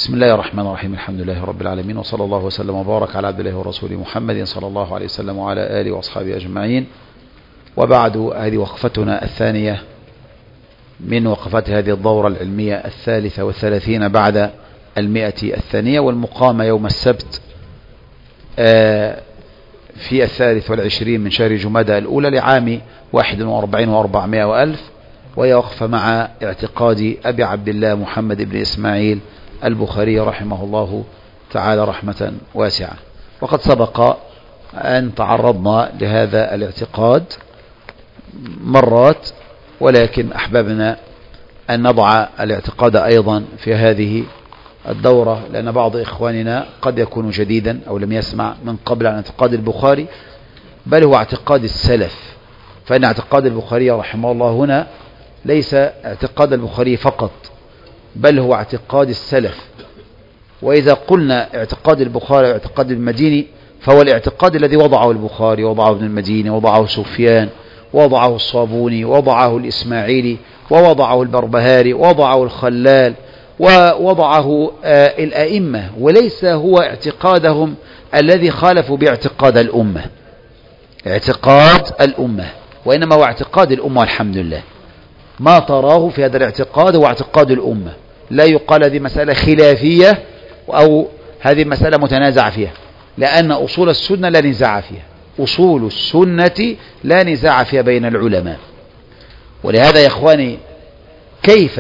بسم الله الرحمن الرحيم. الحمد لله رب العالمين، وصلى الله وسلم وبارك على عبد الله ورسوله محمد صلى الله عليه وسلم وعلى آله وأصحابه أجمعين. وبعد، هذه وقفتنا الثانية من وقفات هذه الدورة العلمية 33 بعد 100 الثانية، والمقامة يوم السبت في 23 من شهر جمادى الأولى لعام 41 و400 وألف، وهي وقفة مع اعتقاد أبي عبد الله محمد بن إسماعيل البخاري رحمه الله تعالى رحمة واسعة. وقد سبق أن تعرضنا لهذا الاعتقاد مرات، ولكن أحببنا أن نضع الاعتقاد أيضا في هذه الدورة، لأن بعض إخواننا قد يكون جديدا أو لم يسمع من قبل عن اعتقاد البخاري، بل هو اعتقاد السلف. فإن اعتقاد البخاري رحمه الله هنا ليس اعتقاد البخاري فقط، بل هو اعتقاد السلف. وإذا قلنا اعتقاد البخاري واعتقاد المديني، فهو الاعتقاد الذي وضعه البخاري، وضعه ابن المديني، وضعه سفيان، وضعه الصابوني، وضعه الإسماعيلي، ووضعه البربهاري، ووضعه الخلال، ووضعه الأئمة، وليس هو اعتقادهم الذي خالفوا باعتقاد الأمة، اعتقاد الأمة، وإنما هو اعتقاد الأمة. والحمد لله ما تراه في هذا الاعتقاد هو اعتقاد الأمة. لا يقال هذه مسألة خلافية أو هذه مسألة متنازع فيها، لأن أصول السنة لا نزاع فيها، أصول السنة لا نزاع فيها بين العلماء. ولهذا يا إخواني، كيف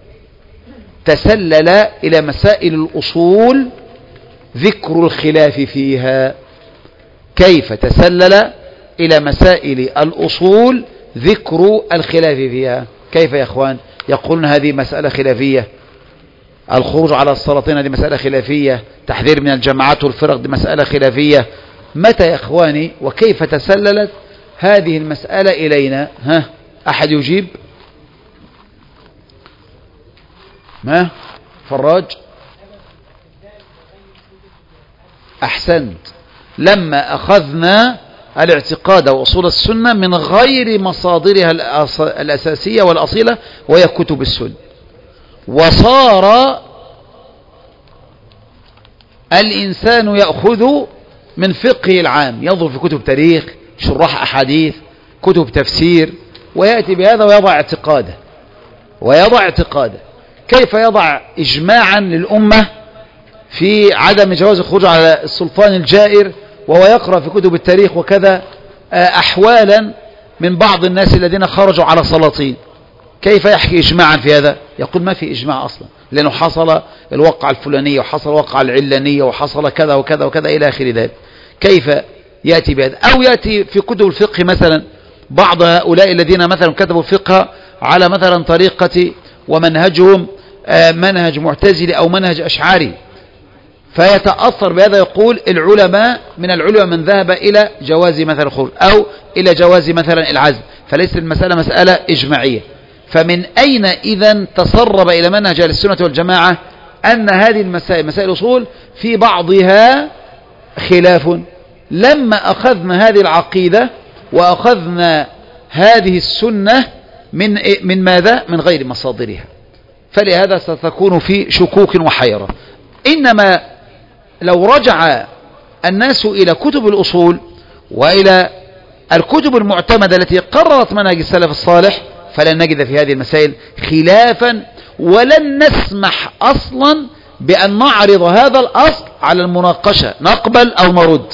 تسلل إلى مسائل الأصول ذكر الخلاف فيها؟ كيف تسلل إلى مسائل الأصول ذكر الخلاف فيها؟ كيف يا إخوان؟ يقولون هذه مسألة خلافية، الخروج على السلاطين هذه مسألة خلافية، تحذير من الجماعات والفرق دي مسألة خلافية. متى يا إخواني وكيف تسللت هذه المسألة إلينا؟ أحد يجيب؟ ما فراج؟ أحسنت. لما أخذنا الاعتقاد وأصول السنة من غير مصادرها الأساسية والأصيلة، وهي كتب السنة، وصار الإنسان يأخذ من فقه العام، ينظر في كتب تاريخ، شراح أحاديث، كتب تفسير، ويأتي بهذا ويضع اعتقاده. كيف يضع إجماعا للأمة في عدم جواز الخروج على السلطان الجائر، وهو يقرأ في كتب التاريخ وكذا أحوالا من بعض الناس الذين خرجوا على سلاطين؟ كيف يحكي إجماعا في هذا؟ يقول ما في إجماع أصلا، لأنه حصل الوقعة الفلانية، وحصل الوقعة العلانية، وحصل كذا وكذا وكذا إلى آخر ذلك. كيف يأتي بهذا؟ أو يأتي في كتب الفقه مثلا بعض هؤلاء الذين مثلا كتبوا الفقه على مثلا طريقة ومنهجهم منهج معتزلي أو منهج أشعري، فيتأثر بهذا، يقول العلماء من العلماء من ذهب إلى جواز مثلا الخروج أو إلى جواز مثلا العزل، فليس المسألة مسألة إجماعية. فمن أين إذن تسرب إلى منهج أهل السنة والجماعة أن هذه المسائل مسائل الأصول في بعضها خلاف؟ لما أخذنا هذه العقيدة وأخذنا هذه السنة من ماذا؟ من غير مصادرها، فلهذا ستكون في شكوك وحيرة. إنما لو رجع الناس إلى كتب الأصول وإلى الكتب المعتمدة التي قررت منهج السلف الصالح، فلن نجد في هذه المسائل خلافا، ولن نسمح أصلا بأن نعرض هذا الأصل على المناقشة، نقبل أو نرد،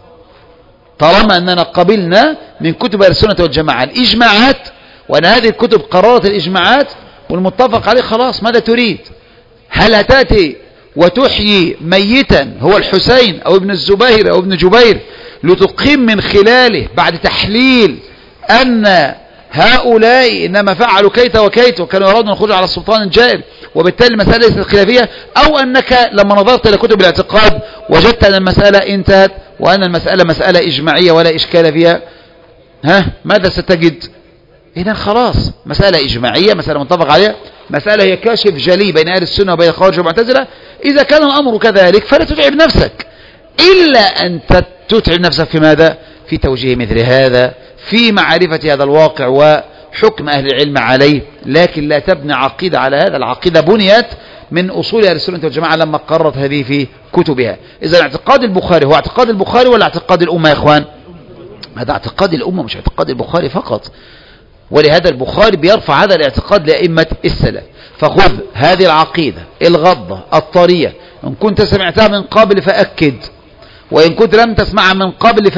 طالما أننا قبلنا من كتب السنة والجماعة الإجماعات، وأن هذه الكتب قررت الإجماعات والمتفق عليه، خلاص ماذا تريد؟ هل هتأتي وتحيي ميتا هو الحسين أو ابن الزبير أو ابن جبير لتقيم من خلاله بعد تحليل أن هؤلاء إنما فعلوا كيت وكيت وكانوا يرادون الخروج على السلطان الجائر، وبالتالي المسألة ليست خلافية؟ أو أنك لما نظرت إلى كتب الاعتقاد وجدت أن المسألة انتهت وأن المسألة مسألة إجماعية ولا إشكال فيها، ماذا ستجد؟ إذن خلاص مسألة إجماعية، مسألة متفق عليها، مسألة هي كاشف جلي بين أهل السنة وبين الخوارج والمعتزلة. إذا كان الأمر كذلك فلا تتعب نفسك، إلا أن تتعب نفسك في ماذا؟ في توجيه مثل هذا، في معرفة هذا الواقع وحكم أهل العلم عليه، لكن لا تبني عقيدة على هذا. العقيدة بنيت من أصول أهل السنة والجماعة لما قررت هذه في كتبها. إذا اعتقاد البخاري هو اعتقاد البخاري ولا اعتقاد الأمة يا إخوان؟ هذا اعتقاد الأمة مش اعتقاد البخاري فقط، ولهذا البخاري بيرفع هذا الاعتقاد لأئمة السلف. فخذ هذه العقيدة الغضة الطرية، إن كنت سمعتها من قبل فأكد، وإن كنت لم تسمعها من قبل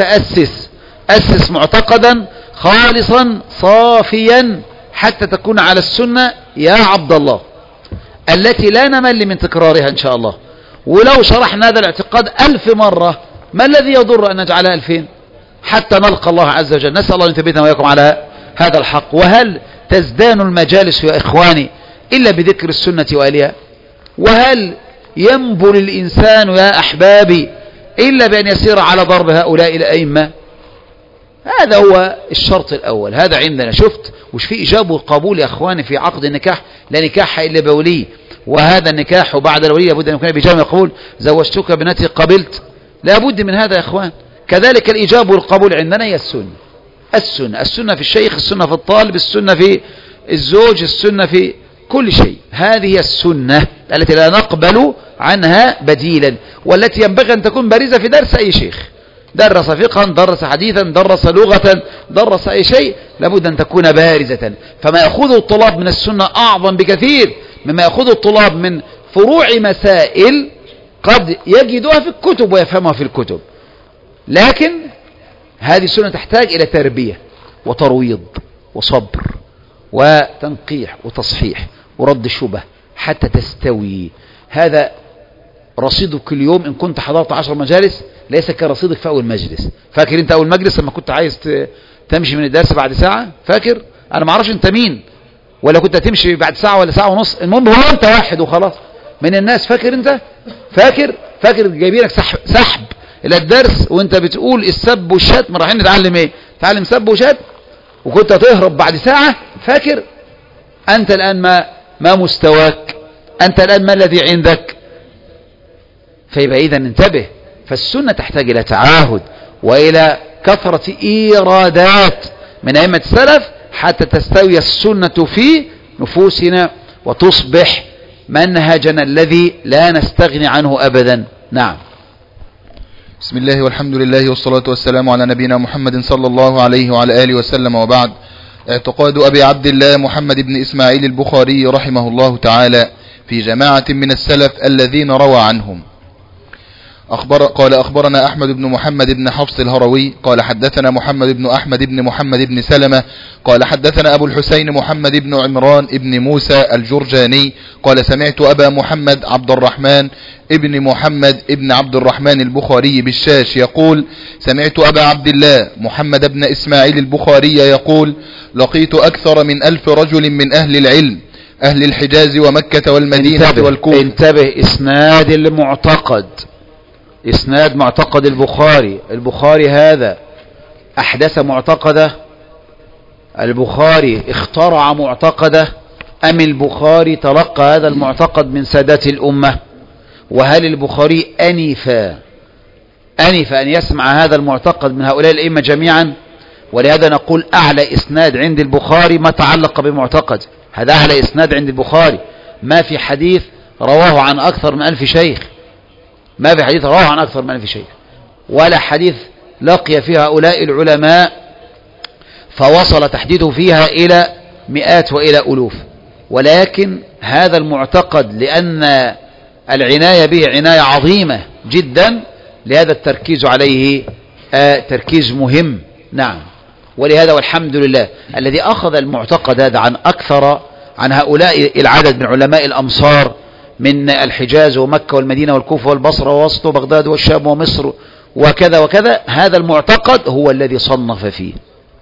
أسس معتقدا خالصا صافيا حتى تكون على السنة يا عبد الله، التي لا نمل من تكرارها إن شاء الله. ولو شرحنا هذا الاعتقاد 1000 مرة ما الذي يضر أن نجعلها 2000 حتى نلقى الله عز وجل. نسأل الله أن يثبتنا وإياكم على هذا الحق. وهل تزدان المجالس يا إخواني إلا بذكر السنة وآلها؟ وهل ينبل الإنسان يا أحبابي إلا بأن يسير على ضرب هؤلاء الأئمة؟ هذا هو الشرط الأول. هذا عندنا. شفت وش في إجابة وقبول يا أخواني في عقد النكاح؟ لا نكاح إلا بولي، وهذا النكاح بعد الولي لابد أن يكون بجامع يقول زوجتك بنتي قبلت، لابد من هذا يا أخوان. كذلك الإجابة والقبول عندنا هي السنة في الشيخ، السنة في الطالب، السنة في الزوج، السنة في كل شيء. هذه السنة التي لا نقبل عنها بديلا، والتي ينبغي أن تكون بارزة في درس أي شيخ، درس فقها، درس حديثا، درس لغة، درس أي شيء، لابد أن تكون بارزة. فما يأخذه الطلاب من السنة أعظم بكثير مما يأخذه الطلاب من فروع مسائل قد يجدها في الكتب ويفهمها في الكتب. لكن هذه السنة تحتاج إلى تربية وترويض وصبر وتنقيح وتصحيح ورد الشبه حتى تستوي. هذا رصيدك اليوم إن كنت حضرت 10 مجالس ليس كرصيدك في أول مجلس. فاكر أنت أول مجلس لما كنت عايز تمشي من الدرس بعد ساعة؟ فاكر؟ أنا ما اعرفش أنت مين، ولا كنت تمشي بعد ساعة ولا ساعة ونص، المهم هو أنت واحد وخلاص من الناس. فاكر أنت؟ فاكر جايبينك سحب إلى الدرس وأنت بتقول السب والشتم، رايحين نتعلم إيه؟ تعلم سب وشتم، وكنت تهرب بعد ساعة. فاكر؟ أنت الآن ما مستواك؟ أنت الآن ما الذي عندك؟ فيبقى إذا انتبه. فالسنة تحتاج إلى تعاهد وإلى كثرة إيرادات من أئمة السلف حتى تستوي السنة في نفوسنا وتصبح منهجنا الذي لا نستغني عنه أبدا. نعم. بسم الله والحمد لله والصلاة والسلام على نبينا محمد صلى الله عليه وعلى آله وسلم، وبعد. اعتقاد أبي عبد الله محمد بن إسماعيل البخاري رحمه الله تعالى في جماعة من السلف الذين روى عنهم. قال أخبرنا أحمد بن محمد بن حفص الهروي قال حدثنا محمد بن أحمد بن محمد بن سلمة قال حدثنا أبو الحسين محمد بن عمران بن موسى الجرجاني قال سمعت أبا محمد عبد الرحمن ابن محمد ابن عبد الرحمن البخاري بالشاش يقول سمعت أبا عبد الله محمد بن إسماعيل البخاري يقول لقيت أكثر من 1000 رجل من أهل العلم أهل الحجاز ومكة والمدينة والكوفة. انتبه. إسناد المعتقد، إسناد معتقد البخاري هذا أحدث معتقده؟ البخاري اخترع معتقده؟ أم البخاري تلقى هذا المعتقد من سادات الأمة؟ وهل البخاري أنف أن يسمع هذا المعتقد من هؤلاء الأئمة جميعا؟ ولهذا نقول أعلى إسناد عند البخاري ما تعلق بمعتقد. هذا أعلى إسناد عند البخاري. ما في حديث رواه عن أكثر من 1000 شيخ، ما في حديث رواه عن أكثر من 1000 شيخ، ولا حديث لقي فيها هؤلاء العلماء فوصل تحديده فيها إلى مئات وإلى ألوف. ولكن هذا المعتقد لأن العناية به عناية عظيمة جدا، لهذا التركيز عليه تركيز مهم. نعم. ولهذا والحمد لله الذي أخذ المعتقد هذا عن هؤلاء العدد من علماء الأمصار من الحجاز ومكة والمدينة والكوفة والبصرة ووسط وبغداد والشام ومصر وكذا وكذا، هذا المعتقد هو الذي صنف فيه.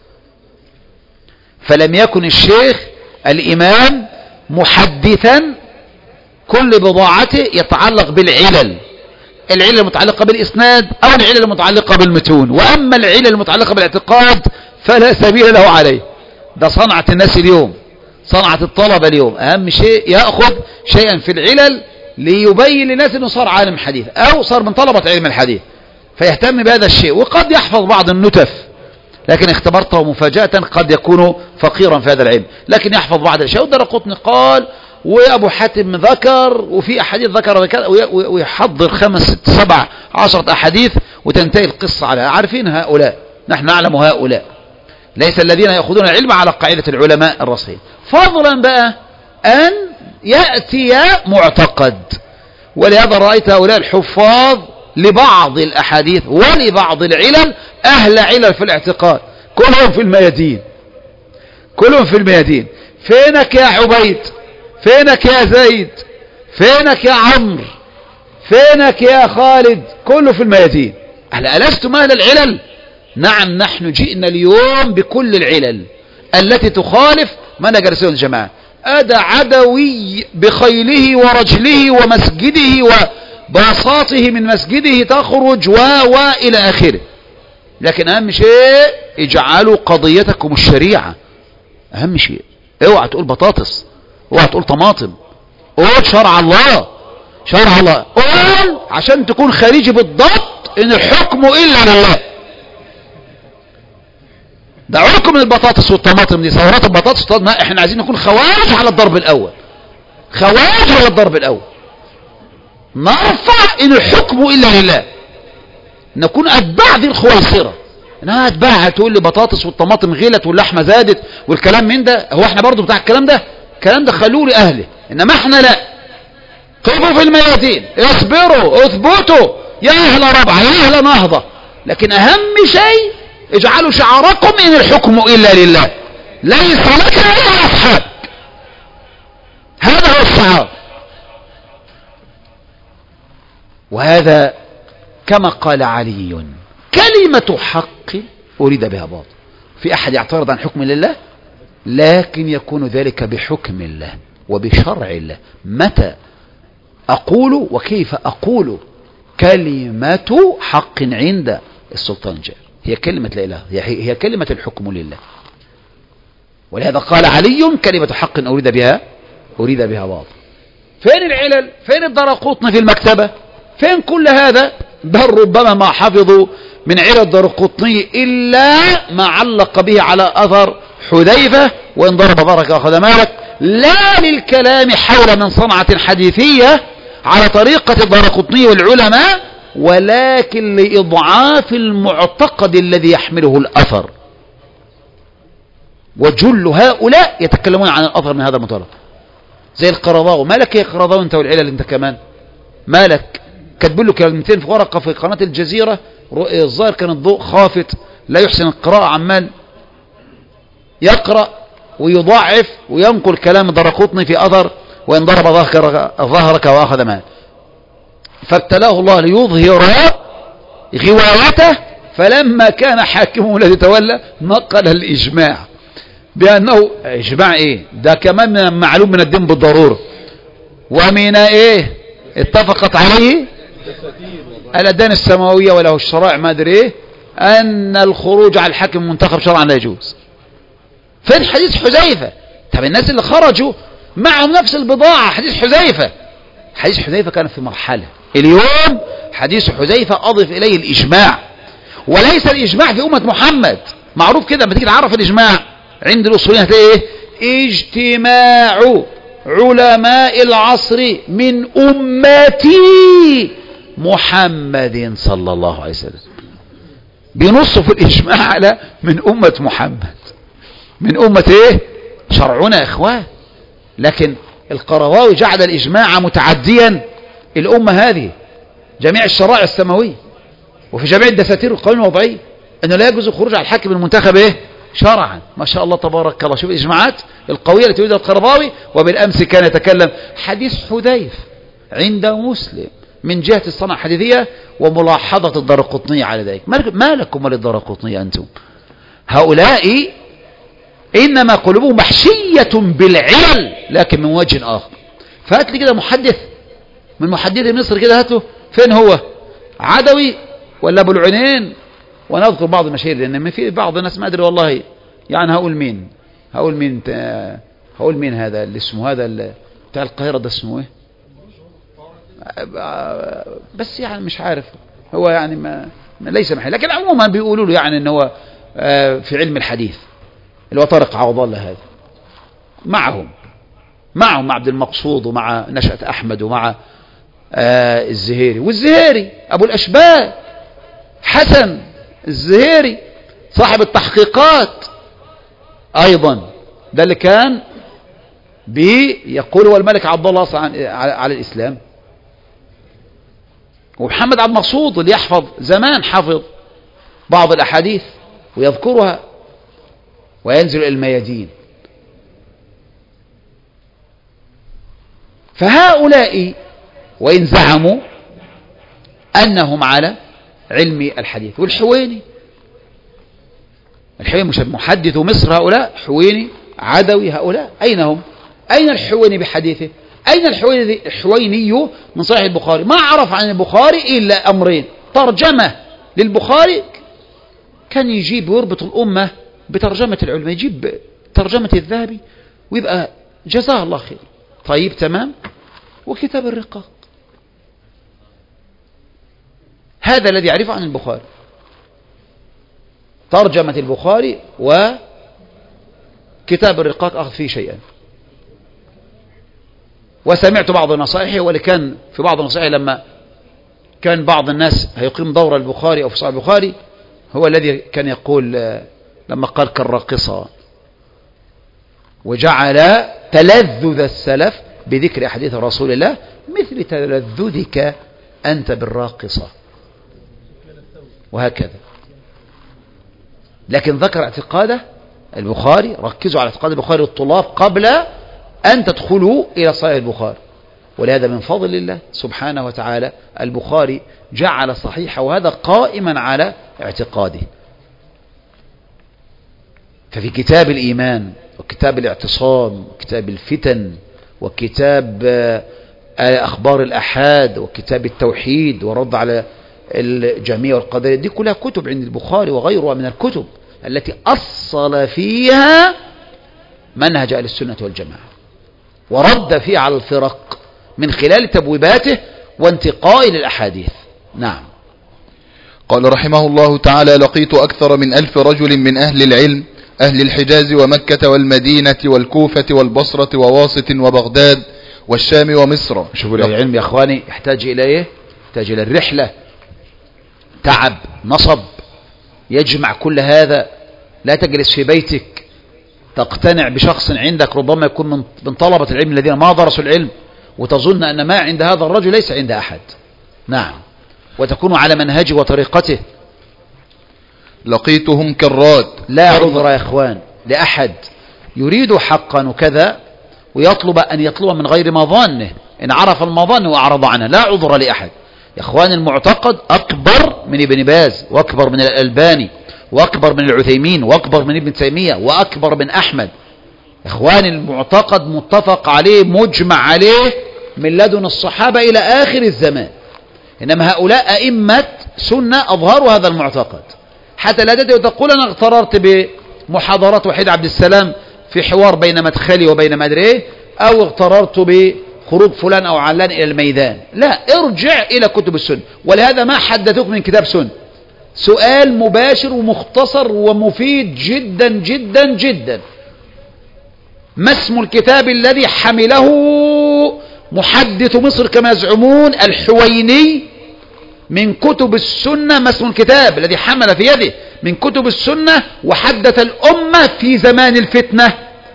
فلم يكن الشيخ الإمام محدثا كل بضاعته يتعلق بالعلل، العلل المتعلقة بالإسناد أو العلل المتعلقة بالمتون. وأما العلل المتعلقة بالاعتقاد فلا سبيل له عليه. ده صنعة الناس اليوم، صنعة الطلبة اليوم. أهم شيء يأخذ شيئا في العلل ليبين للناس أنه صار عالم حديث أو صار من طلبة علم الحديث، فيهتم بهذا الشيء. وقد يحفظ بعض النتف، لكن اختبرته مفاجأة قد يكون فقيرا في هذا العلم، لكن يحفظ بعض الشيء. والدرقطني قال وأبو حاتم ذكر، وفي أحاديث ذكر ويحضر 5 6 7 10 أحاديث وتنتهي القصة على عارفين هؤلاء. نحن نعلم هؤلاء ليس الذين يأخذون العلم على قاعدة العلماء الراسخين. فضلا بقى أن يأتي معتقد. ولهذا رأيت هؤلاء الحفاظ لبعض الأحاديث ولبعض العلل أهل علل في الاعتقاد كلهم في الميادين، كلهم في الميادين. فينك يا عبيد؟ فينك يا زيد؟ فينك يا عمرو؟ فينك يا خالد؟ كله في الميادين. ألستم أهل العلل؟ نعم، نحن جئنا اليوم بكل العلل التي تخالف منهج رسول الجماعة. أدى عدوي بخيله ورجله ومسجده وباصاته من مسجده تخرج وإلى آخره. لكن أهم شيء اجعلوا قضيتكم الشريعة، أهم شيء. اوعى تقول بطاطس، اوعى تقول طماطم، قول شرع الله، شرع الله. قول عشان تكون خارجي بالضبط ان الحكم إلا لله. دعوكم من البطاطس والطماطم دي، ثورات البطاطس والطماطم. احنا عايزين نكون خوارج على الضرب الأول، خوارج على الضرب الأول. نرفع ان الحكم إلا لله، نكون أتباع ذي الخويصرة. انها أتباع تقول لي بطاطس والطماطم غلت واللحمة زادت والكلام من ده. هو احنا برضو بتاع الكلام ده؟ الكلام ده خلوه لأهله، انما احنا لا. قفوا في الميادين، اصبروا، اثبتوا يا أهل ربعة يا أهل نهضة. لكن أهم شيء اجعلوا شعاركم إن الحكم إلا لله، ليس لك إلا أصحاب. هذا هو الشعار. وهذا كما قال علي كلمة حق أريد بها باطل. في أحد يعترض عن حكم الله؟ لكن يكون ذلك بحكم الله وبشرع الله. متى أقول وكيف أقول؟ كلمة حق عند السلطان الجائر، هي كلمة لا إله، هي كلمة الحكم لله. ولهذا قال علي كلمة حق أريد بها باطل. فين العلل؟ فين الدرقطني في المكتبة؟ فين كل هذا؟ بل ربما ما حفظوا من علل الدرقطني إلا ما علق به على أثر حذيفة وإن ضرب ظهرك وأخذ مالك، لا للكلام حول من صنعة حديثية على طريقة الدرقطني والعلماء، ولكن لإضعاف المعتقد الذي يحمله الأثر. وجل هؤلاء يتكلمون عن الأثر من هذا المطلق، زي القرضاوي. مالك يا قرضاوي انت والعلل انت كمان؟ مالك؟ كاتبين له كلمتين في ورقة في قناة الجزيرة، الظاهر كان الضوء خافت، لا يحسن القراءة، عمال يقرأ ويضعف وينقل كلام الدرقطني في أثر وإن ضرب ظهرك وأخذ مال. فابتلاه الله ليظهر غوايته، فلما كان حاكمه الذي تولى نقل الإجماع بأنه إجماع إيه ده كمان معلوم من الدين بالضرورة، ومن إيه اتفقت عليه الأديان السماوية وله الشرائع ما أدري إيه، أن الخروج على الحاكم المنتخب شرعا لا يجوز. فين حديث حذيفة؟ طب الناس اللي خرجوا معهم نفس البضاعة. حديث حذيفة، حديث حذيفة كان في مرحلة، اليوم حديث حذيفة أضف إليه الإجماع، وليس الإجماع في أمة محمد. معروف كده لما تيجي تعرف الإجماع عند الأصوليين هتلاقي إيه؟ اجتماع علماء العصر من أمتي محمد صلى الله عليه وسلم. بينصوا في الإجماع على من أمة محمد، من أمة إيه؟ شرعنا يا إخوان. لكن القرضاوي جعل الإجماع متعديا الأمة هذه، جميع الشرائع السماوية وفي جميع الدساتير القانون الوضعية، أنه لا يجوز الخروج على الحاكم المنتخب إيه؟ شرعا. ما شاء الله تبارك الله. شوف الإجماعات القوية التي يريدها القرضاوي. وبالأمس كان يتكلم حديث حذيف عند مسلم من جهة الصنعة الحديثية وملاحظة الدرقطنية على ذلك. ما لكم وللدرقطنية أنتم؟ هؤلاء إنما قلوبهم محشية بالعلل لكن من وجه آخر. فهات لي كده محدث من محدثي مصر كده، هاته فين هو؟ عدوي ولا أبو العينين؟ ونذكر بعض المشاهير لأن في بعض الناس ما أدري والله يعني هقول مين هذا اللي اسمه هذا بتاع القاهرة ده اسمه ايه؟ بس يعني مش عارف هو يعني ما ليس محل، لكن عموما بيقولوا له يعني ان هو في علم الحديث اللي هو طارق عوض الله هذا معهم معهم مع عبد المقصود ومع نشأة أحمد ومع الزهيري، والزهيري أبو الأشبال حسن الزهيري صاحب التحقيقات أيضا، ده اللي كان بيقول هو الملك عبد الله على الإسلام. ومحمد عبد المقصود اللي يحفظ زمان حفظ بعض الأحاديث ويذكرها وينزل إلى الميادين. فهؤلاء وإن زعموا أنهم على علم الحديث، والحويني مش محدث مصر هؤلاء، حويني عدوي هؤلاء، أين هم؟ أين الحويني بحديثه؟ أين الحويني من صحيح البخاري؟ ما عرف عن البخاري إلا أمرين: ترجمة للبخاري، كان يجيب ويربط الأمة بترجمة العلماء، يجيب ترجمة الذهبي ويبقى جزاه الله خير. طيب تمام. وكتاب الرقاق، هذا الذي يعرفه عن البخاري، ترجمة البخاري وكتاب الرقاق أخذ فيه شيئا. وسمعت بعض نصائحه، واللي كان في بعض نصائحه لما كان بعض الناس هيقيم دورة البخاري أو في صحيح البخاري، هو الذي كان يقول لما قال كالراقصة، وجعل تلذذ السلف بذكر أحاديث رسول الله مثل تلذذك أنت بالراقصة، وهكذا. لكن ذكر اعتقاده البخاري، ركزوا على اعتقاد البخاري الطلاب قبل أن تدخلوا إلى صحيح البخاري. ولهذا من فضل الله سبحانه وتعالى البخاري جعل صحيحه وهذا قائما على اعتقاده. ففي كتاب الإيمان وكتاب الاعتصام وكتاب الفتن وكتاب أخبار الأحاد وكتاب التوحيد ورد على الجميع والقدرية، دي كلها كتب عند البخاري وغيرها من الكتب التي أصل فيها منهج أهل السنة والجماعة، ورد فيه على الفرق من خلال تبويباته وانتقاء للأحاديث. نعم. قال رحمه الله تعالى: لقيت أكثر من 1000 رجل من أهل العلم، أهل الحجاز ومكة والمدينة والكوفة والبصرة وواسط وبغداد والشام ومصر. شوفوا العلم يا أخواني يحتاج إلى إيه؟ يحتاج إلى الرحلة، تعب، نصب، يجمع كل هذا. لا تجلس في بيتك تقتنع بشخص عندك ربما يكون من طلبة العلم الذين ما درسوا العلم، وتظن أن ما عند هذا الرجل ليس عند أحد. نعم. وتكون على منهجه وطريقته. لقيتهم كرات. لا عذر يا إخوان لأحد يريد حقا وكذا ويطلب أن يطلب من غير مظانه، إن عرف المظان وأعرض عنها، لا عذر لأحد يا إخوان. المعتقد أكبر من ابن باز، وأكبر من الألباني، وأكبر من العثيمين، وأكبر من ابن تيمية، وأكبر من أحمد. إخوان المعتقد متفق عليه مجمع عليه من لدن الصحابة إلى آخر الزمان. إنما هؤلاء أئمة سنة أظهروا هذا المعتقد، حتى لا تدعي وتقول أنا اغتررت بمحاضرات وحيد عبد السلام في حوار بين مدخلي وبين مدري، أو اغتررت بخروج فلان أو علان إلى الميدان. لا، ارجع إلى كتب السنة. ولهذا ما حدثوك من كتاب سنة. سؤال مباشر ومختصر ومفيد جدا جدا جدا: ما اسم الكتاب الذي حمله محدث مصر كما يزعمون الحويني من كتب السنة؟ ما اسم الكتاب الذي حمل في يده من كتب السنة وحدث الأمة في زمان الفتنة؟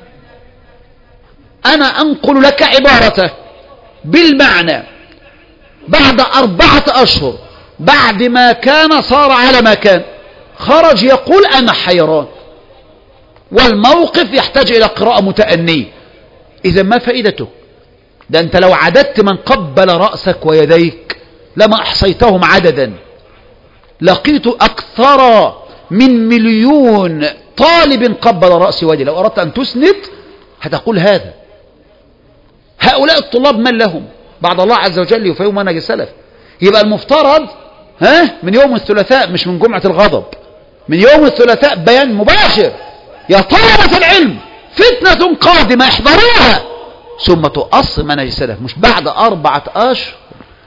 أنا أنقل لك عبارته بالمعنى: بعد 4 أشهر بعد ما كان صار على ما كان، خرج يقول أنا حيران، والموقف يحتاج إلى قراءة متأنية. إذا ما فائدته؟ ده أنت لو عددت من قبل رأسك ويديك لما أحصيتهم عددا. لقيت أكثر من 1,000,000 طالب قبل رأسي ويدي. لو أردت أن تسند هتقول هذا. هؤلاء الطلاب من لهم بعد الله عز وجل يفهم منهج السلف؟ يبقى المفترض من يوم الثلاثاء، مش من جمعة الغضب، من يوم الثلاثاء بيان مباشر: يا طلبة العلم فتنة قادمة احذروها، ثم تؤصل منهج السلف، مش بعد 4 أشهر.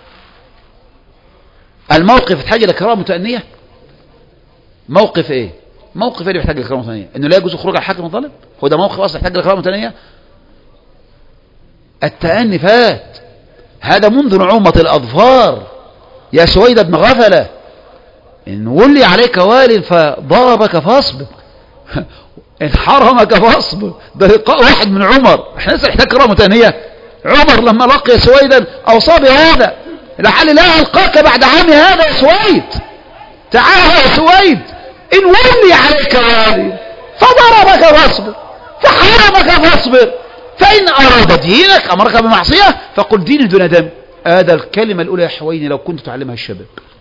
الموقف يحتاج إلى قراءة متأنية. موقف إيه؟ موقف إيه اللي يحتاج إلى قراءة متأنية؟ إنه لا يجوز خروج على الحاكم الظالم؟ هو ده موقف أصلا يحتاج إلى قراءة متأنية؟ التأني فات، هذا منذ نعومة الأظفار. يا سويد بن غفلة إن ولي عليك وال فضربك فاصبر إن حرمك فاصبر. ده لقاء واحد من عمر. احنا لسه نحتاج كرامة تانية. عمر لما لقي سويدا أوصى بهذا: لعل لا ألقاك بعد عامي هذا يا سويد، تعال يا سويد إن ولي عليك وال فضربك فاصبر، فحرمك فاصبر، فإن أراد دينك أمرك بمعصية فقل ديني دون دم. هذا الكلمة الأولى يا حويني لو كنت تعلمها الشباب.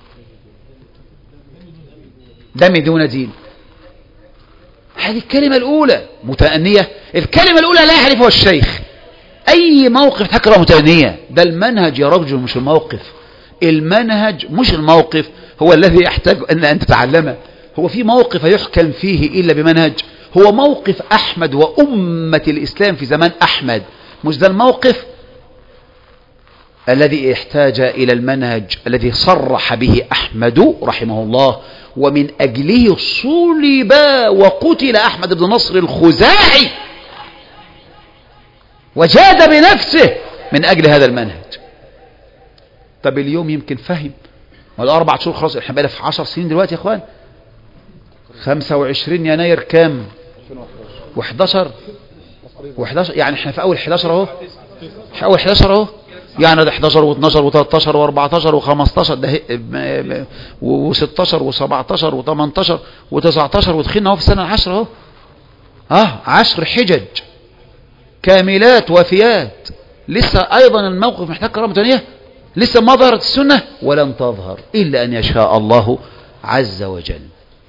دمي دون دين، هذه الكلمة الأولى متأنية. الكلمة الأولى لا يعرفها الشيخ. أي موقف تكره متأنية. ده المنهج يا رجل مش الموقف. المنهج مش الموقف هو الذي يحتاج أن تتعلمه. هو في موقف يحكم فيه إلا بمنهج؟ هو موقف أحمد وأمة الإسلام في زمان أحمد، مش ده الموقف الذي احتاج إلى المنهج الذي صرح به أحمد رحمه الله، ومن أجله صلب وقتل أحمد بن نصر الخزاعي، وجاد بنفسه من أجل هذا المنهج. طب اليوم يمكن فهم، ولا 4 شهور خلاص، احنا بقى في 10 سنين دلوقتي يا اخوان. 25 يناير كام؟ 11 يعني احنا في اول 11 اهو، في اول 11 اهو، يعني ده 11 و12 و13 و14 و15 ده و16 و17 و18 و19 ودخلنا اهو في السنه العشر اهو. 10 حجج كاملات وافيات. لسه ايضا الموقف محتاج كرامه ثانيه، لسه ما ظهرت السنه ولن تظهر الا ان يشاء الله عز وجل.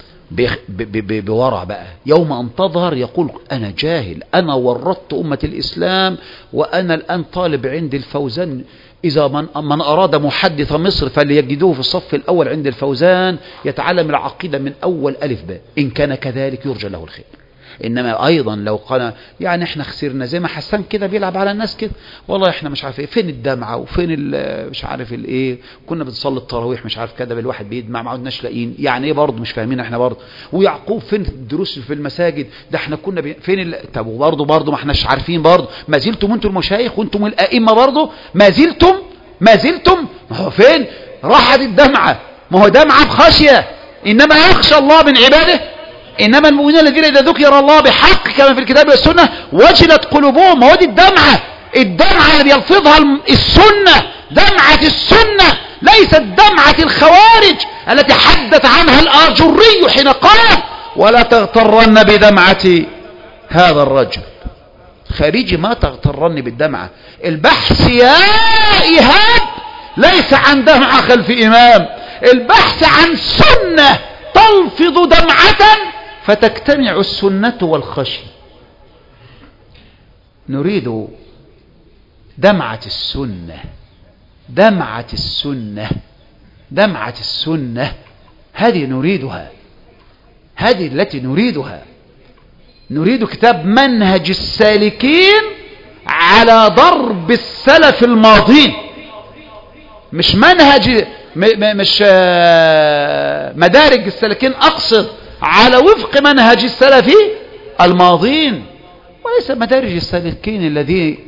بورع بقى، يوم أن تظهر يقول أنا جاهل، أنا ورطت أمة الإسلام، وأنا الآن طالب عند الفوزان. إذا من أراد محدث مصر فليجدوه في الصف الأول عند الفوزان يتعلم العقيدة من أول ألف باء، إن كان كذلك يرجى له الخير. إنما أيضا لو قال يعني إحنا خسرنا زي ما حسان كده بيلعب على الناس كده، والله إحنا مش عارف إيه، فين الدمعة وفين مش عارف الإيه، كنا بنصلي التراويح مش عارف كده بالواحد بيدمع ما عدناش لاقيين، يعني إيه برضه مش فاهمين إحنا برضه. ويعقوب فين الدروس في المساجد، ده إحنا كنا فين طب وبرضه ما إحناش عارفين برضه. ما زلتم أنتم المشايخ وأنتم الأئمة برضه ما زلتم ما هو فين راحت الدمعة؟ ما هو دمعة بخشية، إنما يخشى الله من عباده. إنما المؤمنين الذين إذا ذكر الله بحق كما في الكتاب والسنة وجلت قلوبهم. هو دي الدمعة التي يلفظها السنة، دمعة السنة، ليست دمعة الخوارج التي حدث عنها الآجري حين قال ولا تغترن بدمعة هذا الرجل. خارجي ما تغترن بالدمعة. البحث يا إيهاب ليس عن دمعة خلف إمام، البحث عن سنة تلفظ دمعة فتجتمع السنة والخشي. نريد دمعة السنة، دمعة السنة، دمعة السنة، هذه نريدها، هذه التي نريدها. نريد كتاب منهج السالكين على ضرب السلف الماضين، مش منهج مش مدارج السالكين، أقصد على وفق منهج السلف الماضين، وليس مدارج السالكين الذي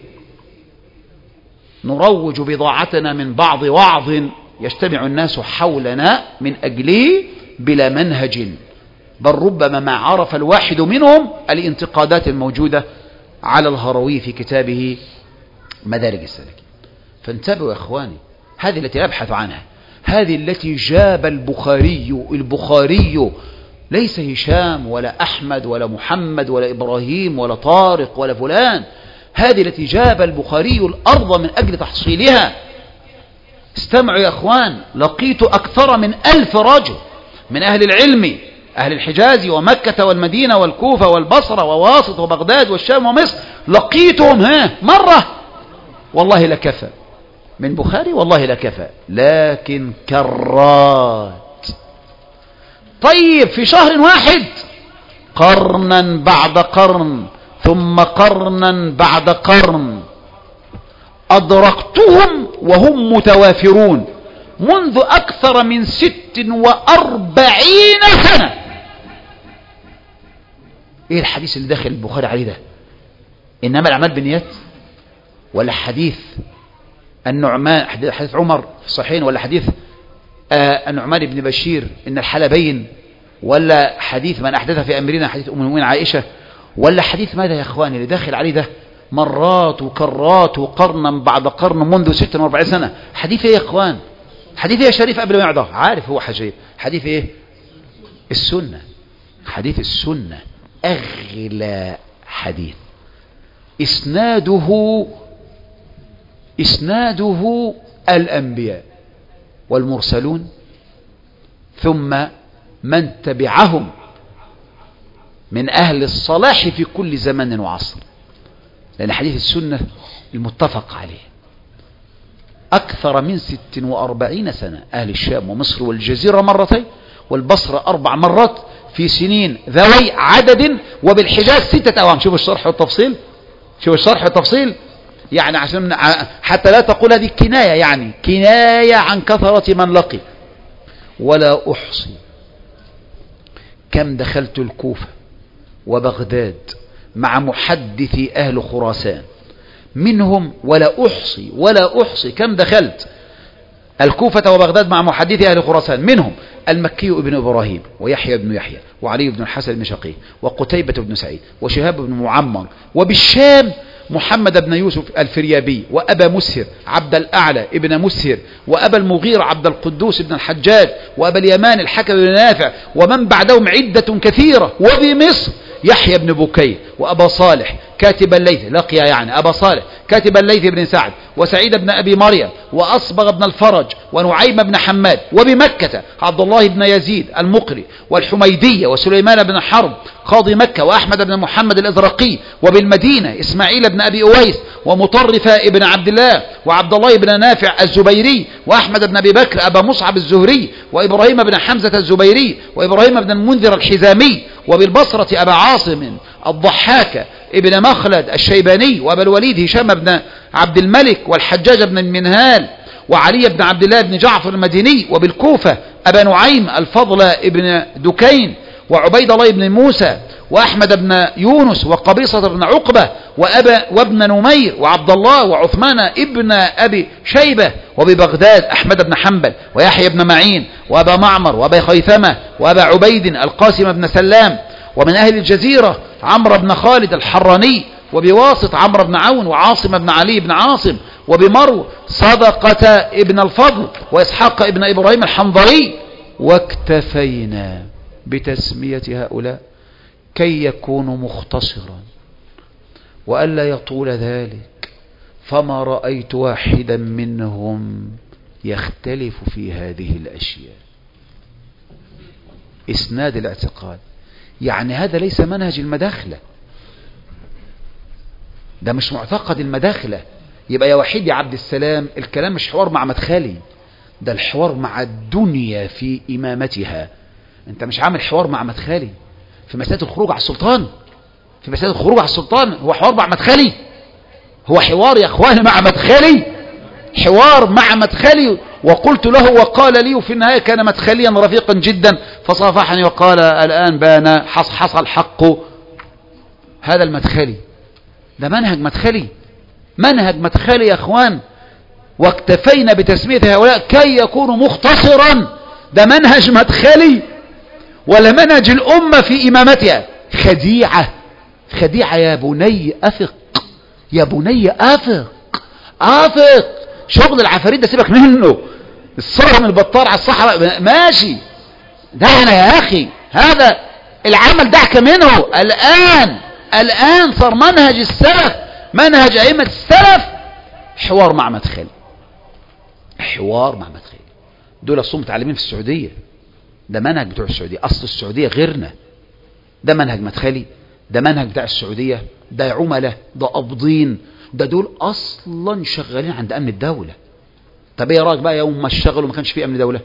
نروج بضاعتنا من بعض وعظ يجتمع الناس حولنا من أجله بلا منهج، بل ربما ما عرف الواحد منهم الانتقادات الموجودة على الهروي في كتابه مدارج السالكين. فانتبهوا يا إخواني، هذه التي أبحث عنها، هذه التي جاب البخاري ليس هشام ولا أحمد ولا محمد ولا إبراهيم ولا طارق ولا فلان، هذه التي جاب البخاري الأرض من أجل تحصيلها. استمعوا يا أخوان، لقيت أكثر من 1000 رجل من أهل العلم، أهل الحجاز ومكة والمدينة والكوفة والبصرة وواسط وبغداد والشام ومصر، لقيتهم مرة والله لكفى من بخاري، والله لكفى، لكن كرات. طيب في شهر واحد قرنا بعد قرن ثم قرنا بعد قرن أدركتهم وهم متوافرون منذ أكثر من 46 سنة. إيه الحديث اللي داخل البخاري عليه ده؟ إنما الأعمال بالنيات، ولا حديث النعمان، حديث عمر في الصحيحين، ولا حديث النعمان بن بشير إن الحلبين، ولا حديث من أحدث في أمرنا حديث أم المؤمنين عائشة، ولا حديث ماذا يا إخواني اللي داخل عليه ده مرات وكرات وقرنا بعد قرن منذ 46 سنة؟ حديث إيه يا إخوان؟ حديث إيه يا شريف قبل ما يعضه؟ عارف هو حجيب حديث إيه؟ السنة. حديث السنة أغلى حديث، إسناده الأنبياء والمرسلون ثم من تبعهم من أهل الصلاح في كل زمان وعصر، لأن حديث السنة المتفق عليه أكثر من 46 سنة، أهل الشام ومصر والجزيرة مرتين والبصرة 4 مرات في سنين ذوي عدد، وبالحجاز 6 أعوام. شوف الشرح والتفصيل، شوف الشرح والتفصيل، يعني عشان حتى لا تقول هذه كناية، يعني كناية عن كثرة من لقي. ولا أحصي كم دخلت الكوفة وبغداد مع محدثي أهل خراسان منهم، ولا أحصي كم دخلت الكوفة وبغداد مع محدثي أهل خراسان منهم المكي ابن إبراهيم ويحيى بن يحيى وعلي بن الحسن المشقي وقتيبة بن سعيد وشهاب بن معمر، وبالشام محمد بن يوسف الفريابي وأبا مسهر عبد الأعلى ابن مسهر وأبا المغير عبد القدوس بن الحجاج وأبا اليمان الحكم بن نافع ومن بعدهم عدة كثيرة. وبمصر يحيى بن بكير وأبا صالح كاتب الليث، لقي يعني أبا صالح كاتب الليث بن سعد وسعيد بن أبي مريم وأصبغ بن الفرج ونعيم بن حماد. وبمكة عبد الله بن يزيد المقري والحميدية وسليمان بن حرب قاضي مكة وأحمد بن محمد الإزرقي. وبالمدينة إسماعيل بن أبي أويس ومطرفة ابن عبد الله وعبد الله بن نافع الزبيري وأحمد بن أبي بكر أبا مصعب الزهري وإبراهيم بن حمزة الزبيري وإبراهيم بن المنذر الحزامي. وبالبصرة أبا عاصم الضحاك ابن مخلد الشيباني وأبا الوليد هشام بن عبد الملك والحجاج بن المنهال وعلي بن عبد الله بن جعفر المديني. وبالكوفة أبا نعيم الفضل ابن دكين وعبيد الله بن موسى وأحمد بن يونس وقبيصة بن عقبة وابن نمير وعبد الله وعثمان ابن أبي شيبة. وببغداد أحمد بن حنبل ويحيى بن معين وأبا معمر وأبا خيثمة وأبا عبيد القاسم بن سلام. ومن أهل الجزيرة عمرو بن خالد الحراني. وبواسط عمرو بن عون وعاصم بن علي بن عاصم. وبمرو صدقة ابن الفضل وإسحاق ابن إبراهيم الحنظري. واكتفينا بتسمية هؤلاء كي يكونوا مختصرا وألا يطول ذلك، فما رأيت واحدا منهم يختلف في هذه الأشياء. إسناد الاعتقاد، يعني هذا ليس منهج المداخلة، ده مش معتقد المداخلة. يبقى يا وحيد يا عبد السلام الكلام مش حوار مع مدخلي، ده الحوار مع الدنيا في إمامتها. انت مش عامل حوار مع مدخلي في مسألة الخروج على السلطان، في مسألة الخروج على السلطان هو حوار مع مدخلي، هو حوار يا اخواني مع مدخلي، حوار مع مدخلي. وقلت له وقال لي، وفي النهاية كان مدخليا رفيقا جدا فصافحني وقال الآن بان حصل حق هذا المدخلي. ده منهج مدخلي، منهج مدخلي يا اخوان. واكتفينا بتسمية هؤلاء كي يكونوا مختصرا، ده منهج مدخلي ولا منهج الأمة في إمامتها. خديعة، خديعة يا بني أفق، يا بني أفق، أفق. شغل العفاريت ده سيبك منه، الصرم البطار على الصحراء ماشي، دعنا يا أخي، هذا العمل دعك منه. الآن صار منهج السلف، منهج أئمة السلف حوار مع مدخل، حوار مع مدخل. دول أصلا متعلمين في السعودية، ده منهج بتوع السعودية، أصل السعودية غيرنا، ده منهج مدخلي، ده منهج بتاع السعودية، ده عملة، ده قابضين، ده دول أصلا شغالين عند أمن الدولة. طب ايه رأيك بقى يوم ما اشتغلوا ما كانش فيه أمن دولة؟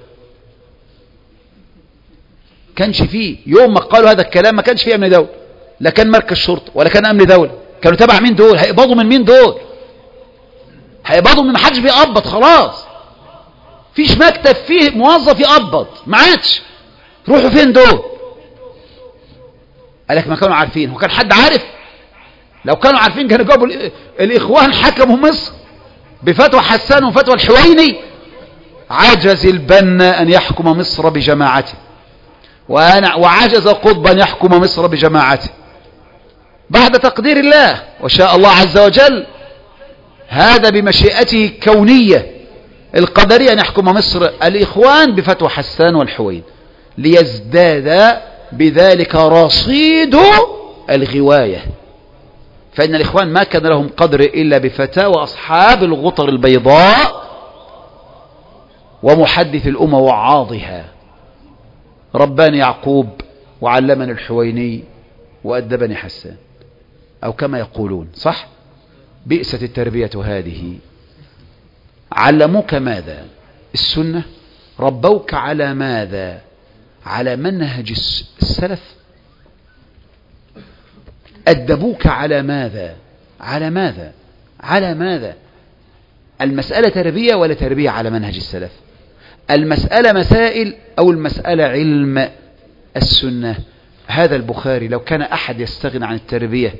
كانش فيه، يوم ما قالوا هذا الكلام ما كانش فيه أمن دولة، لا كان مركز شرطة ولا كان أمن دولة. كانوا تبع مين دول؟ هيقبضوا من مين دول؟ هيقبضوا من محدش بيقبض، خلاص فيش مكتب فيه موظف يقبض، ما عادش. روحوا فين دول؟ قال لك ما كانوا عارفين. هو كان حد عارف؟ لو كانوا عارفين كانوا جابوا الإخوان حكموا مصر بفتوى حسان وفتوى الحويني. عجز البنا أن يحكم مصر بجماعته، وعجز قطب أن يحكم مصر بجماعته بعد تقدير الله وشاء الله عز وجل. هذا بمشيئته الكونية القدرية أن يحكم مصر الإخوان بفتوى حسان والحوين، ليزداد بذلك رصيد الغواية. فإن الإخوان ما كان لهم قدر إلا بفتاوى أصحاب الغطر البيضاء ومحدث الأمة وعاضها. رباني يعقوب وعلمني الحويني وأدبني حسان، أو كما يقولون، صح؟ بئست التربية هذه. علموك ماذا؟ السنة. ربوك على ماذا؟ على منهج السلف. أدبوك على ماذا؟ على ماذا؟ على ماذا؟ المسألة تربية ولا تربية على منهج السلف؟ المسألة مسائل أو المسألة علم السنة؟ هذا البخاري لو كان أحد يستغنى عن التربية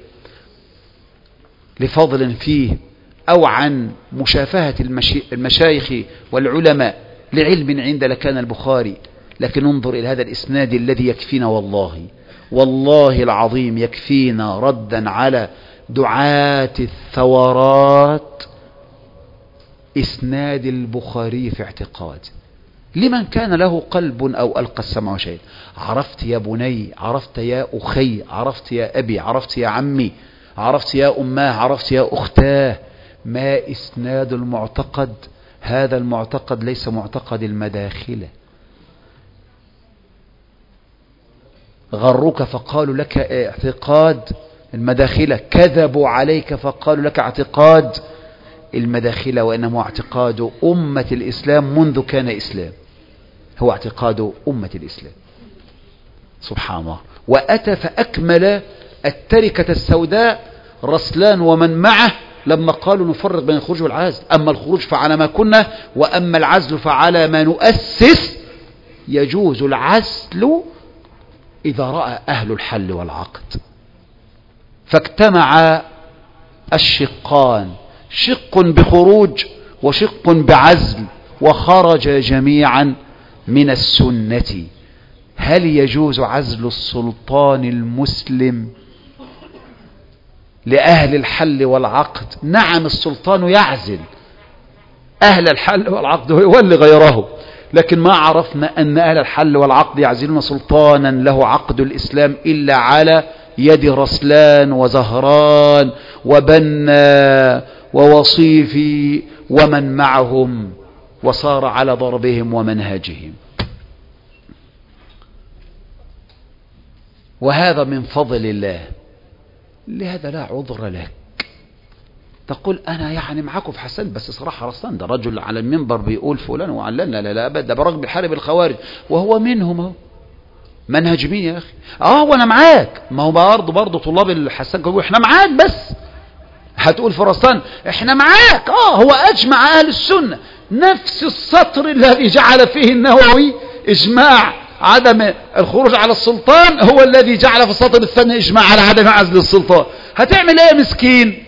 لفضل فيه أو عن مشافهة المشايخ والعلماء لعلم عند لكان البخاري. لكن انظر إلى هذا الإسناد الذي يكفينا، والله العظيم يكفينا ردا على دعاة الثورات. إسناد البخاري في اعتقاد لمن كان له قلب أو ألقى السمع وشهد. عرفت يا بني، عرفت يا أخي، عرفت يا أبي، عرفت يا عمي، عرفت يا أماه، عرفت يا أختاه، ما إسناد المعتقد؟ هذا المعتقد ليس معتقد المداخلة. غروك فقالوا لك اعتقاد المداخلة، كذبوا عليك فقالوا لك اعتقاد المداخلة، وإنما اعتقاد أمة الإسلام منذ كان إسلام، هو اعتقاد أمة الإسلام. سبحان الله. وأتى فأكمل التركة السوداء رسلان ومن معه لما قالوا نفرق بين الخروج والعزل. أما الخروج فعلى ما كنا، وأما العزل فعلى ما نؤسس. يجوز العزل إذا رأى أهل الحل والعقد. فاجتمع الشقان، شق بخروج وشق بعزل، وخرج جميعا من السنة. هل يجوز عزل السلطان المسلم لأهل الحل والعقد؟ نعم، السلطان يعزل أهل الحل والعقد ويولي غيره، لكن ما عرفنا أن أهل الحل والعقد يعزلون سلطانا له عقد الإسلام إلا على يد رسلان وزهران وبنا ووصيفي ومن معهم، وصار على ضربهم ومنهجهم. وهذا من فضل الله. لهذا لا عذر لك. تقول أنا يعني معكم في حسن، بس صراحة رسلان ده رجل على المنبر بيقول فلان وعلان، لا لا لا أبدا، ده برغم بيحارب الخوارج وهو منهم اهو. منهج مين يا أخي؟ وأنا معاك. ما هو برضه طلاب الحسن يقولوا إحنا معاك، بس هتقول في رسلان إحنا معاك. هو أجمع أهل السنة. نفس السطر الذي جعل فيه النووي إجماع عدم الخروج على السلطان هو الذي جعل في السطر الثاني إجماع على عدم عزل السلطان. هتعمل ايه يا مسكين؟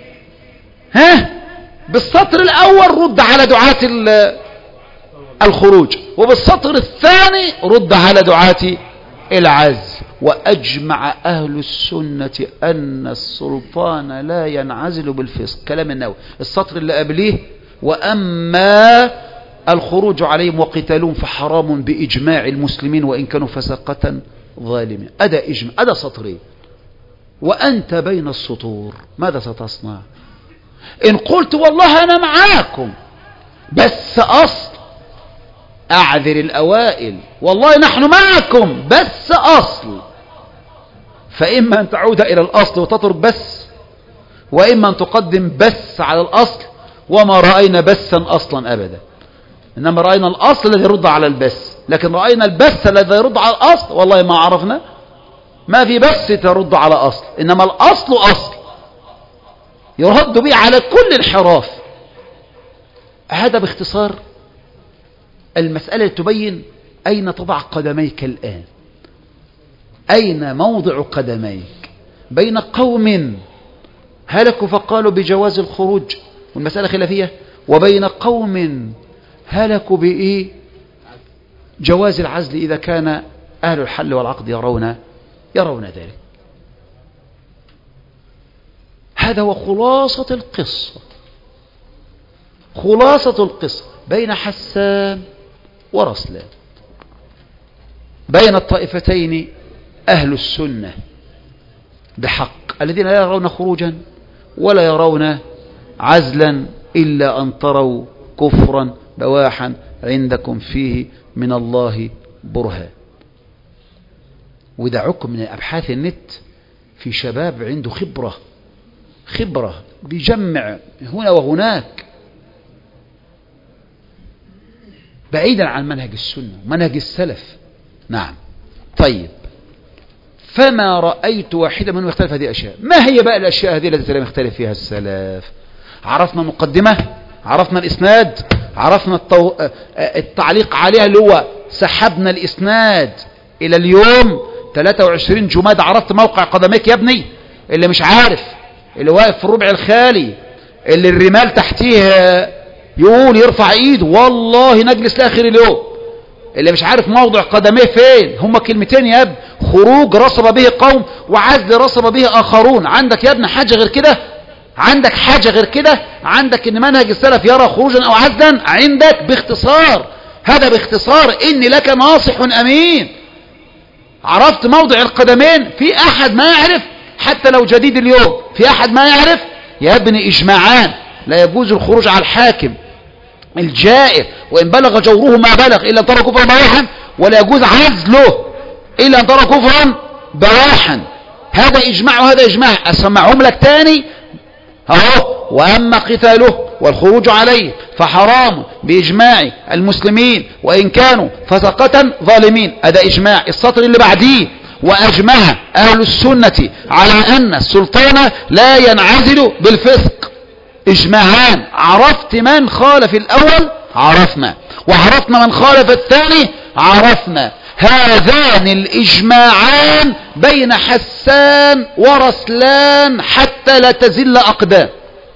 بالسطر الأول رد على دعاة الخروج، وبالسطر الثاني رد على دعاة العزل. وأجمع أهل السنة أن السلطان لا ينعزل بالفسق. كلام النووي. السطر اللي قبليه وأما الخروج عليهم وقتالهم فحرام بإجماع المسلمين وإن كانوا فسقة ظالمين. أدا إجماع، أدا سطرين. وأنت بين السطور ماذا ستصنع؟ إن قلت والله أنا معاكم بس أصل، أعذر الأوائل، والله نحن معكم بس أصل، فإما أن تعود إلى الأصل وتترك بس، وإما أن تقدم بس على الأصل. وما رأينا بسا أصلا أبدا، إنما رأينا الأصل الذي يرد على البس. لكن رأينا البس الذي يرد على الأصل والله ما عرفنا. ما في بس ترد على أصل، إنما الأصل أصل يرد به على كل انحراف. هذا باختصار المسألة تبين أين تضع قدميك الآن، أين موضع قدميك بين قوم هلكوا فقالوا بجواز الخروج والمسألة خلافية، وبين قوم هلكوا بإيه؟ جواز العزل إذا كان أهل الحل والعقد يرون ذلك. هذا هو خلاصة القصة، خلاصة القصة بين حسان ورسلان، بين الطائفتين أهل السنة بحق الذين لا يرون خروجا ولا يرون عزلا إلا أن تروا كفرا بواحا عندكم فيه من الله برهان. ودعوكم من أبحاث النت في شباب عنده خبرة بيجمع هنا وهناك بعيدا عن منهج السنة ومنهج السلف. نعم. طيب، فما رأيت واحدة منهم يختلف هذه الأشياء. ما هي بقى الأشياء هذه التي لم يختلف فيها السلف؟ عرفنا المقدمة، عرفنا الإسناد، عرفنا التعليق عليها اللي هو سحبنا الإسناد إلى اليوم 23 جماد. عرفت موقع قدميك يا ابني؟ اللي مش عارف، اللي واقف في الربع الخالي، اللي الرمال تحتيه يقول يرفع ايده والله نجلس لآخر اليوم. اللي مش عارف موضع قدميه فين، هما كلمتين يا ابن: خروج رصب به قوم وعزل رصب به آخرون. عندك يا ابن حاجة غير كده؟ عندك حاجة غير كده؟ عندك ان منهج السلف يرى خروجا او عزلا؟ عندك باختصار، هذا باختصار إني لك ناصح أمين. عرفت موضع القدمين؟ في أحد ما يعرف؟ حتى لو جديد اليوم في أحد ما يعرف؟ يا ابني إجماعان: لا يجوز الخروج على الحاكم الجائر وإن بلغ جوره ما بلغ إلا أن ترى كفرا بواحا، ولا يجوز عزله إلا أن ترى كفرا بواحا. هذا إجماع وهذا إجماع. أسمعهم لك تاني أهو: وأما قتاله والخروج عليه فحرام بإجماع المسلمين وإن كانوا فسقة ظالمين. هذا إجماع. السطر اللي بعديه: وأجمع أهل السنة على أن السلطان لا ينعزل بالفسق. إجماعان. عرفت من خالف الأول؟ عرفنا. وعرفنا من خالف الثاني؟ عرفنا. هذان الإجماعان بين حسان ورسلان حتى لا تزل أقدام.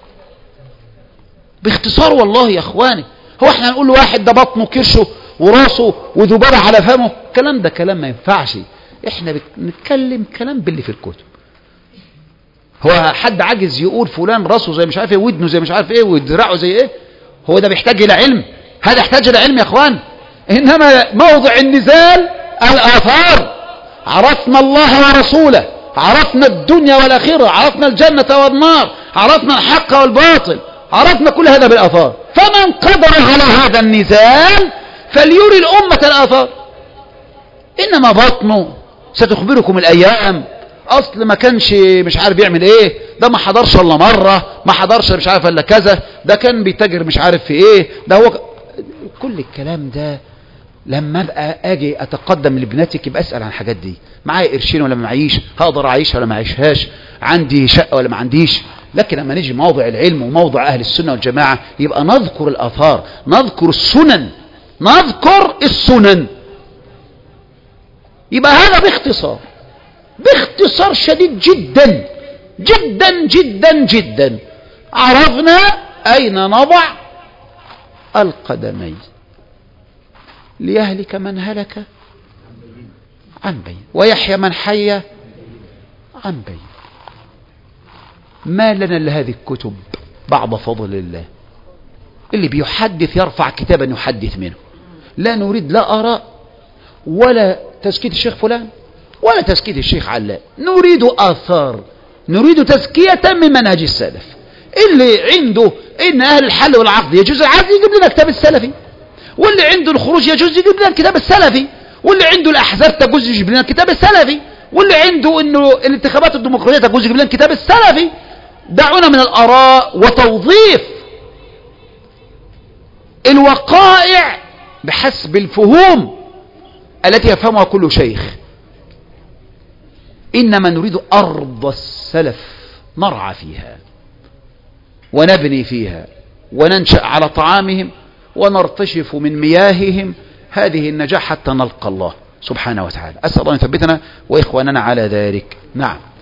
باختصار والله يا أخواني. هو احنا نقول واحد ده بطنه كرشه وراسه وذبابة على فمه؟ الكلام ده كلام ما ينفعش. احنا بنتكلم كلام باللي في الكتب. هو حد عاجز يقول فلان راسه زي مش عارف ايه، ودنه زي مش عارف ايه، ودراعه زي ايه؟ هو ده بيحتاج الى علم؟ هذا يحتاج الى علم يا اخوان. انما موضع النزال الاثار. عرفنا الله ورسوله، عرفنا الدنيا والاخره، عرفنا الجنة والنار، عرفنا الحق والباطل، عرفنا كل هذا بالاثار. فمن قدر على هذا النزال فليري الامة الاثار. انما بطنه ستخبركم الايام، اصل ما كانش مش عارف يعمل ايه، ده ما حضرش الا مره، ما حضرش مش عارف الا كذا، ده كان بيتاجر مش عارف في ايه، ده هو كل الكلام ده. لما ابقى اجي اتقدم لابنتك يبقى اسال عن الحاجات دي: معايا قرشين ولا ما معيش؟ هقدر اعيشها ولا ما اعيشهاش؟ عندي شقه ولا ما عنديش؟ لكن لما نيجي موضع العلم وموضع اهل السنه والجماعه يبقى نذكر الاثار، نذكر السنن، نذكر السنن. يبقى هذا باختصار شديد جدا جدا جدا جدا عرفنا أين نضع القدمين ليهلك من هلك عن بين ويحيى من حي عن بين. ما لنا لهذه الكتب بعد فضل الله. اللي بيحدث يرفع كتابا يحدث منه. لا نريد لا آراء ولا تزكية الشيخ فلان ولا تزكية الشيخ علان، نريد آثار، نريد تزكية من منهج السلف. اللي عنده إن أهل الحل والعقد يجوز العزل يجيب لنا كتاب السلفي، واللي عنده الخروج يجوز يجيب لنا الكتاب السلفي، واللي عنده الأحزاب تجوز يجيب لنا الكتاب السلفي، واللي عنده إنه الانتخابات الديمقراطية تجوز يجيب لنا الكتاب السلفي. دعونا من الآراء وتوظيف الوقائع بحسب الفهوم التي يفهمها كل شيخ. إنما نريد أرض السلف نرعى فيها ونبني فيها وننشأ على طعامهم ونرتشف من مياههم. هذه النجاح حتى نلقى الله سبحانه وتعالى. أسأل الله أن يثبتنا وإخواننا على ذلك. نعم.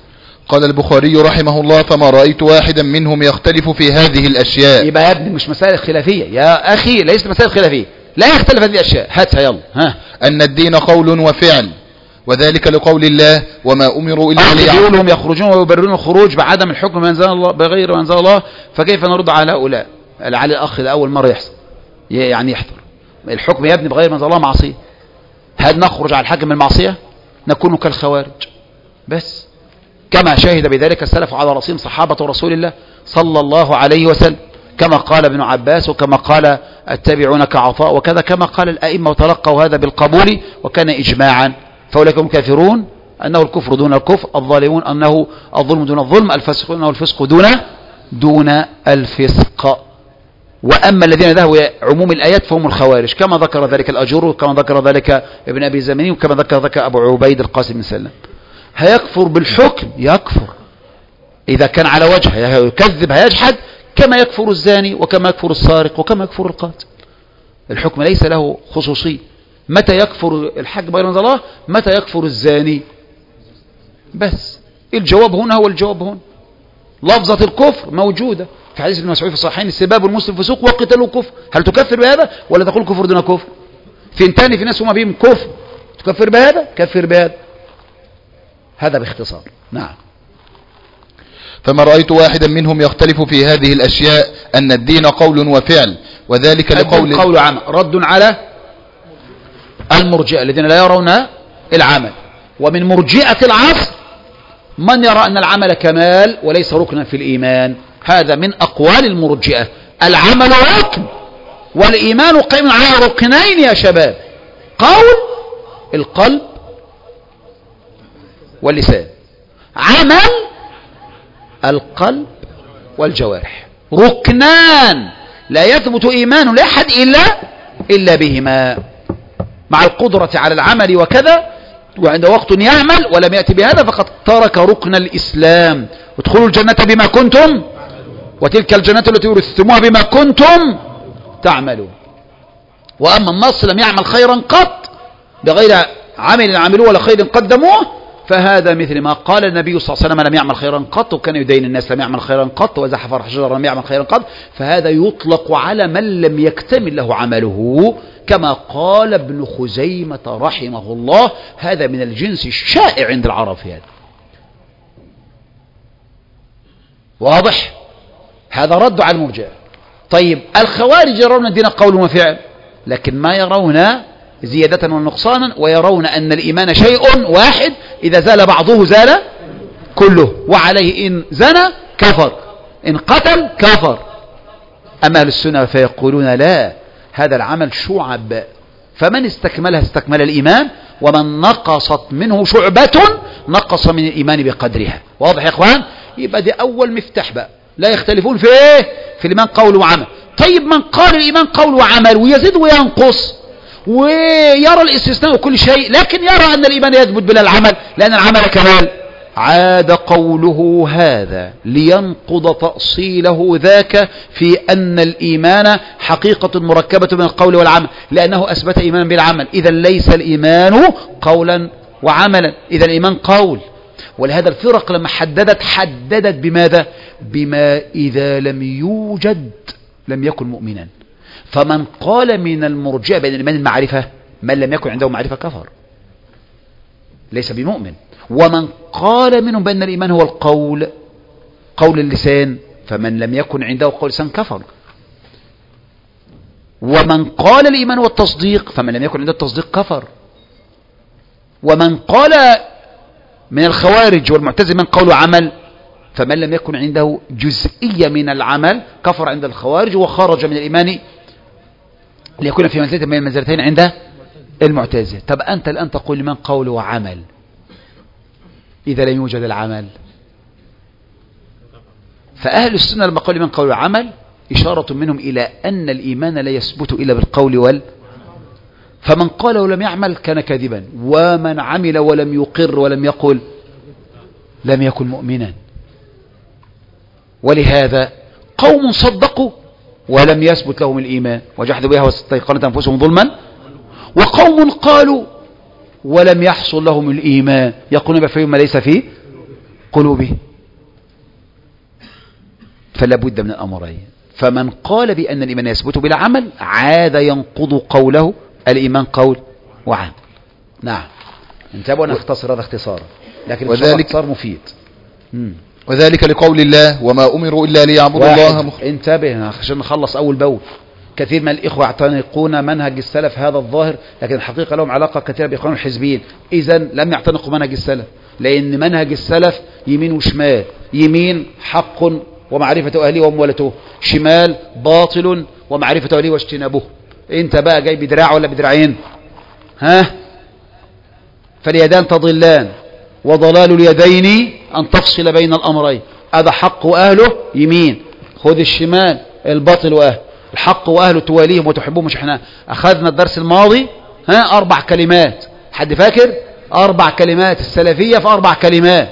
قال البخاري رحمه الله: فما رأيت واحدا منهم يختلف في هذه الأشياء. يبقى يا ابني مش مسائل خلافية يا أخي، ليست مسائل خلافية، لا يختلف هذه الأشياء. هاتها يلا. أن الدين قول وفعل، وذلك لقول الله: وما أمروا إلا ليعبدوا. هم يخرجون ويبررون الخروج بعدم الحكم ما أنزل الله بغير ما أنزل الله، فكيف نرد على هؤلاء؟ على الأخ ده أول مرة يحصل يعني يحضر الحكم يا ابني بغير ما أنزل الله معصية. هل نخرج على الحاكم المعصية؟ نكون كالخوارج بس، كما شهد بذلك السلف على رأسهم صحابة رسول الله صلى الله عليه وسلم، كما قال ابن عباس وكما قال التابعون كعطاء وكذا، كما قال الأئمة وتلقوا هذا بالقبول وكان إجماعا. فأولئك هم كافرون أنه الكفر دون الكفر، الظالمون أنه الظلم دون الظلم، الفاسقون أنه الفسق دون الفسق. وأما الذين ذهبوا عموم الآيات فهم الخوارج، كما ذكر ذلك الأجر وكما ذكر ذلك ابن أبي زماني وكما ذكر ذلك أبو عبيد القاسم بن سلام. هيكفر بالحكم، يكفر إذا كان على وجهه، يكذب هيجحد، كما يكفر الزاني وكما يكفر السارق وكما يكفر القاتل. الحكم ليس له خصوصي. متى يكفر الحاكم بغير ما أنزل الله؟ متى يكفر الزاني بس. الجواب هنا هو الجواب هنا. لفظة الكفر موجودة في حديث ابن مسعود في الصحيحين: السباب المسلم فسوق وقتاله كفر. هل تكفر بهذا ولا تقول كفر دون كفر؟ في ناس هم بهم كفر، تكفر بهذا؟ كفر بهذا. هذا باختصار. نعم. فما رأيت واحدا منهم يختلف في هذه الأشياء أن الدين قول وفعل، وذلك لقول قول عمل. رد على المرجئة الذين لا يرون العمل. ومن مرجئة العصر من يرى أن العمل كمال وليس ركنا في الإيمان. هذا من أقوال المرجئة. العمل ركن والإيمان قائم على ركنين يا شباب: قول القلب واللسان، عمل القلب والجوارح. ركنان لا يثبت إيمان لأحد إلا بهما، مع القدرة على العمل وكذا. وعند وقت يعمل ولم يأتي بهذا فقد ترك ركن الإسلام. ادخلوا الجنة بما كنتم، وتلك الجنة التي ورثتموها بما كنتم تعملون. وأما النص لم يعمل خيرا قط بغير عمل عملوه ولا خير قدموه، فهذا مثل ما قال النبي صلى الله عليه وسلم: لم يعمل خيرا قط، وكان يدين الناس لم يعمل خيرا قط، وإذا حفر حجرا لم يعمل خيرا قط. فهذا يطلق على من لم يكتمل له عمله، كما قال ابن خزيمة رحمه الله: هذا من الجنس الشائع عند العرب في هذا. واضح؟ هذا رد على المرجئة. طيب الخوارج يرون الدين قول وفعل، لكن ما يرون زيادة ونقصانا، ويرون أن الإيمان شيء واحد، إذا زال بعضه زال كله، وعليه إن زنى كفر، إن قتل كفر. أما أهل السنة فيقولون لا، هذا العمل شعب، فمن استكملها استكمل الإيمان، ومن نقصت منه شعبة نقص من الإيمان بقدرها. واضح يا إخوان؟ يبقى دي أول مفتاح بقى، لا يختلفون في إيه؟ في الإيمان قول وعمل. طيب من قال الإيمان قول وعمل ويزيد وينقص ويرى الاستثناء وكل شيء، لكن يرى أن الإيمان يثبت بلا العمل لأن العمل كمال، عاد قوله هذا لينقض تأصيله ذاك في أن الإيمان حقيقة مركبة من القول والعمل، لأنه أثبت إيمانا بالعمل. إذا ليس الإيمان قولا وعملا، إذا الإيمان قول. ولهذا الفرق لما حددت بماذا؟ بما إذا لم يوجد لم يكن مؤمنا. فمن قال من المرجئة بين الإيمان المعرفة، من لم يكن عنده معرفة كفر، ليس بمؤمن. ومن قال منهم بأن الإيمان هو القول، قول اللسان، فمن لم يكن عنده قول لسان كفر. ومن قال الإيمان هو التصديق، فمن لم يكن عنده التصديق كفر. ومن قال من الخوارج والمعتزلة من قول وعمل، فمن لم يكن عنده جزئية من العمل كفر عند الخوارج وخرج من الإيمان ليكون في منزلة من المنزلتين عند المعتزلة. طب أنت الآن تقول من قول وعمل إذا لم يوجد العمل؟ فأهل السنة لما قالوا من قول وعمل إشارة منهم إلى أن الإيمان لا يثبت إلا بالقول فمن قال ولم يعمل كان كاذبا، ومن عمل ولم يقر ولم يقل لم يكن مؤمنا. ولهذا قوم صدقوا ولم يثبت لهم الإيمان وجحدوا بها واستيقنت أنفسهم ظلما، وقوم قالوا ولم يحصل لهم الإيمان يقولون بفهم ما ليس فيه قلوبهم. فلا بد من الأمرين. فمن قال بأن الإيمان يثبت بلا عمل عاد ينقض قوله الإيمان قول وعمل. نعم. انتبهوا أن اختصر هذا اختصارا، لكن اختصار مفيد. وذلك لقول الله وما أمروا إلا ليعبدوا الله انتبه عشان نخلص أول بول. كثير من الإخوة يعتنقون منهج السلف هذا الظاهر، لكن الحقيقة لهم علاقة كثيرة بإخوان الحزبيين. إذن لم يعتنقوا منهج السلف، لأن منهج السلف يمين وشمال. يمين حق ومعرفة أهله ومولته، شمال باطل ومعرفة أهله واجتنابه. انت بقى جاي بدراع ولا بدراعين؟ ها؟ فاليدان تضلان وضلال اليدين أن تفصل بين الأمرين. هذا حق وأهله يمين، خذ الشمال الباطل وأهله. الحق وأهله تواليهم وتحبهم. مش احنا أخذنا الدرس الماضي 4 كلمات؟ حد فاكر 4 كلمات السلفية في 4 كلمات؟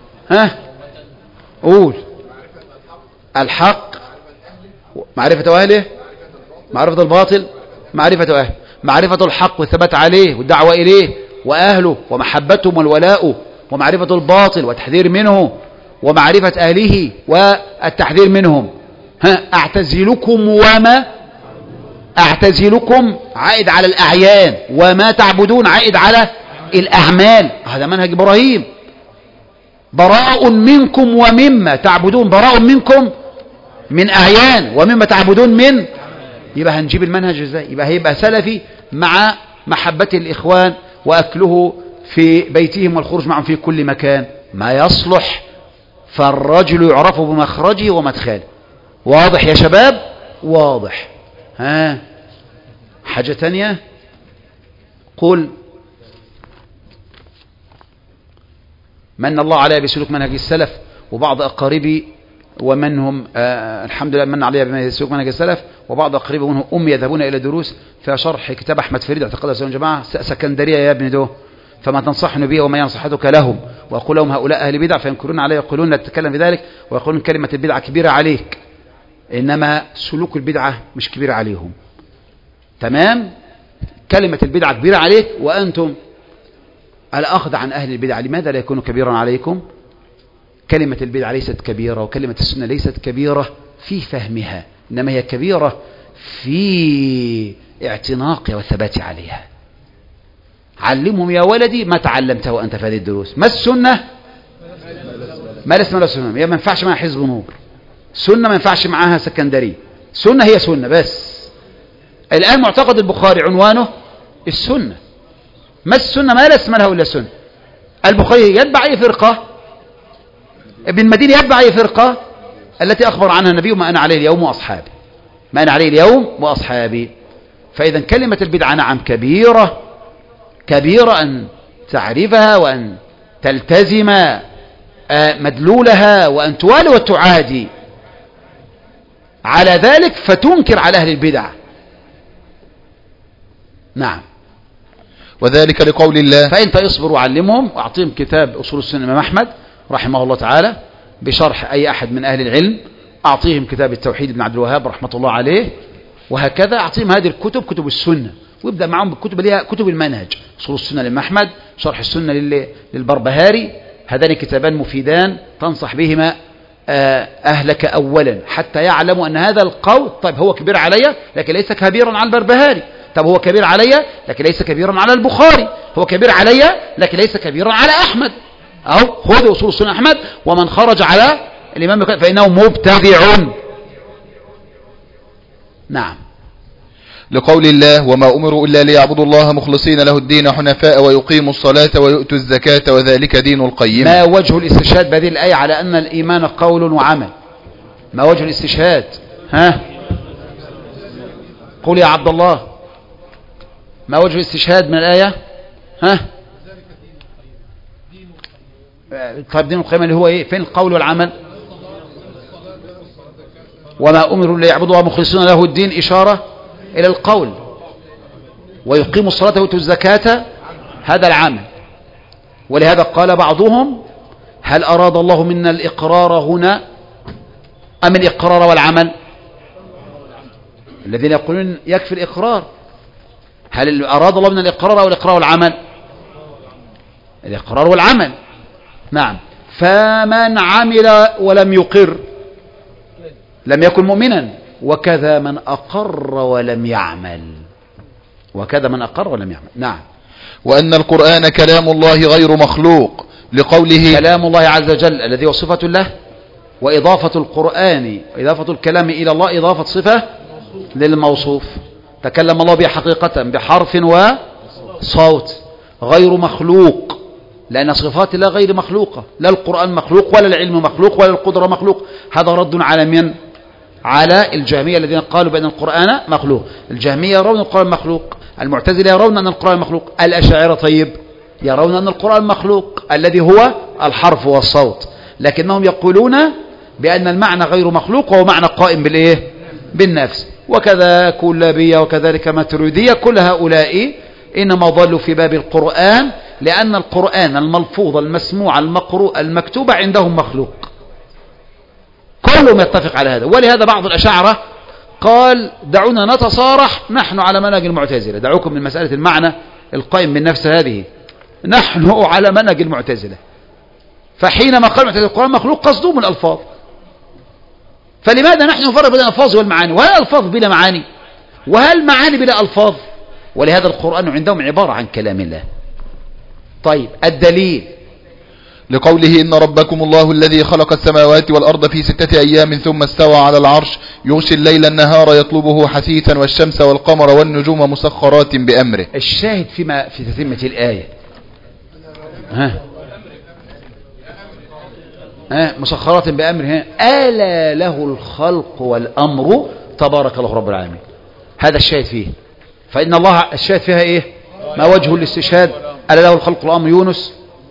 قول. الحق معرفة أهله، معرفة الباطل معرفة أهله، معرفة الحق والثبات عليه والدعوة إليه، وأهله ومحبتهم والولاء، ومعرفة الباطل والتحذير منه، ومعرفة أهله والتحذير منهم. أعتزلكم وما أعتزلكم عائد على الأعيان، وما تعبدون عائد على الأعمال. هذا منهج إبراهيم. براء منكم ومما تعبدون، براء منكم من أعيان ومما تعبدون من. يبقى هنجيب المنهج ازاي؟ يبقى هيبقى سلفي مع محبة الإخوان وأكله في بيتهم والخروج معهم في كل مكان. ما يصلح. فالرجل يعرف بمخرجه ومدخله. واضح يا شباب؟ واضح. حاجة تانية. قل من الله علي بسلوك منهج السلف، وبعض أقاربي ومنهم الحمد لله من علي بسلوك منهج السلف، وبعض أقاربي ومنهم أمي يذهبون إلى دروس في شرح كتاب أحمد فريد اعتقاد السنة والجماعة سكندرية يا ابن ده. فما تنصحني به وما ينصحتك لهم، وأقول لهم هؤلاء أهل بدع فينكرون علي يقولون لا تتكلم في ذلك، ويقولون كلمة البدعة كبيرة عليك، إنما سلوك البدعة مش كبيرة عليهم. تمام؟ كلمة البدعة كبيرة عليك، وأنتم الأخذ عن أهل البدع لماذا لا يكون كبيرا عليكم؟ كلمة البدعة ليست كبيرة، وكلمة السنة ليست كبيرة في فهمها، إنما هي كبيرة في اعتناقها والثبات عليها. علمهم يا ولدي ما تعلمته وأنت في هذه الدروس. ما السنة؟ ما الاسم ولا السنة. هي ما ينفعش معها حزب نور. سنة ما ينفعش معها سكندري. سنة هي سنة بس. الآن معتقد البخاري عنوانه السنة. ما السنة؟ ما لا اسم لها إلا السنة. البخاري يتبع أي فرقة؟ ابن المديني يتبع أي فرقة؟ التي أخبر عنها النبي ما أنا عليه اليوم وأصحابي. ما أنا عليه اليوم وأصحابي. فإذا كلمة البدعة نعم كبيرة، كبيرة أن تعرفها وأن تلتزم مدلولها وأن توالي وتعادي. على ذلك فتنكر على أهل البدع. نعم. وذلك لقول الله فأنت اصبر وعلمهم، وأعطيهم كتاب أصول السنة الإمام أحمد رحمه الله تعالى بشرح أي أحد من أهل العلم. أعطيهم كتاب التوحيد ابن عبد الوهاب رحمة الله عليه، وهكذا أعطيهم هذه الكتب، كتب السنة، ويبدأ معهم بالكتب اللي هي كتب المنهج. أصول السنة للإمام أحمد، شرح السنة للبربهاري. هذان كتابان مفيدان تنصح بهما أهلك أولا حتى يعلموا أن هذا القول طيب هو كبير علي لكن ليس كبيرا على البربهاري. طب هو كبير علي لكن ليس كبيرا على البخاري. هو كبير علي لكن ليس كبيرا على أحمد. أو خذ أصول السنة أحمد، ومن خرج على الإمام فإنه مبتدع. نعم. لقول الله وما أمروا إلا ليعبدوا الله مخلصين له الدين حنفاء ويقيموا الصلاة ويؤتوا الزكاة وذلك دين القيم. ما وجه الاستشهاد بهذه الآية على أن الإيمان قول وعمل؟ ما وجه الاستشهاد؟ قل يا عبد الله، ما وجه الاستشهاد من الآية؟ طيب دين القيم اللي هو إيه؟ فين القول والعمل؟ وما أمروا إلا ليعبدوا الله مخلصين له الدين إشارة إلى القول، ويقيموا الصلاة ويؤتوا الزكاة هذا العمل. ولهذا قال بعضهم هل أراد الله منا الإقرار هنا أم الإقرار والعمل؟ الذين يقولون يكفي الإقرار. هل أراد الله منا الإقرار أو الإقرار والعمل؟ الإقرار والعمل. نعم. فمن عمل ولم يقر لم يكن مؤمنا، وكذا من أقر ولم يعمل، وكذا من أقر ولم يعمل. نعم. وأن القرآن كلام الله غير مخلوق لقوله كلام الله عز وجل الذي هو صفة له، وإضافة القرآن إضافة الكلام إلى الله إضافة صفة للموصوف. تكلم الله به حقيقة بحرف وصوت غير مخلوق، لأن صفات الله غير مخلوقة، لا القرآن مخلوق ولا العلم مخلوق ولا القدرة مخلوق. هذا رد على من؟ على الجهمية الذين قالوا بأن القرآن مخلوق. الجهمية يرون القرآن مخلوق، المعتزلة يرون أن القرآن مخلوق، الأشاعرة طيب يرون أن القرآن مخلوق الذي هو الحرف والصوت، لكنهم يقولون بأن المعنى غير مخلوق وهو معنى قائم بالإيه؟ بالنفس. وكذا كلابية وكذلك ماتريدية، كل هؤلاء إنما ضلوا في باب القرآن، لأن القرآن الملفوظ المسموع المقروء المكتوب عندهم مخلوق، كلهم يتفق على هذا. ولهذا بعض الأشاعرة قال دعونا نتصارح نحن على منهج المعتزلة، دعوكم من مسألة المعنى القائم بالنفس هذه، نحن على منهج المعتزلة. فحينما قال المعتزلة القرآن مخلوق قصدهم الألفاظ، فلماذا نحن نفرق بين الألفاظ والمعاني؟ وهل الألفاظ بلا معاني؟ وهل معاني بلا ألفاظ؟ ولهذا القرآن عندهم عبارة عن كلام الله. طيب الدليل لقوله إن ربكم الله الذي خلق السماوات والأرض في 6 أيام ثم استوى على العرش يغشي الليل النهار يطلبه حثيثا والشمس والقمر والنجوم مسخرات بأمره. الشاهد فيما في تتمة الآية مسخرات بأمره، ألا له الخلق والأمر تبارك الله رب العالمين. هذا الشاهد فيه. فإن الله الشاهد فيها إيه؟ ما وجه الاستشهاد؟ ألا له الخلق والأمر. يونس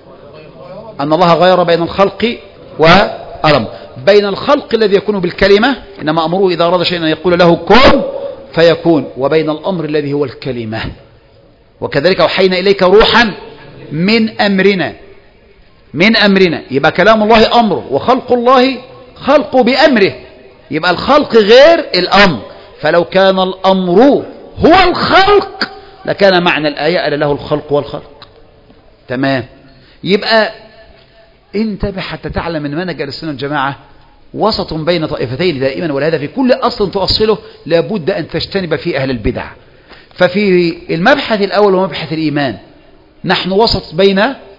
أن الله غير بين الخلق والأمر، بين الخلق الذي يكون بالكلمة إنما أمره إذا أراد شيئا يقول له كن فيكون، وبين الأمر الذي هو الكلمة. وكذلك أوحينا إليك روحا من أمرنا، من أمرنا، يبقى كلام الله أمره، وخلق الله خلق بأمره، يبقى الخلق غير الأمر. فلو كان الأمر هو الخلق لكان معنى الآية ألا له الخلق والخلق. تمام. يبقى انتبه حتى تعلم من منهج أهل السنة والجماعة وسط بين طائفتين دائما، ولهذا في كل أصل تؤصله لابد أن تجتنب فيه أهل البدع. ففي المبحث الأول ومبحث الإيمان نحن وسط بين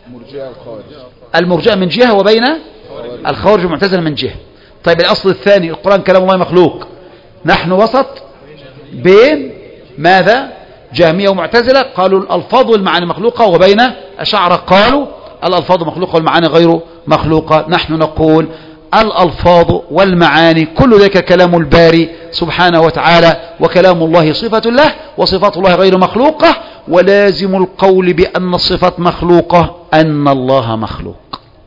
المرجئة من جهة وبين الخوارج والمعتزلة من جهة. طيب الأصل الثاني القرآن كلام الله مخلوق، نحن وسط بين ماذا؟ جهمية ومعتزلة قالوا الألفاظ والمعاني مخلوقة، وبين أشاعرة قالوا الألفاظ مخلوقة والمعاني غير مخلوقة. نحن نقول الألفاظ والمعاني كل ذلك كلام الباري سبحانه وتعالى، وكلام الله صفة له، وصفات الله غير مخلوقة، ولازم القول بأن الصفات مخلوقة أن الله مخلوق.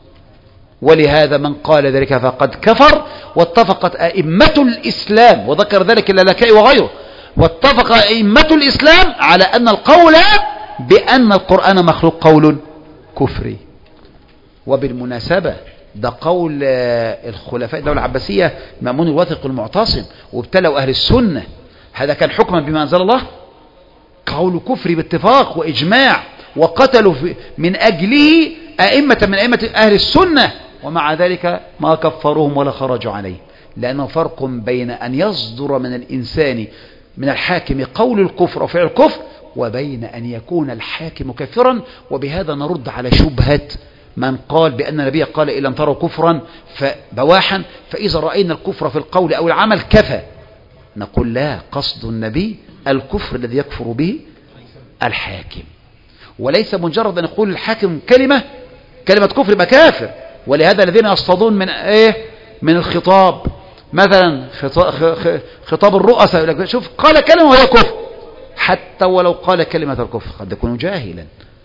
ولهذا من قال ذلك فقد كفر. واتفقت أئمة الإسلام، وذكر ذلك اللالكائي وغيره، واتفق أئمة الإسلام على أن القول بأن القرآن مخلوق قول كفري. وبالمناسبة ده قول الخلفاء الدولة العباسية مأمون الواثق المعتصم، وابتلوا أهل السنة، هذا كان حكما بما أنزل الله، قول كفري باتفاق وإجماع، وقتلوا من أجله أئمة من أئمة أهل السنة، ومع ذلك ما كفروهم ولا خرجوا عليه. لأنه فرق بين أن يصدر من الإنسان من الحاكم قول الكفر أو فعل الكفر، وبين أن يكون الحاكم كافرا. وبهذا نرد على شبهة من قال بأن النبي قال إن لم تروا كفرا بواحا فإذا رأينا الكفر في القول أو العمل كفى. نقول لا، قصد النبي الكفر الذي يكفر به الحاكم، وليس مجرد أن يقول الحاكم كلمة كفر يبقى كافر. ولهذا الذين يصطادون من من الخطاب مثلا خطاب الرؤساء، شوف قال كلمة وهي كفر، حتى ولو قال كلمة الكفر قد يكون جاهلا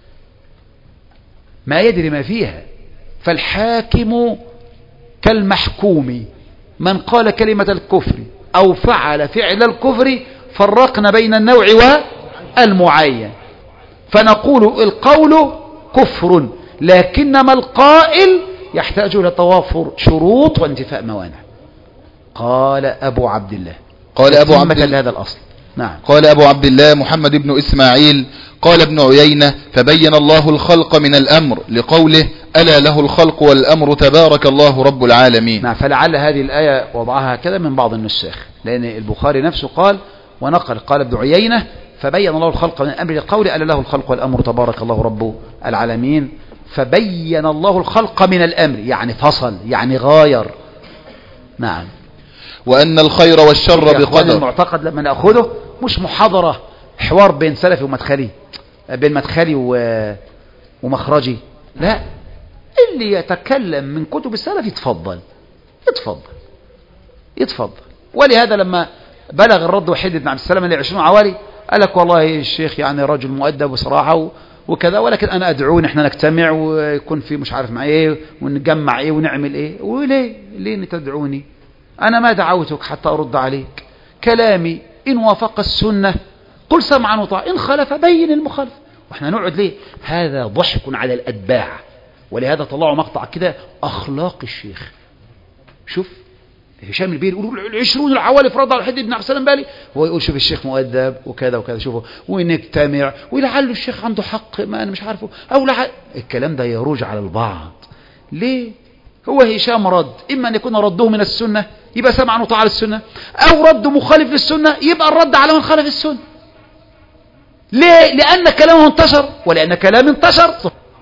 ما يدري ما فيها. فالحاكم كالمحكوم، من قال كلمة الكفر أو فعل فعل الكفر فرقنا بين النوع والمعين، فنقول القول كفر، لكنما القائل يحتاج إلى توافر شروط وانتفاء موانع. قال أبو عبد الله، قال أبو عبد الله هذا الأصل نعم. قال أبو عبد الله محمد بن إسماعيل قال ابن عيينة فبين الله الخلق من الأمر لقوله ألا له الخلق والأمر تبارك الله رب العالمين. نعم. فلعل هذه الآية وضعها كذا من بعض النساخ، لأن البخاري نفسه قال ونقل قال ابن عيينة فبين الله الخلق من الأمر لقوله ألا له الخلق والأمر تبارك الله رب العالمين. فبين الله الخلق من الأمر يعني فصل، يعني غاير. نعم. وأن الخير والشر بقدر. المعتقد لما نأخذه مش محاضرة حوار بين سلفي ومدخلي، بين مدخلي ومخرجي، لا، اللي يتكلم من كتب السلف يتفضل يتفضل يتفضل. ولهذا لما بلغ الرد وحيد بن عبد السلام اللي 20 عوالي قال لك والله الشيخ يعني رجل مؤدب بصراحة وكذا، ولكن أنا أدعو إن احنا نجتمع ويكون في مش عارف مع إيه ونجمع إيه ونعمل إيه. ليه تدعوني؟ أنا ما دعوتك حتى أرد عليك. كلامي إن وافق السنة قل سمعا وطاعة، إن خالف بين المخالف. وإحنا نقعد ليه؟ هذا ضحك على الأتباع. ولهذا طلعوا مقطع كده أخلاق الشيخ. شوف هشام البيري يقول 20 العوالي فرض على الحد بن عبد السلام بالي، هو يقول شوف الشيخ مؤدب وكذا وكذا، شوفوا ونجتمع ولعله الشيخ عنده حق ما أنا مش عارفه، أو الكلام ده يروج على البعض. ليه؟ هو هشام رد، إما أن يكون رده من السنة يبقى سمعا وطاعة للسنة، أو رد مخالف للسنة يبقى الرد على من خالف السنة. ليه؟ لأن كلامه انتشر، ولأن كلام انتشر.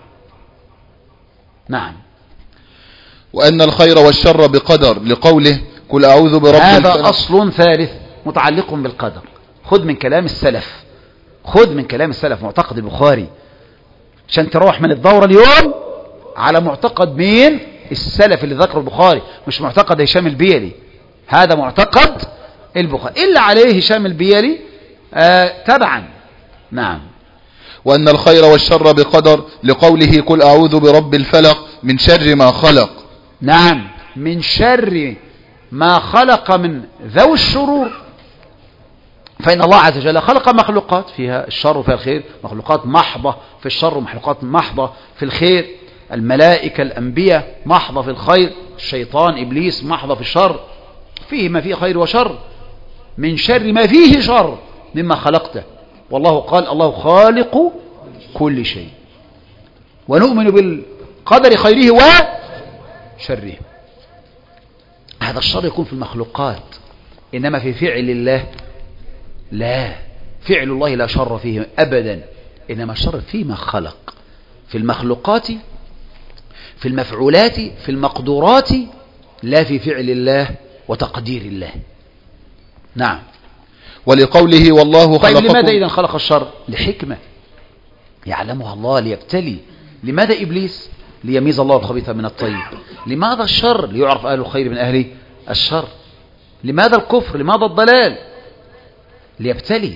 نعم. وأن الخير والشر بقدر لقوله قل أعوذ برب الفلق. هذا أصل ثالث متعلق بالقدر. خذ من كلام السلف، خذ من كلام السلف معتقد البخاري عشان تروح من الدورة اليوم على معتقد مين؟ السلف اللي ذكر البخاري، مش معتقد هشام البيلي. هذا معتقد البخاري إلا عليه هشام البيلي تبعا. نعم. وأن الخير والشر بقدر لقوله قل أعوذ برب الفلق من شر ما خلق. نعم، من شر ما خلق من ذوي الشرور. فإن الله عز وجل خلق مخلوقات فيها الشر وفيها الخير، مخلوقات محضة في الشر ومخلوقات محضة في الخير. الملائكة الأنبياء محضة في الخير، الشيطان إبليس محضة في الشر. فيه ما فيه خير وشر. من شر ما فيه شر مما خلقته. والله قال الله خالق كل شيء، ونؤمن بالقدر خيره وشره. هذا الشر يكون في المخلوقات، إنما في فعل الله لا، فعل الله لا شر فيه أبدا، إنما الشر فيما خلق، في المخلوقات، في المفعولات، في المقدورات، لا في فعل الله وتقدير الله. نعم. ولقوله والله خلقكم. طيب لماذا إذا خلق الشر؟ لحكمة يعلمها الله ليبتلي. لماذا إبليس؟ ليميز الله الخبيث من الطيب. لماذا الشر؟ ليعرف أهل الخير من أهل الشر. لماذا الكفر؟ لماذا الضلال؟ ليبتلي.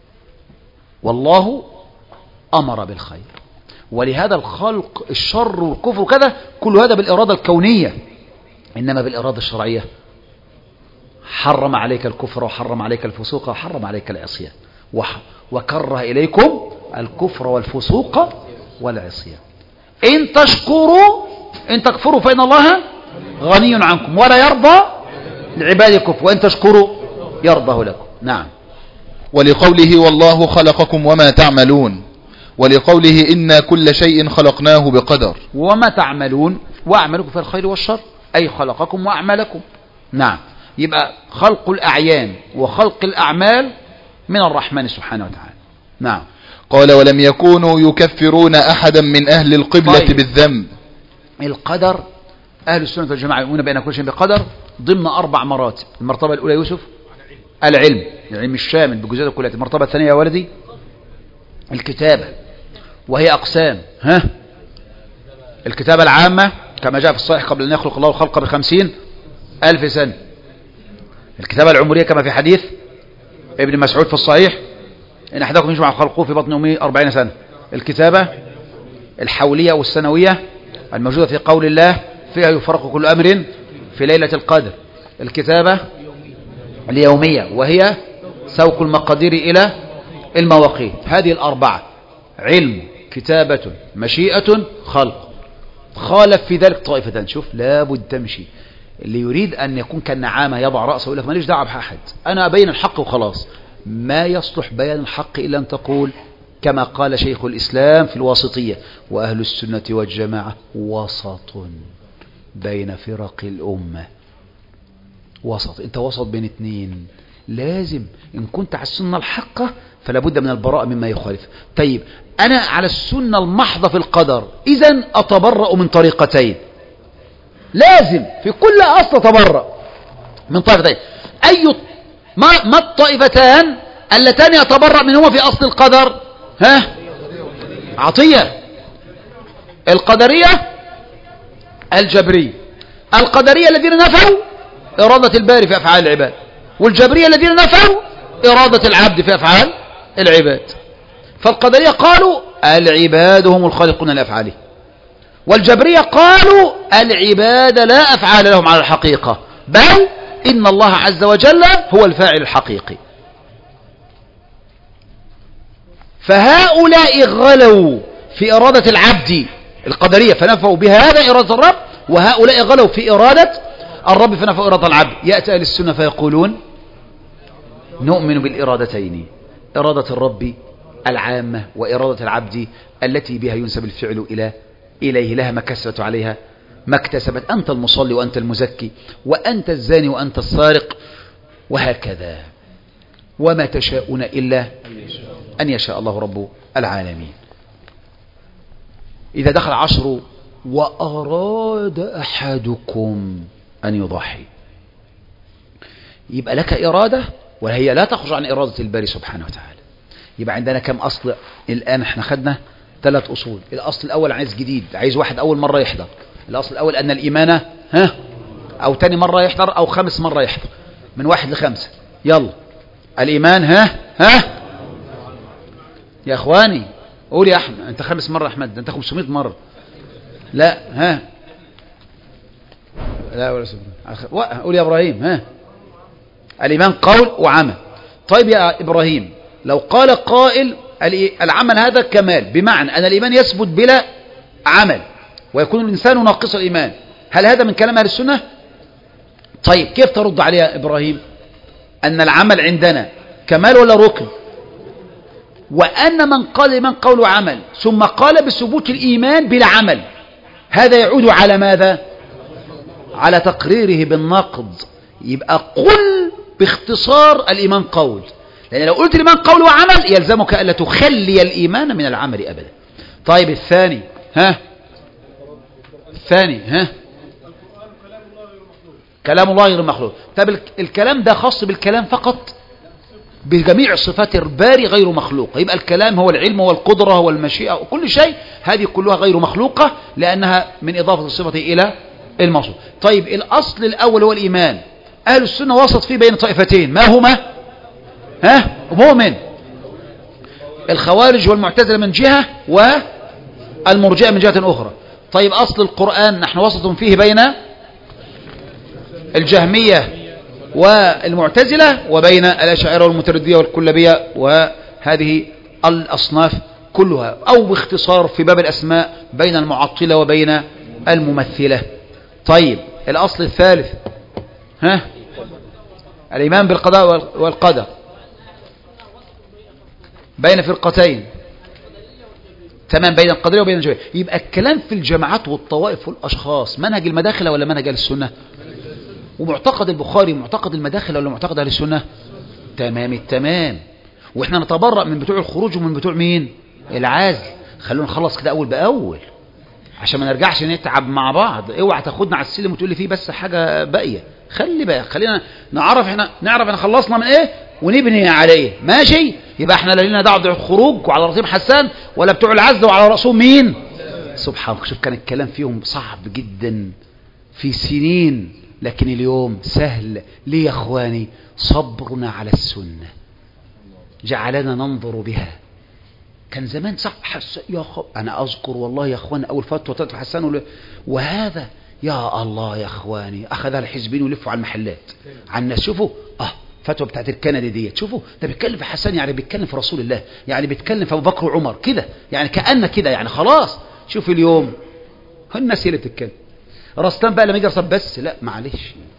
والله أمر بالخير. ولهذا الخلق الشر والكفر وكذا كل هذا بالإرادة الكونية، إنما بالإرادة الشرعية حرم عليك الكفر وحرم عليك الفسوق وحرم عليك العصيان وكره إليكم الكفر والفسوق والعصيان. إن تشكروا إن تكفروا فإن الله غني عنكم ولا يرضى لعباده الكفر وإن تشكروا يرضه لكم. نعم. ولقوله والله خلقكم وما تعملون. ولقوله إنا كل شيء خلقناه بقدر. وما تعملون وأعملكم في الخير والشر، أي خلقكم وأعمالكم. نعم. يبقى خلق الأعيان وخلق الأعمال من الرحمن سبحانه وتعالى. نعم. قال ولم يكونوا يكفرون أحدا من أهل القبلة طيب. بالذنب. القدر أهل السنة والجماعة يؤمنون بأن كل شيء بقدر ضمن 4 مراتب. المرتبة الأولى يوسف العلم الشامل بجزئيات كلها. المرتبة الثانية يا ولدي الكتابة، وهي أقسام. الكتابة العامة كما جاء في الصحيح قبل أن يخلق الله الخلق ب50,000 سنة. الكتابة العمرية كما في حديث ابن مسعود في الصحيح إن أحدكم يجمع خلقه في بطن أمه 40 سنة. الكتابة الحولية والسنوية الموجودة في قول الله فيها يفرق كل أمر في ليلة القدر. الكتابة اليومية وهي سوق المقادير إلى المواقيت. هذه 4: علم، كتابة، مشيئة، خلق. خالف في ذلك طائفة. شوف لابد تمشي. اللي يريد أن يكون كالنعامة يضع رأسه يقول لك ماليش دعوة بأحد، أنا أبين الحق وخلاص. ما يصلح بيان الحق إلا أن تقول كما قال شيخ الإسلام في الواسطية: وأهل السنة والجماعة وسط بين فرق الأمة. وسط، أنت وسط بين اتنين. لازم إن كنت على السنة الحقة فلا بد من البراءة مما يخالف. طيب أنا على السنة المحضة في القدر، إذن أتبرأ من طريقتين. لازم في كل أصل أتبرأ من طريقتين. ما الطائفتان اللتان يتبرأ منهما في أصل القدر؟ عطية القدرية، الجبرية. القدرية الذين نفوا إرادة الباري في أفعال العباد، والجبرية الذين نفوا إرادة العبد في أفعال العباد. فالقدرية قالوا العباد هم الخالقون لأفعاله، والجبرية قالوا العباد لا أفعال لهم على الحقيقة، بل إن الله عز وجل هو الفاعل الحقيقي. فهؤلاء غلوا في إرادة العبد، القدرية، فنفوا بهذا إرادة الرب، وهؤلاء غلوا في إرادة الرب فنفوا إرادة العبد. يأتي أهل السنة فيقولون نؤمن بالإرادتين، إرادة الرب العامة وإرادة العبد التي بها ينسب الفعل إليه، لها ما كسبت عليها ما اكتسبت، أنت المصلي وأنت المزكي وأنت الزاني وأنت السارق، وهكذا. وما تشاءون إلا أن يشاء الله رب العالمين. إذا دخل 10 وأراد أحدكم أن يضحي، يبقى لك إرادة وهي لا تخرج عن إرادة الباري سبحانه وتعالى. يبقى عندنا كم أصل الآن؟ احنا خدنا 3 أصول. الأصل الأول عايز جديد، عايز واحد أول مرة يحضر. الأصل الأول أن الإيمان أو تاني مرة يحضر أو 5 مرة يحضر، من 1 ل5. يلا الإيمان يا أخواني قول يا أحمد. أنت 5 مرة يا أحمد، أنت 500 مرة. لا لا ولا سبحانه. قول يا إبراهيم الإيمان قول وعمل. طيب يا إبراهيم، لو قال قائل العمل هذا كمال، بمعنى أن الإيمان يثبت بلا عمل ويكون الإنسان ناقص الإيمان، هل هذا من كلام أهل السنة؟ طيب كيف ترد عليه يا إبراهيم أن العمل عندنا كمال ولا ركن، وأن من قال الإيمان قول وعمل ثم قال بثبوت الإيمان بلا عمل، هذا يعود على ماذا؟ على تقريره بالنقض. يبقى قل باختصار الإيمان قول، لأن لو قلت الإيمان قول وعمل يلزمك ألا تخلي الإيمان من العمل أبدا. طيب الثاني كلام الله غير مخلوق. طب الكلام ده خاص بالكلام فقط، بجميع صفات الباري غير مخلوقة. يبقى الكلام هو العلم والقدرة والمشيئة وكل شيء، هذه كلها غير مخلوقة لأنها من إضافة الصفة إلى الموصوف. طيب الأصل الأول هو الإيمان. أهل السنة وسط فيه بين طائفتين، ما هما؟ مؤمن. الخوارج والمعتزلة من جهة والمرجئة من جهة أخرى. طيب أصل القرآن نحن وسط فيه بين الجهمية والمعتزلة وبين الأشاعرة والمتردية والكلابية وهذه الأصناف كلها، أو باختصار في باب الأسماء بين المعطلة وبين الممثلة. طيب الأصل الثالث الإيمان بالقضاء والقدر بين فرقتين، تمام، بين القدرية وبين الجبرية. يبقى الكلام في الجماعات والطوائف والأشخاص منهج المداخلة ولا منهج أهل السنة؟ ومعتقد البخاري معتقد المداخلة ولا معتقد أهل السنة؟ تمام التمام. وإحنا نتبرأ من بتوع الخروج ومن بتوع مين؟ العازل. خلونا نخلص كده أول بأول عشان ما نرجعش نتعب مع بعض. اوعى تاخدنا على السلم وتقول لي فيه بس حاجة باقية. خلينا نعرف احنا خلصنا من ايه ونبني عليه، ماشي؟ يبقى احنا لا لنا دعوه بتوع الخروج وعلى راسهم حسان، ولا بتوع العزل وعلى راسهم مين؟ سبحان الله. شوف كان الكلام فيهم صعب جدا في سنين، لكن اليوم سهل. ليه يا اخواني؟ صبرنا على السنة جعلنا ننظر بها. كان زمان صح يا انا اذكر والله يا اخوان اول فتوى طلعت حسان وهذا يا الله يا اخواني اخذها الحزبين ويلفوا على المحلات على الناس. شوفوا فتوى بتاعت الكندي ديت، شوفوا ده بيتكلم في حسان، يعني بيتكلم في رسول الله، يعني بيتكلم في ابو بكر وعمر كده، يعني كأن كده يعني خلاص. شوف اليوم الناس هي اللي بتتكلم. رستان بقى لما يجي بس لا معلش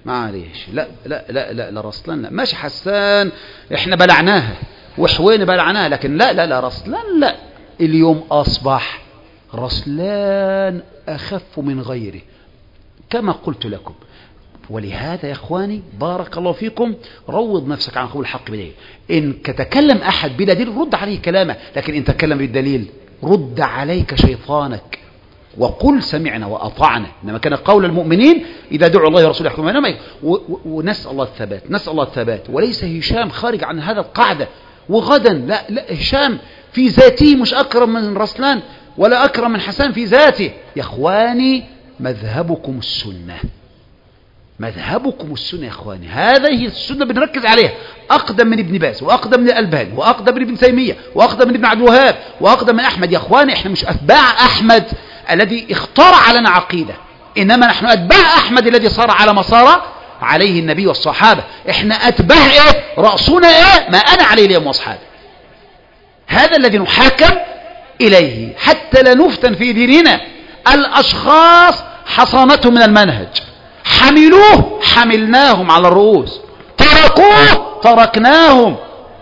معليش، لا لا لا لا لا رسلان لا. ماشي حسان احنا بلعناها وحوين بلعناها، لكن لا لا لا رسلان لا. اليوم أصبح رسلان أخف من غيره كما قلت لكم. ولهذا يا إخواني بارك الله فيكم روض نفسك عن قول الحق بدليل. إن تتكلم أحد بلا دليل رد عليه كلامه، لكن إن تتكلم بالدليل رد عليك شيطانك وقل سمعنا وأطعنا. إنما كان قول المؤمنين إذا دعوا الله ورسوله يحكم بينهم. ونسأل الله الثبات، نسأل الله الثبات. وليس هشام خارج عن هذا القاعدة. وغدا لا لا، هشام في ذاته مش أكرم من رسلان ولا أكرم من حسان في ذاته. يا إخواني مذهبكم السنة، مذهبكم السنة يا إخواني، هذه السنة بنركز عليها. أقدم من ابن باز وأقدم من الألباني وأقدم من ابن تيمية وأقدم من ابن عبد الوهاب وأقدم من أحمد. يا إخواني إحنا مش أتباع أحمد الذي اخترع لنا عقيدة، إنما نحن أتباع أحمد الذي صار على ما صار عليه النبي والصحابة. إحنا أتباع إيه؟ رأسنا إيه؟ ما أنا عليه اليوم وأصحابي. هذا الذي نحاكم إليه حتى لا نفتن في ديننا. الأشخاص حصانتهم من المنهج، حملوه حملناهم على الرؤوس، تركوه تركناهم.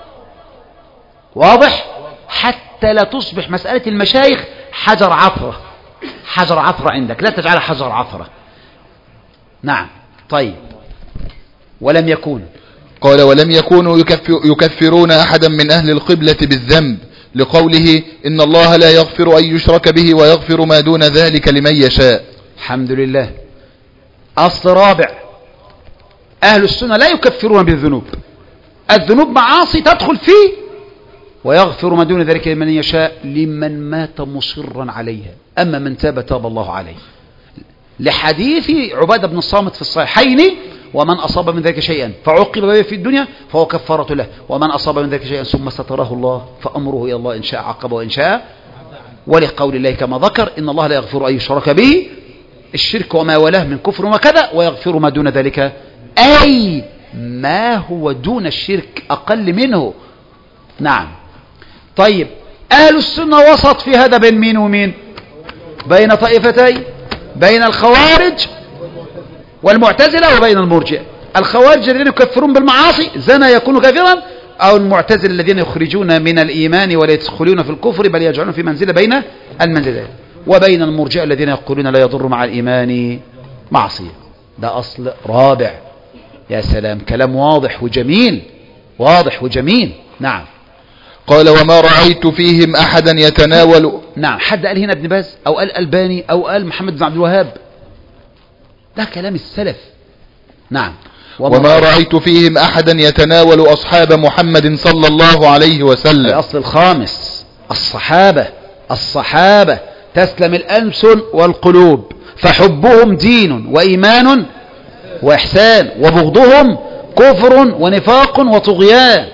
واضح؟ حتى لا تصبح مسألة المشايخ حجر عثرة، حجر عثرة عندك، لا تجعلها حجر عثرة. نعم. طيب ولم يكون، قال ولم يكونوا يكفرون أحدا من أهل القبلة بالذنب، لقوله إن الله لا يغفر أن يشرك به ويغفر ما دون ذلك لمن يشاء. الحمد لله. أصل رابع، أهل السنة لا يكفرون بالذنوب. الذنوب معاصي تدخل فيه، ويغفر ما دون ذلك لمن يشاء لمن مات مصرا عليها، أما من تاب تاب الله عليه. لحديث عبادة بن الصامت في الصحيحين ومن أصاب من ذلك شيئا فعوقب به في الدنيا فهو كفارة له، ومن أصاب من ذلك شيئا ثم ستره الله فأمره إلى الله إن شاء عقب وإن شاء. ولقول الله كما ذكر إن الله لا يغفر أن يشرك به، الشرك وما ولاه من كفر وكذا، ويغفر ما دون ذلك أي ما هو دون الشرك أقل منه. نعم. طيب أهل السنة وسط في هذا بين مين ومين؟ بين طائفتين، بين الخوارج والمعتزلة وبين المرجئة. الخوارج الذين يكفرون بالمعاصي زنا يكون كافرا، أو المعتزلة الذين يخرجون من الإيمان ولا يدخلون في الكفر بل يجعلون في منزلة بين المنزلين، وبين المرجئة الذين يقولون لا يضر مع الإيمان معصية. ده أصل رابع. يا سلام، كلام واضح وجميل، واضح وجميل. نعم. قال وما رأيت فيهم أحدا يتناول. نعم. حد قال هنا ابن باز أو قال الألباني أو قال محمد بن عبد الوهاب؟ ده كلام السلف. نعم. وما رأيت فيهم أحدا يتناول أصحاب محمد صلى الله عليه وسلم. الأصل الخامس، الصحابة تسلم الألسن والقلوب، فحبهم دين وإيمان وإحسان، وبغضهم كفر ونفاق وطغيان.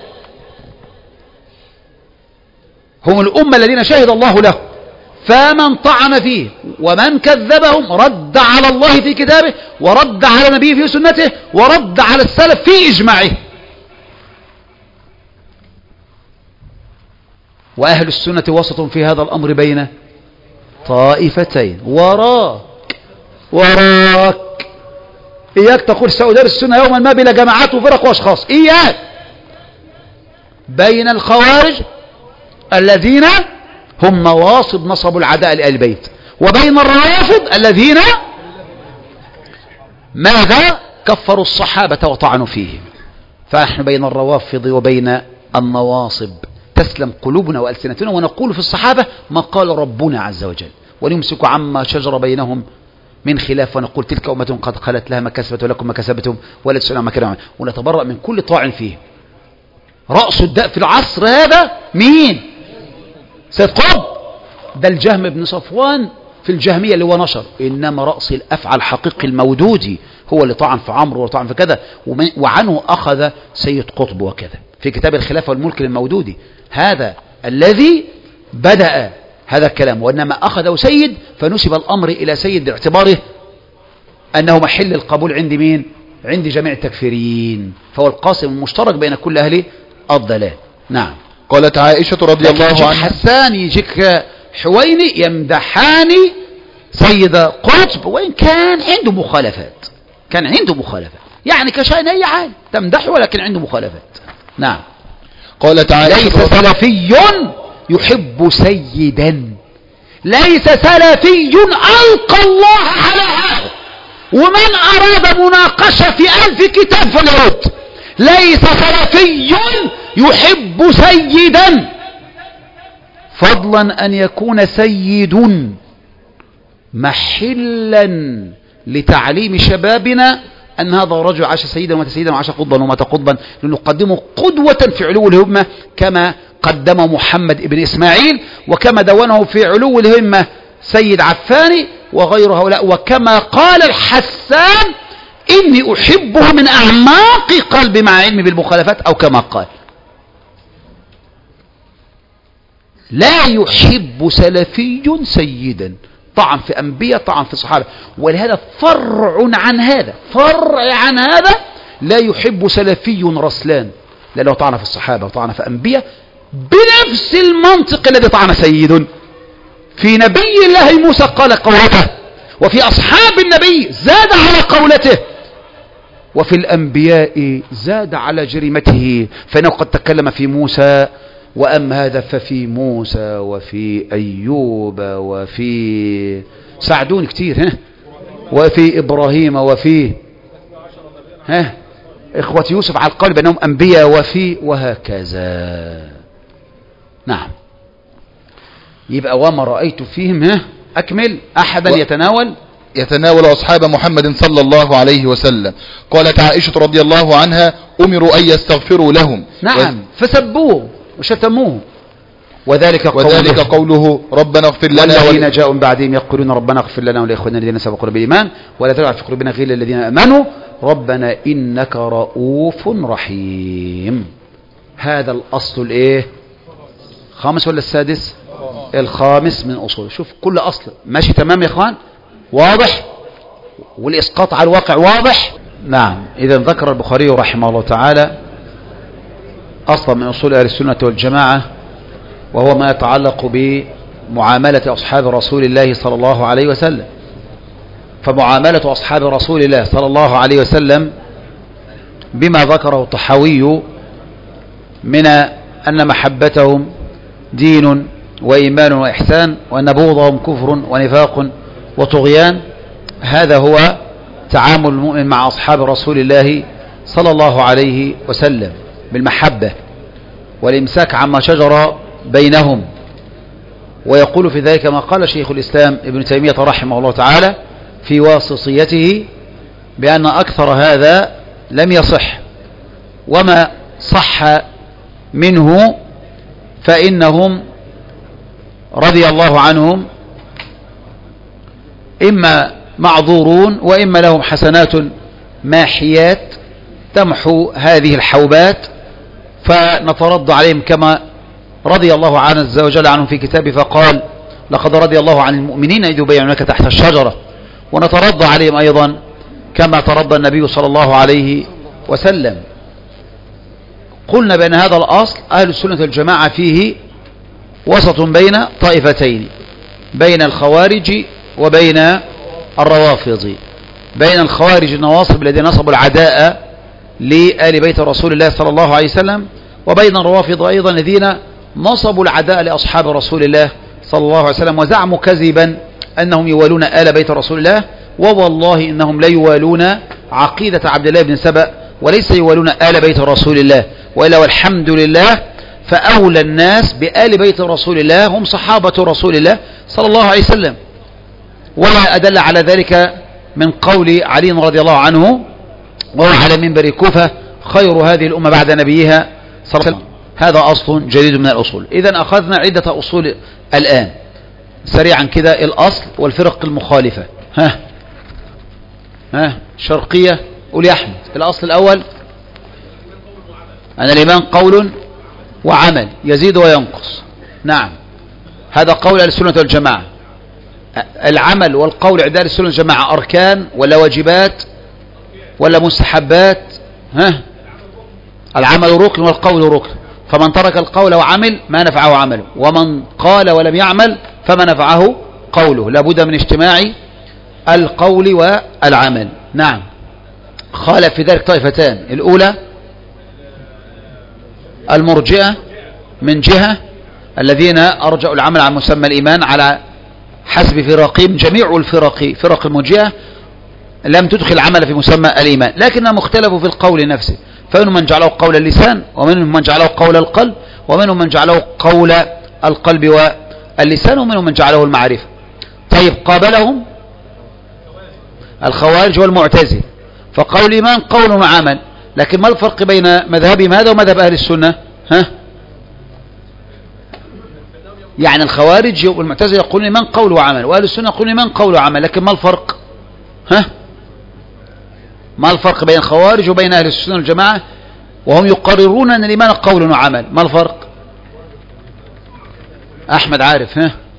هم الأمة الذين شهد الله له، فمن طعن فيه ومن كذبهم رد على الله في كتابه، ورد على نبيه في سنته، ورد على السلف في إجماعه. وأهل السنة وسط في هذا الأمر بين طائفتين. وراك إياك تقول سأدار السنة يوما ما بلا جماعات وفرق وأشخاص، إياك. بين الخوارج الذين هم نواصب نصب العداء لآل البيت، وبين الروافض الذين ماذا كفروا الصحابة وطعنوا فيهم. فنحن بين الروافض وبين النواصب تسلم قلوبنا وألسنتنا، ونقول في الصحابة ما قال ربنا عز وجل، ونمسك عما شجر بينهم من خلاف، ونقول تلك أمة قد خلت لها ما كسبت ولكم ما كسبتم ولا تسألون عما كانوا يعملون، ونتبرأ من كل طاعن فيه. رأس الداء في العصر هذا مين؟ سيد قطب. ده الجهم بن صفوان في الجهمية اللي هو نشر، إنما رأس الأفعى الحقيقي المودودي هو اللي طعن في عمرو وطعن في كذا، وعنه أخذ سيد قطب وكذا في كتاب الخلافة والملك للمودودي. هذا الذي بدأ هذا الكلام، وإنما أخذه سيد فنسب الأمر إلى سيد باعتباره أنه محل القبول عند مين؟ عند جميع التكفيرين، فهو القاسم المشترك بين كل أهل الضلال. نعم. قالت عائشة رضي الله عنها، حسان يجيك حويني يمدحاني سيد قطب، وإن كان عنده مخالفات، كان عنده مخالفات. يعني كشأن أي عالم تمدحه ولكن عنده مخالفات. نعم. قالت عائشة ليس سلفي يحب سيدا، ليس سلفي ألقى الله على هذا، ومن أراد مناقشة في 1000 كتاب فليرد. ليس سلفي يحب سيدا، فضلا أن يكون سيد محلا لتعليم شبابنا أن هذا الرجل عاش سيدا ومات سيدا وعاش قطبا ومات قطبا، لنقدمه قدوة في علو الهمة كما قدم محمد ابن إسماعيل، وكما دونه في علو الهمة سيد عفاني وغير هؤلاء، وكما قال الحسان إني أحبه من أعماق قلبي مع علمي بالمخالفات، أو كما قال. لا يحب سلفي سيدا، طعن في أنبياء، طعن في صحابة، ولهذا فرع عن هذا لا يحب سلفي رسلان، لأنه طعن في الصحابة وطعن في أنبياء بنفس المنطق الذي طعن سيد في نبي الله موسى قال قولته، وفي أصحاب النبي زاد على قولته، وفي الأنبياء زاد على جريمته، فإنه قد تكلم في موسى، وأما هذا ففي موسى وفي أيوب وفي سعدون كتير وفي إبراهيم وفي إخوة يوسف على القول بأنهم أنبياء وفي وهكذا. نعم. يبقى وما رأيت فيهم أكمل أحدا يتناول أصحاب محمد صلى الله عليه وسلم. قالت عائشة رضي الله عنها أمروا أن يستغفروا لهم. نعم. فسبوه وشتموه، وذلك قوله ربنا اغفر لنا والذين جاءوا من بعدهم يقولون ربنا اغفر لنا ولإخواننا الذين سبقونا بالإيمان ولا تجعل في قلوبنا غلا للذين آمنوا ربنا إنك رؤوف رحيم. هذا الأصل الإيه؟ خامس ولا السادس؟ الخامس من أصول. شوف كل أصل ماشي تمام يا إخوان، واضح، والإسقاط على الواقع واضح. نعم. إذا ذكر البخاري رحمه الله تعالى أصلا من أصول أهل السنة والجماعة، وهو ما يتعلق بمعاملة أصحاب رسول الله صلى الله عليه وسلم. فمعاملة أصحاب رسول الله صلى الله عليه وسلم بما ذكره الطحاوي من أن محبتهم دين وإيمان وإحسان، وأن بغضهم كفر ونفاق وطغيان، هذا هو تعامل المؤمن مع أصحاب رسول الله صلى الله عليه وسلم بالمحبة والإمساك عما شجر بينهم. ويقول في ذلك ما قال شيخ الإسلام ابن تيمية رحمه الله تعالى في واسطيته بأن أكثر هذا لم يصح، وما صح منه فإنهم رضي الله عنهم إما معذورون وإما لهم حسنات ماحيات تمحو هذه الحوبات، فنترد عليهم كما رضي الله عز وجل عنهم في كتابه فقال لقد رضي الله عن المؤمنين إذ يبايعونك تحت الشجرة، ونترضى عليهم أيضا كما ترضى النبي صلى الله عليه وسلم. قلنا بأن هذا الأصل أهل السنة والجماعة فيه وسط بين طائفتين، بين الخوارج وبين الروافض، بين الخوارج النواصب الذين نصبوا العداء لآل بيت رسول الله صلى الله عليه وسلم، وبين الروافض أيضا الذين نصبوا العداء لأصحاب رسول الله صلى الله عليه وسلم، وزعموا كذبا أنهم يوالون آل بيت رسول الله، ووالله إنهم لا يوالون عقيدة عبد الله بن سبأ، وليس يوالون آل بيت رسول الله، وإلا والحمد لله فأولى الناس بآل بيت رسول الله هم صحابة رسول الله صلى الله عليه وسلم. ولا أدل على ذلك من قول علي رضي الله عنه وهو على منبر الكوفة خير هذه الأمة بعد نبيها صلى الله عليه وسلم. هذا أصل جديد من الأصول. إذن أخذنا عدة أصول الآن سريعا كده. الأصل والفرق المخالفة. شرقية قول يا أحمد. الأصل الأول أن الإيمان قول وعمل يزيد وينقص. نعم، هذا قول أهل السنة والجماعة. العمل والقول عند أهل السنة والجماعة أركان ولا واجبات ولا مستحبات؟ العمل ركن والقول ركن، فمن ترك القول وعمل ما نفعه عمله، ومن قال ولم يعمل فما نفعه قوله. لابد من اجتماع القول والعمل. نعم. خالف في ذلك طائفتان. الأولى المرجئة من جهة، الذين أرجعوا العمل عن مسمى الإيمان على حسب فرقهم. جميع الفرق، فرق المرجئة لم تدخل العمل في مسمى الإيمان، لكنهم اختلفوا في القول نفسه، فمنهم من جعله قول اللسان، ومنهم من جعله قول القلب، ومنهم من جعله قول القلب واللسان، ومنهم من جعله المعرفة. طيب قابلهم الخوارج والمعتزلة، فقالوا الإيمان قول وعمل، لكن ما الفرق بين مذهبهم هذا ومذهب أهل السنة؟ يعني الخوارج والمعتزلة يقولون الإيمان قول وعمل، وأهل السنة يقولون الإيمان قول وعمل، لكن ما الفرق؟ ما الفرق بين الخوارج وبين أهل السنة والجماعة وهم يقررون أن الإيمان قول وعمل؟ ما الفرق؟ أحمد عارف؟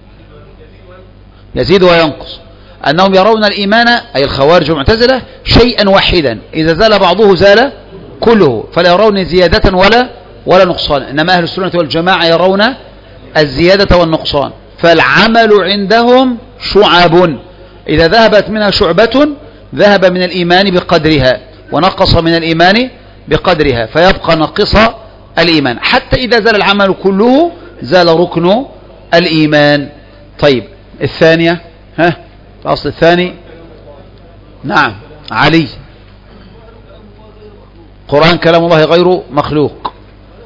يزيد وينقص. أنهم يرون الإيمان أي الخوارج والمعتزلة شيئا واحدا، إذا زال بعضه زال كله، فلا يرون زيادة ولا نقصان. إنما أهل السنة والجماعة يرون الزيادة والنقصان، فالعمل عندهم شعب، إذا ذهبت منها شعبة ذهب من الإيمان بقدرها، ونقص من الإيمان بقدرها، فيبقى نقص الإيمان، حتى إذا زال العمل كله زال ركن الإيمان. طيب الثانية، الأصل الثاني. نعم علي، قرآن كلام الله غير مخلوق.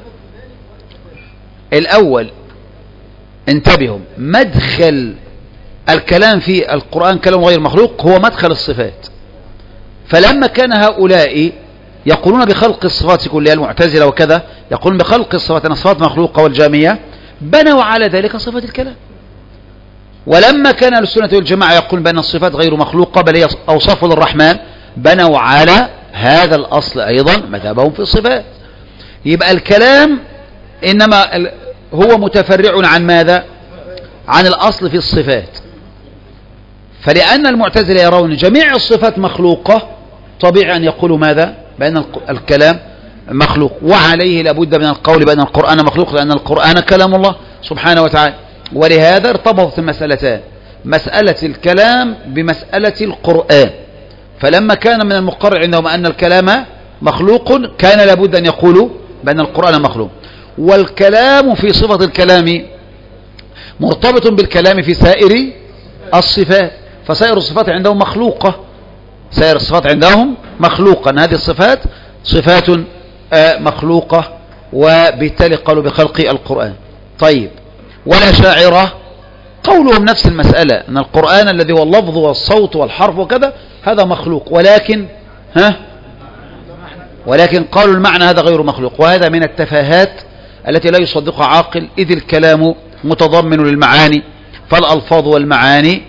الأول انتبهوا، مدخل الكلام في القرآن كلام غير مخلوق هو مدخل الصفات، فلما كان هؤلاء يقولون بخلق الصفات كلها، المعتزلة وكذا يقولون بخلق الصفات أن الصفات مخلوقة والجامية، بنوا على ذلك صفة الكلام. ولما كان أهل السنة والجماعة يقولون بأن الصفات غير مخلوقة بل هي أوصاف للرحمن، بنوا على هذا الأصل أيضا مذهبهم في الصفات. يبقى الكلام إنما هو متفرع عن ماذا؟ عن الأصل في الصفات. فلأن المعتزلة يرون جميع الصفات مخلوقة، طبيعي أن يقولوا ماذا؟ بأن الكلام مخلوق، وعليه لابد من القول بأن القرآن مخلوق، لأن القرآن كلام الله سبحانه وتعالى. ولهذا ارتبطت المسألتان، مسألة الكلام بمسألة القرآن. فلما كان من المقرر عندهم أن الكلام مخلوق، كان لابد أن يقولوا بأن القرآن مخلوق. والكلام في صفة الكلام مرتبط بالكلام في سائر الصفات، فسائر الصفات عندهم مخلوقة، سائر الصفات عندهم مخلوقة، هذه الصفات صفات مخلوقة، وبالتالي قالوا بخلق القرآن. طيب والأشاعرة قولهم نفس المسألة، أن القرآن الذي هو اللفظ والصوت والحرف وكذا هذا مخلوق، ولكن قالوا المعنى هذا غير مخلوق، وهذا من التفاهات التي لا يصدقها عاقل، إذ الكلام متضمن للمعاني، فالألفاظ والمعاني،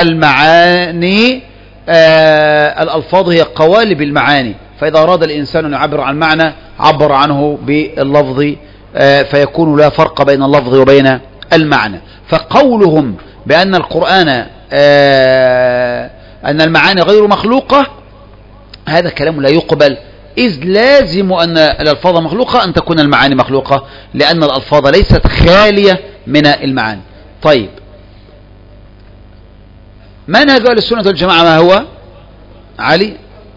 الألفاظ هي قوالب المعاني، فإذا أراد الإنسان أن يعبر عن معنى عبر عنه باللفظ، فيكون لا فرق بين اللفظ وبين المعنى. فقولهم بأن القرآن أن المعاني غير مخلوقة هذا كلام لا يقبل، إذ لازم أن الألفاظ مخلوقة أن تكون المعاني مخلوقة، لأن الألفاظ ليست خالية من المعاني. طيب منهج أهل السنة والجماعة ما هو؟ علي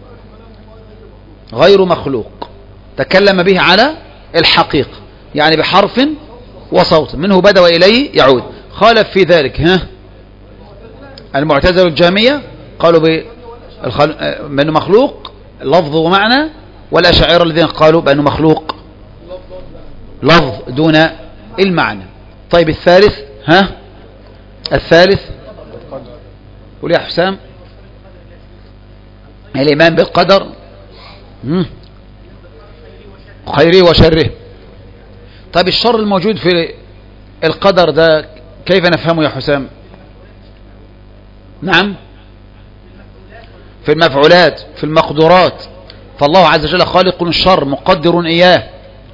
غير مخلوق، تكلم به على الحقيقة، يعني بحرف وصوت، منه بدأ وإليه يعود. خالف في ذلك المعتزلة الجهمية، قالوا بأنه مخلوق لفظ ومعنى، والأشاعرة الذين قالوا بأنه مخلوق لفظ دون المعنى. طيب الثالث، الثالث قول يا حسام. الإيمان بالقدر خيره وشره. طيب الشر الموجود في القدر ده كيف نفهمه يا حسام؟ نعم في المفعولات، في المقدورات، فالله عز وجل خالق الشر مقدر إياه،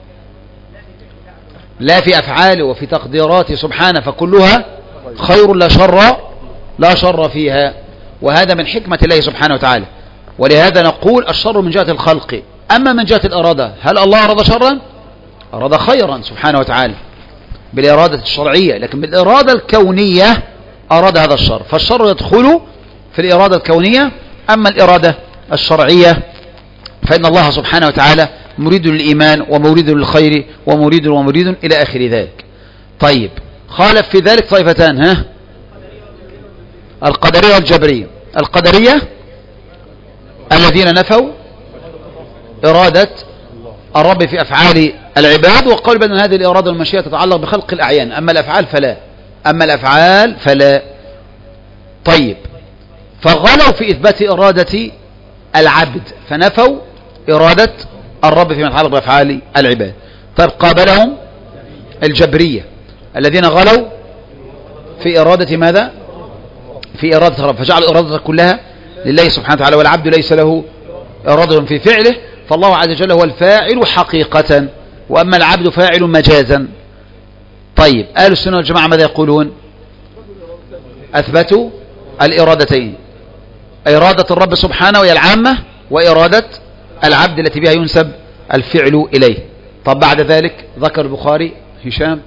لا في أفعاله وفي تقديراته سبحانه، فكلها خير لا شر فيها، وهذا من حكمة الله سبحانه وتعالى. ولهذا نقول الشر من جهة الخلق، أما من جهة الإرادة هل الله أراد شرا؟ أراد خيرا سبحانه وتعالى بالإرادة الشرعية، لكن بالإرادة الكونية أراد هذا الشر، فالشر يدخل في الإرادة الكونية، أما الإرادة الشرعية فإن الله سبحانه وتعالى مريد للإيمان ومريد للخير ومريد إلى آخر ذلك. طيب خالف في ذلك طائفتان، القدرية والجبرية. القدرية الذين نفوا إرادة الرب في أفعال العباد، وقالوا بأن هذه الإرادة والمشيئة تتعلق بخلق الأعيان، أما الأفعال فلا. طيب فغلوا في إثبات إرادة العبد فنفوا إرادة الرب فيما يتعلق بأفعال العباد. طيب قابلهم الجبرية الذين غلوا في إرادة ماذا؟ في إرادة الرب، فجعل إرادة كلها لله سبحانه وتعالى، والعبد ليس له إرادة في فعله، فالله عز وجل هو الفاعل حقيقة، وأما العبد فاعل مجازا. طيب أهل السنة والجماعة ماذا يقولون؟ أثبتوا الإرادتين، إرادة الرب سبحانه وهي العامة، وإرادة العبد التي بها ينسب الفعل إليه. طب بعد ذلك ذكر البخاري هشام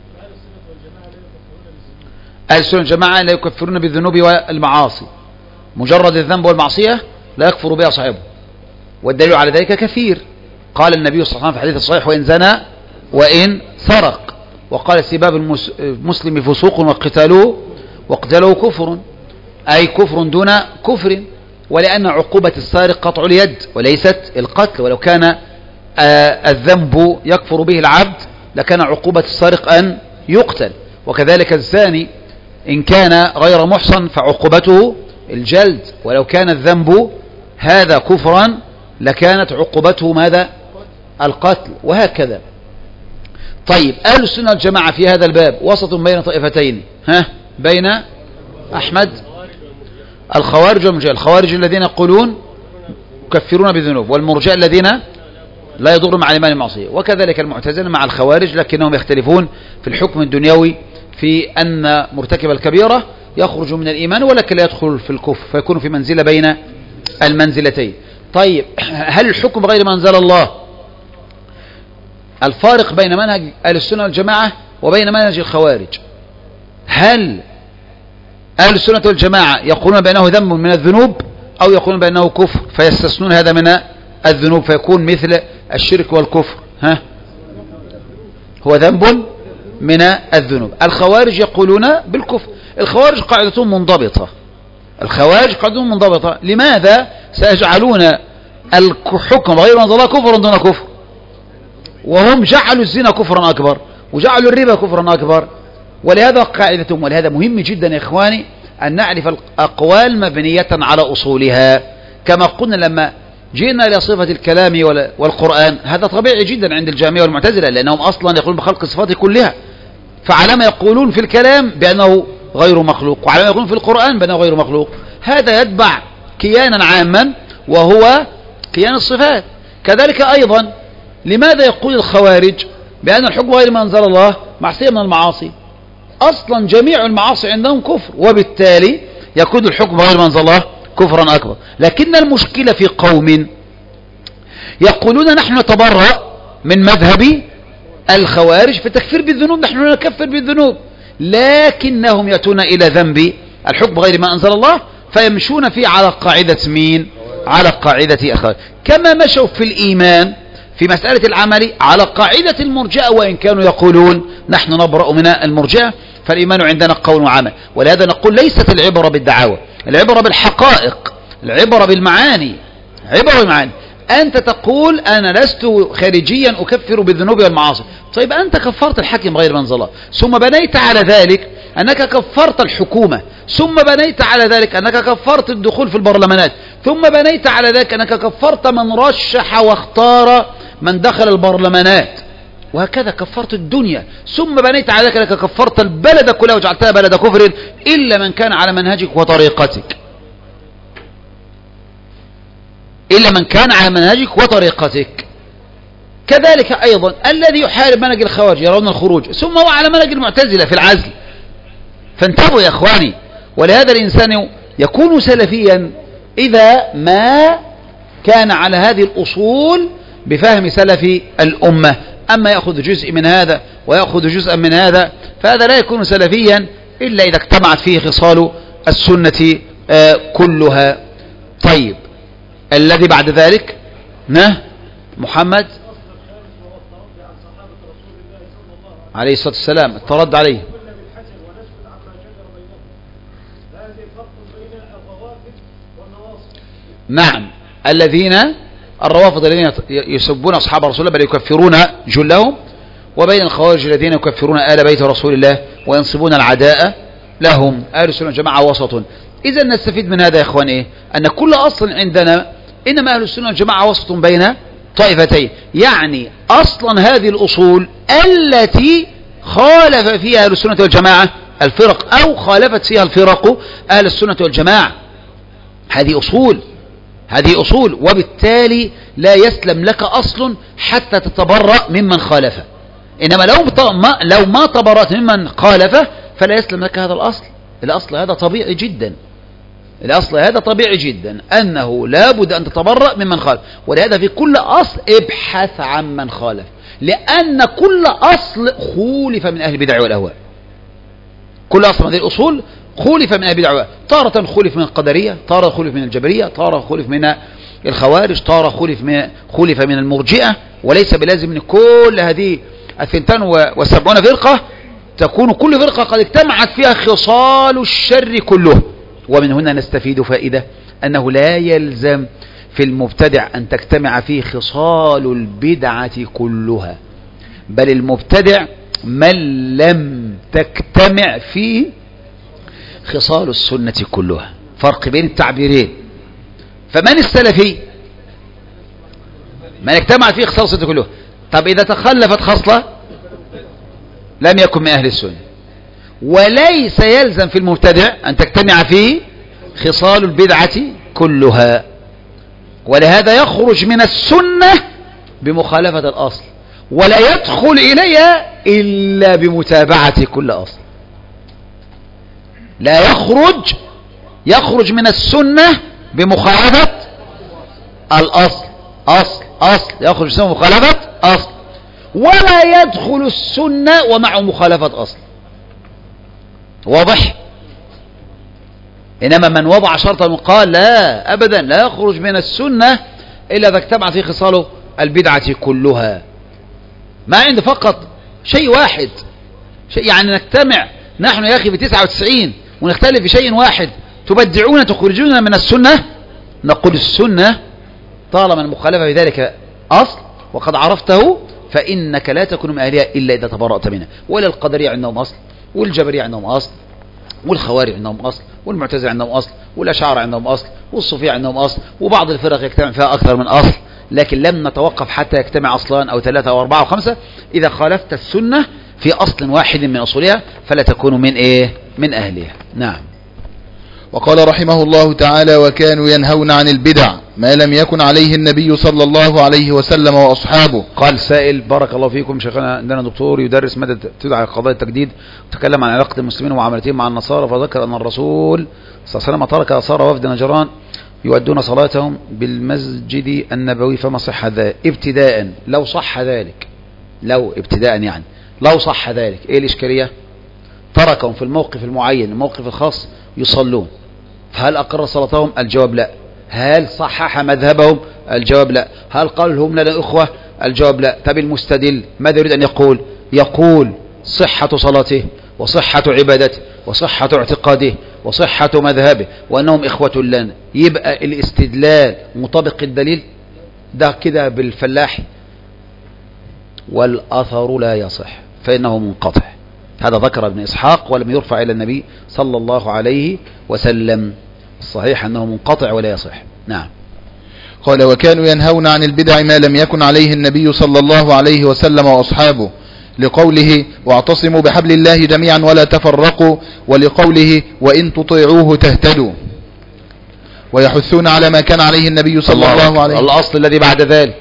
أهل السنة والجماعة لا يكفرون بالذنوب والمعاصي، مجرد الذنب والمعصية لا يكفر بها صاحبه، والدليل على ذلك كثير. قال النبي صلى الله عليه وسلم في الحديث الصحيح: وإن زنى وإن سرق، وقال: سباب المسلم فسوق وقتاله كفر، أي كفر دون كفر، ولأن عقوبة السارق قطع اليد وليست القتل، ولو كان الذنب يكفر به العبد لكان عقوبة السارق أن يقتل. وكذلك الزاني إن كان غير محصن فعقوبته الجلد، ولو كان الذنب هذا كفرا لكانت عقوبته ماذا؟ القتل، وهكذا. طيب أهل السنة والجماعة في هذا الباب وسط بين طائفتين، بين أحمد الخوارج والمرجئة. الخوارج الذين يقولون يكفرون بالذنوب، والمرجئة الذين لا يضر مع الإيمان المعصية، وكذلك المعتزلة مع الخوارج، لكنهم يختلفون في الحكم الدنيوي، في أن مرتكب الكبيرة يخرج من الإيمان ولكن لا يدخل في الكفر، فيكون في منزلة بين المنزلتين. طيب هل الحكم غير ما أنزل الله؟ الفارق بين منهج أهل السنة والجماعة وبين منهج الخوارج: هل أهل السنة والجماعة يقولون بأنه ذنب من الذنوب، أو يقولون بأنه كفر فيستثنون هذا من الذنوب فيكون مثل الشرك والكفر؟ هو ذنب من الذنوب. الخوارج يقولون بالكفر. الخوارج قاعدتهم منضبطة. لماذا سيجعلون الحكم غير ما أنزل الله كفرا دون كفر، وهم جعلوا الزنا كفرا أكبر وجعلوا الربا كفرا أكبر؟ ولهذا قاعدتهم. ولهذا مهم جدا يا إخواني أن نعرف الأقوال مبنية على أصولها، كما قلنا لما جئنا إلى صفة الكلام والقرآن، هذا طبيعي جدا عند الجهمية والمعتزلة، لأنهم أصلا يقولون بخلق الصفات كلها، فعلى ما يقولون في الكلام بأنه غير مخلوق، وعلى ما يقولون في القرآن بأنه غير مخلوق، هذا يتبع كيانا عاما وهو كيان الصفات. كذلك أيضا لماذا يقول الخوارج بأن الحكم غير ما أنزل الله معصية من المعاصي؟ أصلا جميع المعاصي عندهم كفر، وبالتالي يكون الحكم غير ما أنزل الله كفرا أكبر. لكن المشكلة في قوم يقولون نحن نتبرأ من مذهب الخوارج في التكفير بالذنوب، نحن لا نكفر بالذنوب، لكنهم يأتون إلى ذنب الحكم غير ما أنزل الله فيمشون فيه على قاعدة مين؟ على قاعدة الخوارج. كما مشوا في الإيمان في مسألة العمل على قاعدة المرجئة، وإن كانوا يقولون نحن نبرأ من المرجئة، فالإيمان عندنا قول وعمل. ولهذا نقول ليست العبرة بالدعاوى، العبرة بالحقائق، العبرة بالمعاني. أنت تقول أنا لست خارجيا أكفر بالذنوب والمعاصي، طيب أنت كفرت الحاكم غير ما أنزل الله، ثم بنيت على ذلك أنك كفرت الحكومة، ثم بنيت على ذلك أنك كفرت الدخول في البرلمانات، ثم بنيت على ذلك أنك كفرت من رشح واختار من دخل البرلمانات، وهكذا كفرت الدنيا، ثم بنيت على ذلك أنك كفرت البلد كلها وجعلتها بلد كفر إلا من كان على منهجك وطريقتك، كذلك أيضا الذي يحارب منهج الخوارج يرون الخروج، ثم هو على منهج المعتزلة في العزل. فانتبهوا يا إخواني. ولهذا الإنسان يكون سلفيا إذا ما كان على هذه الأصول بفهم سلف الأمة. أما يأخذ جزء من هذا ويأخذ جزءا من هذا، فهذا لا يكون سلفيا إلا إذا اجتمعت فيه خصال السنة كلها. طيب الذي بعد ذلك محمد عليه الصلاة والسلام الترد عليه. نعم الذين الروافض الذين يسبون أصحاب رسول الله بل يكفرون جلهم، وبين الخوارج الذين يكفرون آل بيت رسول الله وينصبون العداء لهم. أهل السنة والجماعة وسط. إذا نستفيد من هذا يا إخوان إيه؟ أن كل أصل عندنا إنما أهل السنة والجماعة وسط بين طائفتين، يعني أصلا هذه الأصول التي خالف فيها أهل السنة والجماعة الفرق أو خالفت فيها الفرق أهل السنة والجماعة، هذه أصول، وبالتالي لا يسلم لك أصل حتى تتبرأ ممن خالفه. إنما لو ما تبرأت ممن خالفه فلا يسلم لك هذا الأصل. الأصل هذا طبيعي جدا أنه لا بد أن تتبرأ ممن خالف. ولهذا في كل أصل ابحث عن من خالف، لأن كل أصل خولف من أهل البدع والأهواء. كل أصل من هذه الأصول خولف من أهل البدع والأهواء، تارة خولف من القدرية، تارة خولف من الجبرية، تارة خولف من الخوارج، تارة خولف من المرجئة. وليس بلازم من كل هذه 72 فرقة تكون كل فرقة قد اجتمعت فيها خصال الشر كله. ومن هنا نستفيد فائدة أنه لا يلزم في المبتدع أن تجتمع فيه خصال البدعة كلها، بل المبتدع من لم تجتمع فيه خصال السنة كلها. فرق بين التعبيرين. فمن السلفي؟ من اجتمع فيه خصال السنة كلها. طب إذا تخلفت خصلة لم يكن من أهل السنة. وليس يلزم في المبتدع أن تجتمع فيه خصال البدعة كلها، ولهذا يخرج من السنة بمخالفة الأصل، ولا يدخل إليها إلا بمتابعة كل أصل. لا يخرج من السنة بمخالفة الأصل، يخرج من السنة بمخالفة أصل، ولا يدخل السنة ومعه مخالفة أصل. واضح؟ إنما من وضع شرطا وقال لا أبدا لا يخرج من السنة إلا إذا اجتمع في خصال البدعة كلها، ما عنده فقط شيء واحد، يعني نجتمع نحن يا أخي في 99 ونختلف في شيء واحد، تبدعون تخرجون من السنة. نقول السنة طالما المخالفة في ذلك أصل وقد عرفته فإنك لا تكون من أهلها إلا إذا تبرأت منها. ولا القدرية عندهم أصل، والجبرية عندهم أصل، والخوارج عندهم أصل، والمعتزلة عندهم أصل، والأشاعرة عندهم أصل، والصوفية عندهم أصل، وبعض الفرق يجتمع فيها أكثر من أصل. لكن لم نتوقف حتى يجتمع أصلان أو 3 أو 4 أو 5. إذا خالفت السنة في أصل واحد من أصولها فلا تكون من إيه؟ من أهلها. نعم. وقال رحمه الله تعالى: وكانوا ينهون عن البدع ما لم يكن عليه النبي صلى الله عليه وسلم وأصحابه. قال سائل: بارك الله فيكم، شيخنا عندنا دكتور يدرس مادة تدعى قضايا التجديد، وتكلم عن علاقة المسلمين ومعاملتهم مع النصارى، فذكر أن الرسول صلى الله عليه وسلم ترك أصحاب وفد نجران يؤدون صلاتهم بالمسجد النبوي، فما صح ذلك ابتداء؟ لو صح ذلك، لو صح ذلك، ايه الإشكالية؟ تركهم في الموقف المعين، الموقف الخاص يصلون، فهل أقر صلاتهم؟ الجواب لا. هل صحح مذهبهم؟ الجواب لا. هل قال هم لنا إخوة؟ الجواب لا. طب المستدل ماذا يريد أن يقول؟ يقول صحة صلاته وصحة عبادته وصحة اعتقاده وصحة مذهبه وأنهم إخوة لنا. يبقى الاستدلال مطابق الدليل ده كده بالفلاح، والأثر لا يصح فإنه منقطع. هذا ذكر ابن إسحاق ولم يرفع إلى النبي صلى الله عليه وسلم. الصحيح أنه منقطع ولا يصح. نعم. قال: وكانوا ينهون عن البدع ما لم يكن عليه النبي صلى الله عليه وسلم وأصحابه، لقوله: واعتصموا بحبل الله جميعا ولا تفرقوا، ولقوله: وإن تطيعوه تهتدوا. ويحثون على ما كان عليه النبي صلى الله عليه وسلم. الأصل الذي بعد ذلك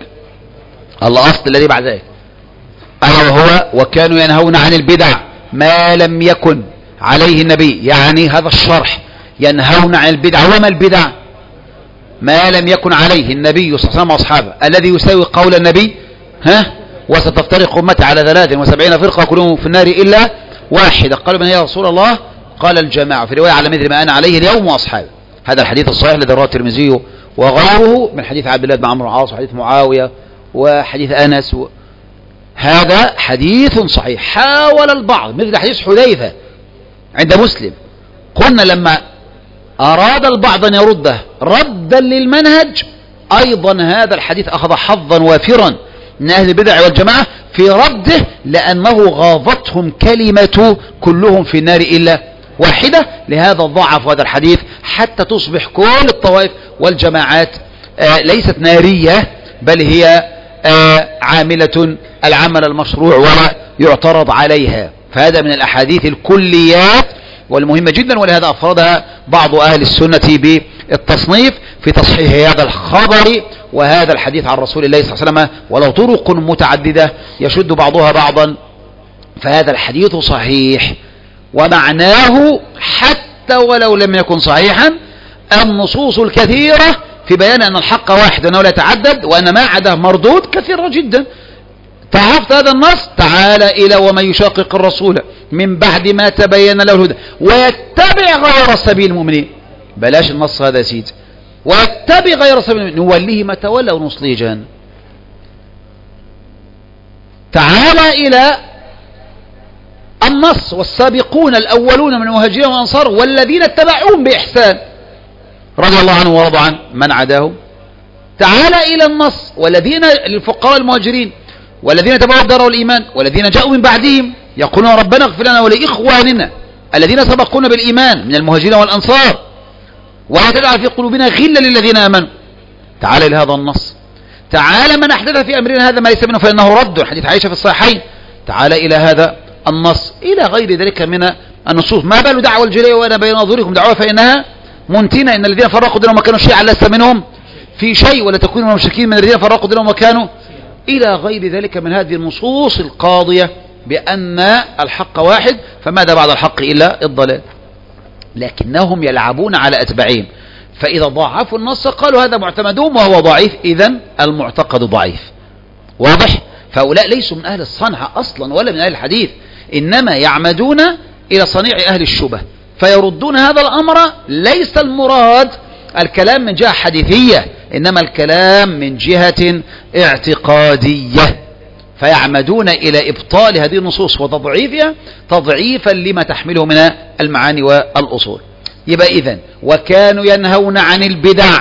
ألا وهو: وكانوا ينهون عن البدع ما لم يكن عليه النبي، يعني هذا الشرح، ينهون عن البدع. وما البدع؟ ما لم يكن عليه النبي صلى الله عليه وسلم وأصحابه، الذي يساوي قول النبي: وستفترق أمتي على 73 فرقة كلهم في النار إلا واحدة. قالوا: من يا رسول الله؟ قال: الجماعة. في رواية: على مثل ما أنا عليه اليوم وأصحابه. هذا الحديث الصحيح الذي رواه الترمذي وغيره من حديث عبد الله بن عمرو بن العاص وحديث معاوية وحديث أنس هذا حديث صحيح. حاول البعض مثل حديث حذيفة عند مسلم، قلنا لما أراد البعض أن يرده ردا للمنهج، أيضا هذا الحديث أخذ حظا وافرا من أهل البدع والجماعة في رده، لأنه غاضتهم كلمة كلهم في النار إلا واحدة. لهذا ضعف هذا الحديث حتى تصبح كل الطوائف والجماعات ليست نارية، بل هي عاملة العمل المشروع ولا يعترض عليها. فهذا من الأحاديث الكليات والمهمة جدا، ولهذا أفردها بعض أهل السنة بالتصنيف في تصحيح هذا الخبر وهذا الحديث عن رسول الله صلى الله عليه وسلم، ولو طرق متعددة يشد بعضها بعضا، فهذا الحديث صحيح. ومعناه حتى ولو لم يكن صحيحا النصوص الكثيرة في بيان أن الحق واحد وأنه لا يتعدد وأن ما عداه مردود كثيرة جدا. تعرفت هذا النص؟ تعال إلى ومن يشاقق الرسول من بعد ما تبين له الهدى ويتبع غير سبيل المؤمنين. بلاش النص هذا يا سيدي، ويتبع غير سبيل المؤمنين نوليه ما تولى ونصليه جهنم. تعال إلى النص والسابقون الأولون من المهاجرين والأنصار والذين اتبعوهم بإحسان رضي الله عنه ورضوا عنه من عداهم. تعال إلى النص والذين للفقراء المهاجرين والذين تبعوا الدار والإيمان والذين جاءوا من بعدهم يقولون ربنا اغفر لنا ولإخواننا الذين سبقونا بالإيمان من المهاجرين والأنصار ولا تجعل في قلوبنا غلا للذين آمنوا. تعال إلى هذا النص. تعال من أحدث في أمرنا هذا ما ليس منه فإنه رد، حديث عائشة في الصحيحين. تعال إلى هذا النص إلى غير ذلك من النصوص. ما بال دعوى الجلية وأنا بين نظوركم دعوة فإنها منتنة، إن الذين فرقوا دينهم وكانوا شيعا لست منهم في شيء ولا تكونوا مشركين من الذين فرقوا دينهم وكانوا إلى غير ذلك من هذه النصوص القاضية بأن الحق واحد، فماذا بعد الحق إلا الضلال. لكنهم يلعبون على أتباعهم، فإذا ضاعفوا النص قالوا هذا معتمدهم وهو ضعيف، إذن المعتقد ضعيف. واضح؟ فهؤلاء ليسوا من أهل الصنعة أصلا ولا من أهل الحديث، إنما يعمدون إلى صنيع أهل الشبه فيردون هذا الأمر. ليس المراد الكلام من جهة حديثية، إنما الكلام من جهة اعتقادية، فيعمدون إلى إبطال هذه النصوص وتضعيفها تضعيفا لما تحمله من المعاني والأصول. يبقى إذن وكانوا ينهون عن البدع.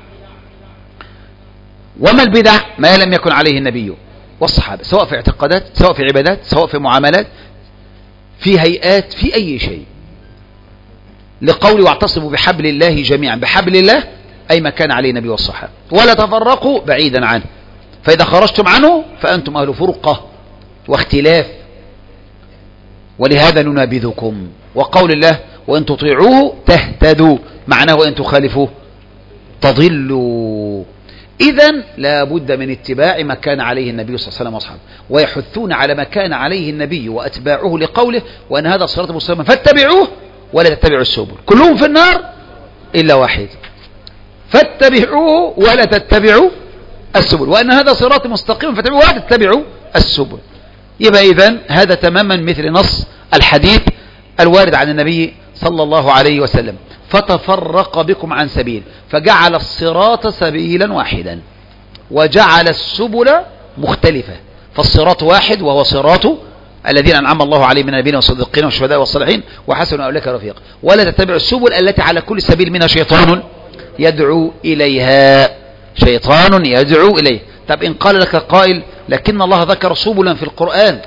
وما البدع؟ ما لم يكن عليه النبي والصحابة، سواء في اعتقادات سواء في عبادات سواء في معاملات في هيئات في أي شيء. لقول واعتصموا بحبل الله جميعا، بحبل الله أي ما كان عليه النبي والصحابة، ولا تفرقوا بعيدا عنه، فإذا خرجتم عنه فأنتم أهل فرقة واختلاف. ولهذا ننابذكم. وقول الله وإن تطيعوه تهتدوا، معناه وإن تخالفوه تضلوا. إذن لا بد من اتباع ما كان عليه النبي صلى الله عليه وسلم واصحابه، ويحثون على ما كان عليه النبي وأتباعه لقوله وأن هذا صراط مستقيما فاتبعوه ولا تتبعوا السبل كلهم في النار إلا واحد، فاتبعوه ولا تتبعوا السبل، وأن هذا صراط مستقيما فاتبعوه ولا تتبعوا السبل. يبقى إذن هذا تماما مثل نص الحديث الوارد عن النبي صلى الله عليه وسلم فتفرق بكم عن سبيل، فجعل الصراط سبيلا واحدا وجعل السبل مختلفة، فالصراط واحد وهو صراط الذين أنعم الله عليهم من النبيين والصديقين والشهداء والصالحين وحسن أولئك رفيقا، ولا تتبعوا السبل التي على كل سبيل منها شيطان يدعو إليها، شيطان يدعو إليه. طب إن قال لك قائل لكن الله ذكر سبلا في القرآن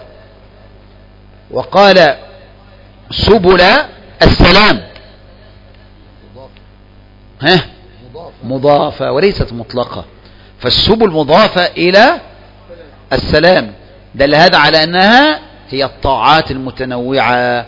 وقال سبل السلام مضافة وليست مطلقة، فالسبل مضافة إلى السلام، دل هذا على أنها هي الطاعات المتنوعة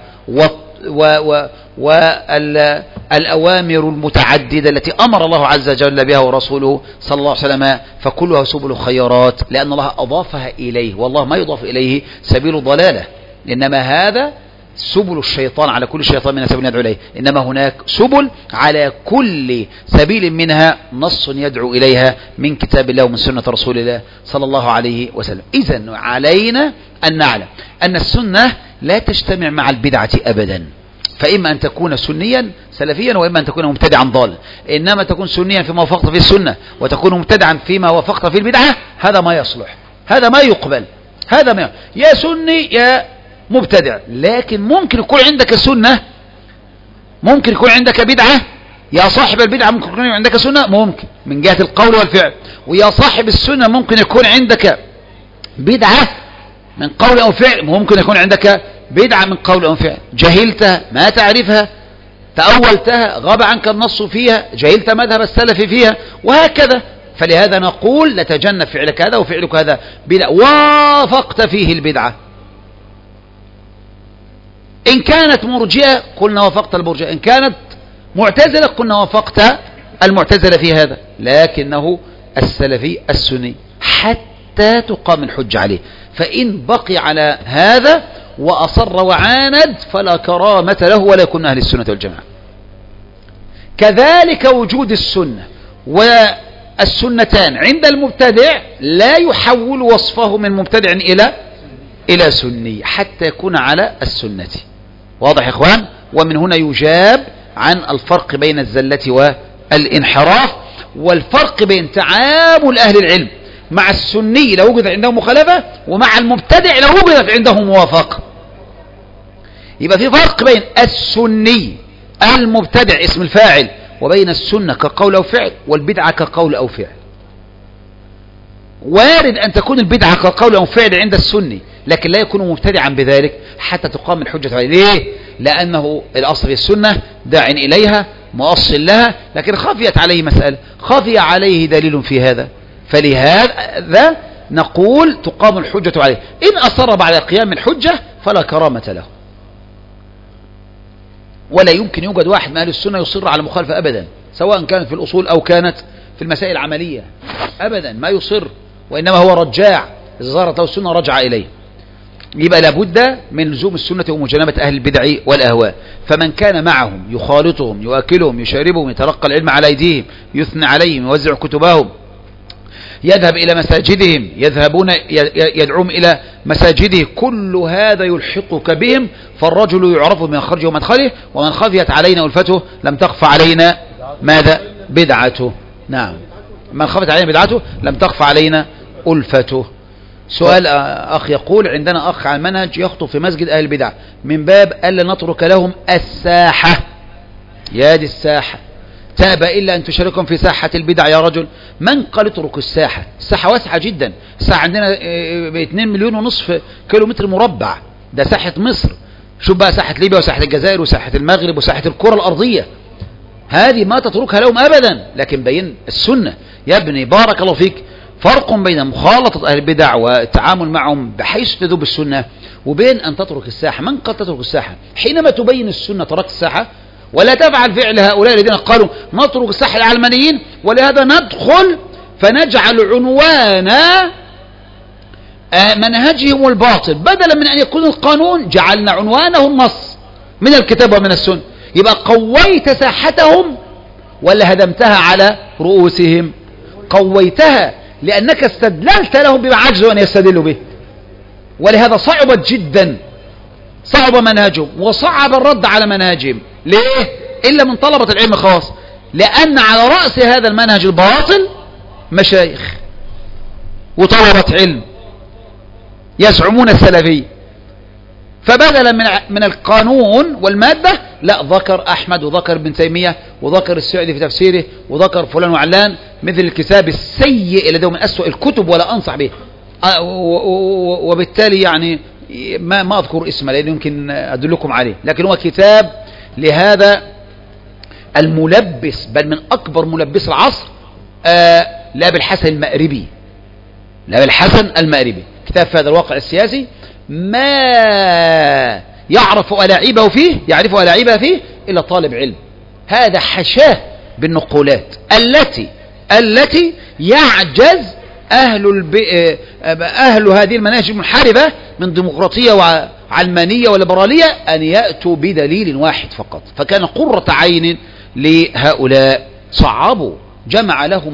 والأوامر المتعددة التي أمر الله عز وجل بها ورسوله صلى الله عليه وسلم، فكلها سبل خيرات لأن الله أضافها إليه، والله ما يضاف إليه سبيل ضلالة، إنما هذا سبل الشيطان على كل شيطان منها سبيل يدعو إليه، إنما هناك سبل على كل سبيل منها نص يدعو إليها من كتاب الله ومن سنة رسول الله صلى الله عليه وسلم. إذن علينا أن نعلم أن السنة لا تجتمع مع البدعة أبدا، فإما أن تكون سنيا سلفيا وإما أن تكون مبتدعا ضالا. إنما تكون سنيا فيما وافقت في السنة وتكون مبتدعا فيما وافقت في البدعة، هذا ما يصلح، هذا ما يقبل، هذا ما يا سني يا مبتدع. لكن ممكن يكون عندك سنة، ممكن يكون عندك بدعة، يا صاحب البدعة ممكن يكون عندك سنة، ممكن من جهة القول والفعل، ويا صاحب السنة ممكن يكون عندك بدعة من قول أو فعل، ممكن يكون عندك بدعة من قول أو فعل، جهلتها ما تعرفها، تأولتها، غاب عنك النص فيها، جهلت مذهب السلف فيها، وهكذا. فلهذا نقول لتجنب فعلك هذا وفعلك هذا بدعة وافقت فيه البدعة. إن كانت مرجئة قلنا وافقت المرجئة، إن كانت معتزلة قلنا وافقت المعتزلة في هذا، لكنه السلفي السني حتى تقام الحج عليه. فإن بقي على هذا وأصر وعاند فلا كرامة له ولا يكون أهل السنة والجماعة. كذلك وجود السنة والسنتان عند المبتدع لا يحول وصفه من مبتدع إلى سني حتى يكون على السنة. واضح يا إخوان؟ ومن هنا يجاب عن الفرق بين الزلة والانحراف، والفرق بين تعامل أهل العلم مع السني لو وجد عنده مخالفة ومع المبتدع لو وجدت عنده موافقة. يبقى في فرق بين السني المبتدع اسم الفاعل وبين السنة كقول أو فعل والبدعة كقول أو فعل. وارد أن تكون البدعة كقول أو فعل عند السني لكن لا يكون مبتدعا بذلك حتى تقام الحجة عليه. ليه؟ لأنه الأصل في السنة داع إليها مؤصل لها، لكن خفيت عليه مسألة، خفي عليه دليل في هذا، فلهذا نقول تقام الحجة عليه. إن أصر بعد قيام الحجة فلا كرامة له. ولا يمكن يوجد واحد من أهل السنة يصر على مخالفة أبدا، سواء كانت في الأصول أو كانت في المسائل العملية، أبدا ما يصر، وإنما هو رجاع، إذا ظهرت له السنة رجع إليه. يبقى لابد من لزوم السنة ومجانبة أهل البدع والأهواء. فمن كان معهم يخالطهم يؤكلهم يشاربهم يتلقى العلم على أيديهم يثني عليهم يوزع كتبهم يذهب إلى مساجدهم يدعوهم إلى مساجده، كل هذا يلحقك بهم. فالرجل يعرف من خرجه ومدخله، ومن خفيت علينا ألفته لم تخف علينا ماذا؟ بدعته. نعم، من خفت علينا بدعته لم تخف علينا ألفته. سؤال أخ يقول: عندنا أخ على المنهج يخطب في مسجد أهل البدع من باب ألا نترك لهم الساحة. يا دي الساحة، تابى إلا أن تشاركهم في ساحة البدع يا رجل. من قال اترك الساحة؟ الساحة واسعة جدا، الساحة عندنا 2.5 مليون كيلومتر مربع، ده ساحة مصر. شوف بقى ساحة ليبيا وساحة الجزائر وساحة المغرب وساحة الكرة الأرضية، هذه ما تتركها لهم أبدا. لكن بين السنة يا ابني بارك الله فيك، فرق بين مخالطة أهل البدع والتعامل معهم بحيث تذوب السنة وبين أن تترك الساحة. من قد تترك الساحة؟ حينما تبين السنة ترك الساحة، ولا تفعل فعل هؤلاء الذين قالوا نترك الساحة العلمانيين، ولهذا ندخل فنجعل عنوان منهجهم الباطل بدلا من أن يكون القانون جعلنا عنوانه النص من الكتاب ومن السنة. يبقى قويت ساحتهم ولا هدمتها على رؤوسهم؟ قويتها، لأنك استدللت لهم بما عجزوا أن يستدلوا به. ولهذا صعبت جدا، صعب منهجهم وصعب الرد على منهجهم. ليه؟ إلا من طلبة العلم خاص، لأن على رأس هذا المنهج الباطل مشايخ وطلبة علم يزعمون السلفية، فبدلا من القانون والمادة لا ذكر أحمد وذكر ابن تيمية وذكر السعدي في تفسيره وذكر فلان وعلان، مثل الكتاب السيء الذي هو من أسوأ الكتب ولا أنصح به. وبالتالي يعني ما أذكر اسمه لأن يمكن أدلكم عليه، لكن هو كتاب لهذا الملبس، بل من أكبر ملبس العصر، لأبي الحسن المأربي. لأبي الحسن المأربي كتاب في هذا الواقع السياسي ما يعرف ألاعيبه فيه إلا طالب علم. هذا حشاه بالنقولات التي يعجز أهل هذه المناهج المنحرفة من ديمقراطية وعلمانية وليبرالية أن يأتوا بدليل واحد فقط. فكان قرة عين لهؤلاء. صعبوا، جمع لهم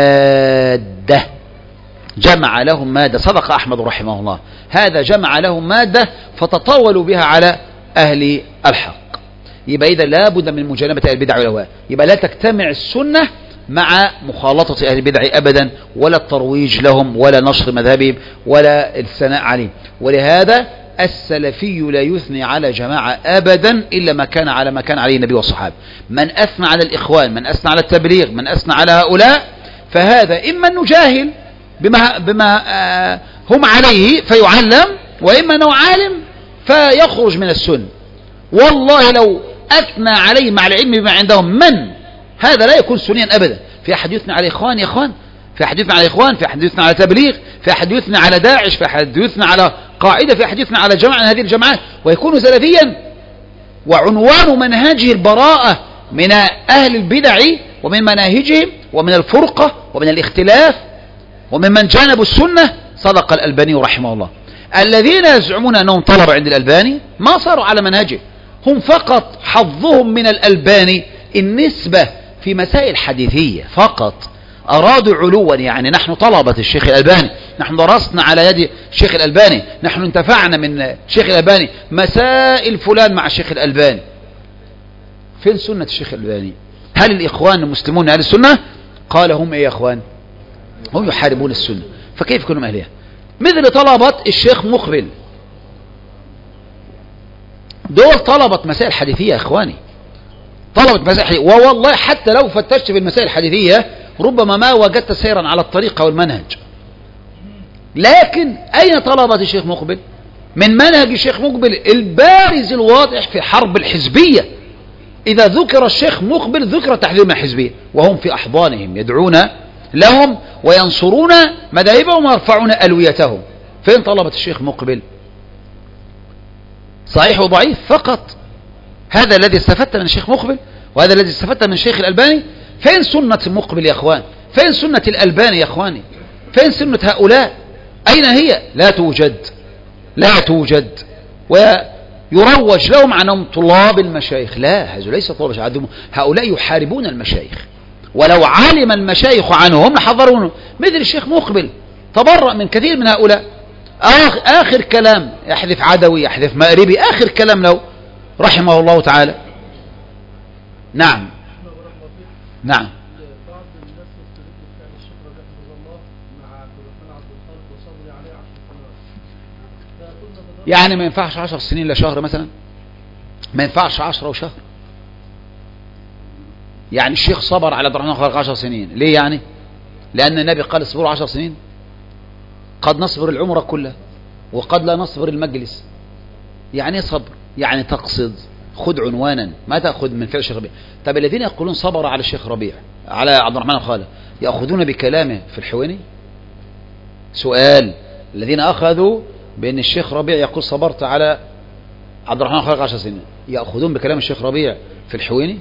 مادة. صدق أحمد رحمه الله، هذا جمع لهم مادة فتطاولوا بها على أهل الحق. يبقى إذا لابد من مجانبة أهل البدع والأهواء. يبقى لا تجتمع السنة مع مخالطة أهل البدع أبدا، ولا الترويج لهم، ولا نشر مذهبهم، ولا الثناء عليهم. ولهذا السلفي لا يثني على جماعة أبدا إلا ما كان على ما كان عليه النبي والصحابة. من أثنى على الإخوان، من أثنى على التبليغ، من أثنى على هؤلاء، فهذا إما أنه جاهل بما هم عليه فيعلم، وإما أنه عالم فيخرج من السنة. والله لو أثنى عليه مع العلم بما عندهم من هذا لا يكون سنيا أبدا. في أحد يثنى على إخوان يا إخوان، في أحد يثنى على إخوان، في أحد يثنى على تبليغ، في أحد يثنى على داعش، في أحد يثنى على قاعدة، في أحد يثنى على جماعة من هذه الجماعات ويكون سلفيا، وعنوان منهجه البراءة من أهل البدع ومن مناهجهم ومن الفرقة ومن الاختلاف وممن جانبوا السنة. صدق الألباني رحمه الله. الذين يزعمون أنهم طلبوا عند الألباني ما صاروا على منهجه، هم فقط حظهم من الألباني النسبة في مسائل حديثية فقط، أرادوا علوا. يعني نحن طلبة الشيخ الألباني، نحن درسنا على يد الشيخ الألباني، نحن انتفعنا من الشيخ الألباني، مسائل فلان مع الشيخ الألباني. فين سنة الشيخ الألباني؟ هل الإخوان المسلمون أهل السنة؟ قال هم إيه يا أخوان؟ هم يحاربون السنة. فكيف يكونوا أهلها؟ مثل طلبة الشيخ مقبل، دول طلبة مسائل حديثية يا إخواني، طلبة مسائل حديثية. ووالله حتى لو فتشت في المسائل الحديثية ربما ما وجدت سيرا على الطريقة والمنهج. لكن أين طلبة الشيخ مقبل؟ من منهج الشيخ مقبل البارز الواضح في حرب الحزبية. إذا ذكر الشيخ مقبل ذكر تحذير من الحزبية، وهم في أحضانهم يدعون لهم وينصرون مذاهبهم ويرفعون ألويتهم. فين طلبة الشيخ مقبل؟ صحيح وضعيف فقط. هذا الذي استفدت من الشيخ مقبل، وهذا الذي استفدت من الشيخ الألباني. فين سنة مقبل يا أخوان؟ فين سنة الألباني يا أخواني؟ فين سنة هؤلاء؟ أين هي؟ لا توجد، لا توجد. ويروج لهم عنهم طلاب المشايخ. لا، هذا ليس طلاب المشايخ، هؤلاء يحاربون المشايخ، ولو علم المشايخ عنهم لحذرونه. مثل الشيخ مقبل تبرأ من كثير من هؤلاء. آخر كلام يحذف عدوي، يحذف مأربي، آخر كلام له رحمه الله تعالى. نعم نعم. يعني ما ينفعش 10 سنين لشهر مثلا، ما ينفعش 10 وشهر. يعني الشيخ صبر على عبد الرحمن خلق 10 سنين ليه؟ يعني لأن النبي قال اصبروا 10 سنين. قد نصبر العمر كلها وقد لا نصبر المجلس. يعني صبر، يعني تقصد، خذ عنوانا، ما تأخذ من فعل الشيخ ربيع. طب الذين يقولون صبر على الشيخ ربيع، على عبد الرحمن خالد، يأخذون بكلامه في الحويني؟ سؤال. الذين أخذوا بأن الشيخ ربيع يقول صبرت على عبد الرحمن خالد 10 سنين، يأخذون بكلام الشيخ ربيع في الحويني؟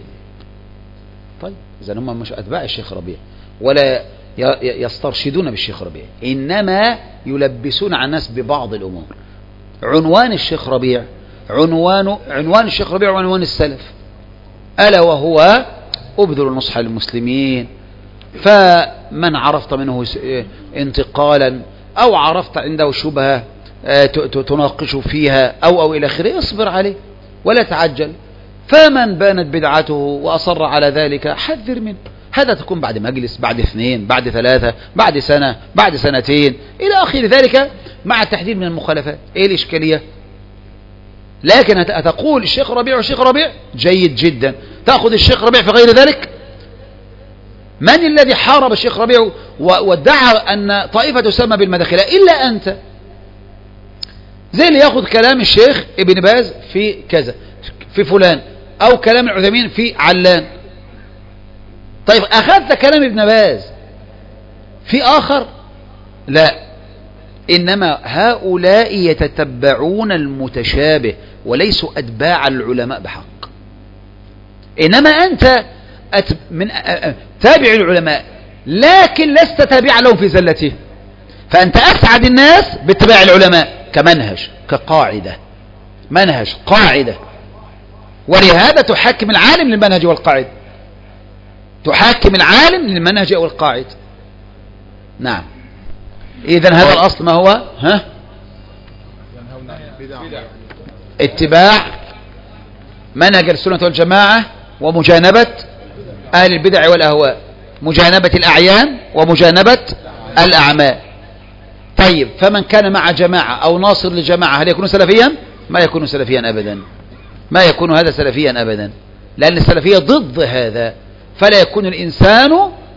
طيب إذا هم مش أتباع الشيخ ربيع ولا يسترشدون بالشيخ ربيع، إنما يلبسون على الناس ببعض الأمور. عنوان الشيخ ربيع عنوان الشيخ ربيع وعنوان السلف، ألا وهو أبذل النصح للمسلمين. فمن عرفت منه انتقالا أو عرفت عنده شبهة تناقش فيها أو إلى آخره، اصبر عليه ولا تعجل. فمن بانت بدعته وأصر على ذلك حذر منه. هذا تكون بعد مجلس، بعد 2، بعد 3، بعد سنة، بعد 2 إلى آخر ذلك، مع التحذير من المخالفات. إيه الإشكالية؟ لكن أتقول الشيخ ربيع والشيخ ربيع جيد جدا، تأخذ الشيخ ربيع في غير ذلك؟ من الذي حارب الشيخ ربيع وادعى أن طائفة تسمى بالمداخلة إلا أنت؟ زي اللي يأخذ كلام الشيخ ابن باز في كذا في فلان، أو كلام العثيمين في علان. طيب أخذت كلام ابن باز في آخر؟ لا، إنما هؤلاء يتتبعون المتشابه وليسوا أتباع العلماء بحق. إنما أنت تابع العلماء لكن لست تابعا لهم في زلته، فأنت أسعد الناس باتباع العلماء كمنهج، كقاعدة، منهج قاعدة. ولهذا تحكم العالم للمنهج والقاعدة، تحكم العالم للمنهج والقاعدة. نعم. إذن هذا الأصل ما هو؟ اتباع منهج السنة والجماعة ومجانبة أهل البدع والأهواء، مجانبة الأعيان ومجانبة الأعمال. طيب فمن كان مع جماعة أو ناصر لجماعة هل يكون سلفيا؟ ما يكون سلفيا أبدا، ما يكون هذا سلفيا أبدا، لأن السلفية ضد هذا. فلا يكون الإنسان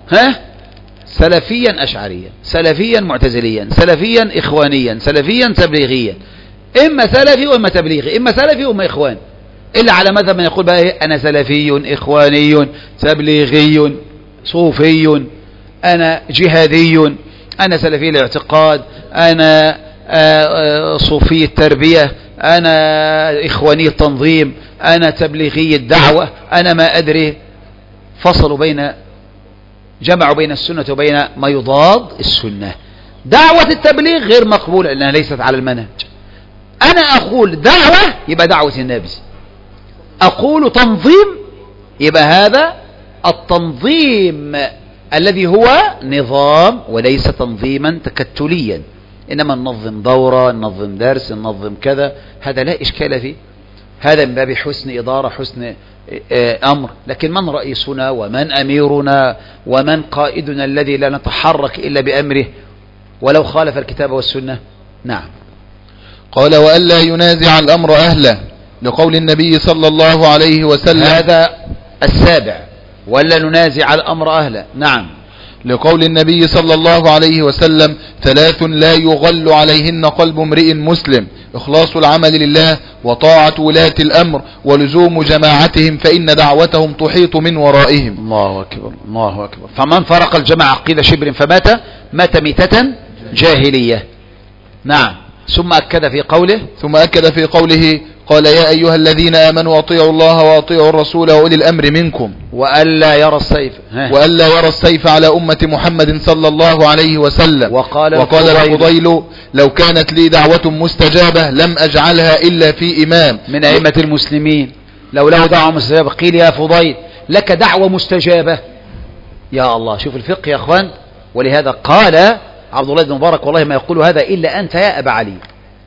سلفيا أشعريا، سلفيا معتزليا، سلفيا إخوانيا، سلفيا تبليغيا، إما سلفي وإما تبليغي، إما سلفي وإما إخوان، إلا على مذهب من يقول بقى إيه؟ أنا سلفي إخواني تبليغي صوفي، أنا جهادي، أنا سلفي الاعتقاد، أنا صوفي التربية، أنا إخواني التنظيم، أنا تبليغي الدعوة، أنا ما أدري. فصلوا جمعوا بين السنة وبين ما يضاد السنة. دعوة التبليغ غير مقبولة لأنها ليست على المنهج. أنا أقول دعوة يبقى دعوة النبي، أقول تنظيم يبقى هذا التنظيم الذي هو نظام وليس تنظيما تكتليا، إنما ننظم دورة، ننظم درس، ننظم كذا، هذا لا إشكال فيه، هذا من باب حسن إدارة، حسن أمر. لكن من رئيسنا ومن أميرنا ومن قائدنا الذي لا نتحرك إلا بأمره ولو خالف الكتاب والسنة؟ نعم. قال وألا ينازع الأمر أهله، لقول النبي صلى الله عليه وسلم. هذا السابع، ولا ننازع الأمر أهله. نعم. لقول النبي صلى الله عليه وسلم: ثلاث لا يغل عليهن قلب امرئ مسلم: إخلاص العمل لله، وطاعة ولاة الأمر، ولزوم جماعتهم فإن دعوتهم تحيط من ورائهم. الله أكبر، الله أكبر. فمن فرق الجماعة قيل شبر فمات ميتة جاهلية. نعم. ثم أكد في قوله قال: يا أيها الذين آمنوا أطيعوا الله وأطيعوا الرسول وأولي الأمر منكم، وألا يرى السيف على أمة محمد صلى الله عليه وسلم. وقال الفضيل: لو كانت لي دعوة مستجابة لم أجعلها إلا في إمام من أئمة المسلمين. لو له دعوة مستجابة قيل: يا فضيل لك دعوة مستجابة. يا الله، شوف الفقه يا أخوان. ولهذا قال عبد الله بن مبارك: والله ما يقول هذا إلا أنت يا أبا علي،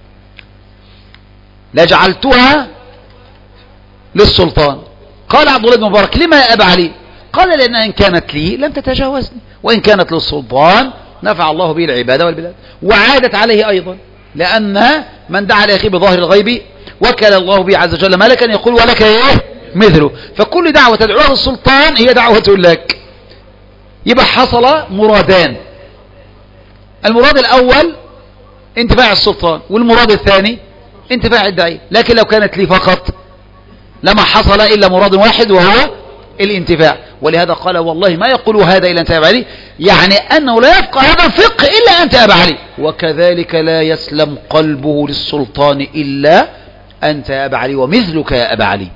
لجعلتها للسلطان. قال عبد الله بن مبارك: لما يا أبا علي؟ قال: لأن إن كانت لي لم تتجاوزني، وإن كانت للسلطان نفع الله به العباد والبلاد، وعادت عليه أيضا، لأن من دعا لأخيه بظاهر الغيب وكل الله به عز وجل ملكا يقول: ولك إيه مثله. فكل دعوة تدعوها للسلطان هي دعوة لك. يبقى حصل مرادان: المراد الأول انتفاع السلطان، والمراد الثاني انتفاع الداعية. لكن لو كانت لي فقط لما حصل إلا مراد واحد وهو الانتفاع. ولهذا قال: والله ما يقول هذا إلا أنت يا أبا علي، يعني أنه لا يبقى هذا الفقه إلا أنت يا أبا علي، وكذلك لا يسلم قلبه للسلطان إلا أنت يا أبا علي ومثلك يا أبا علي.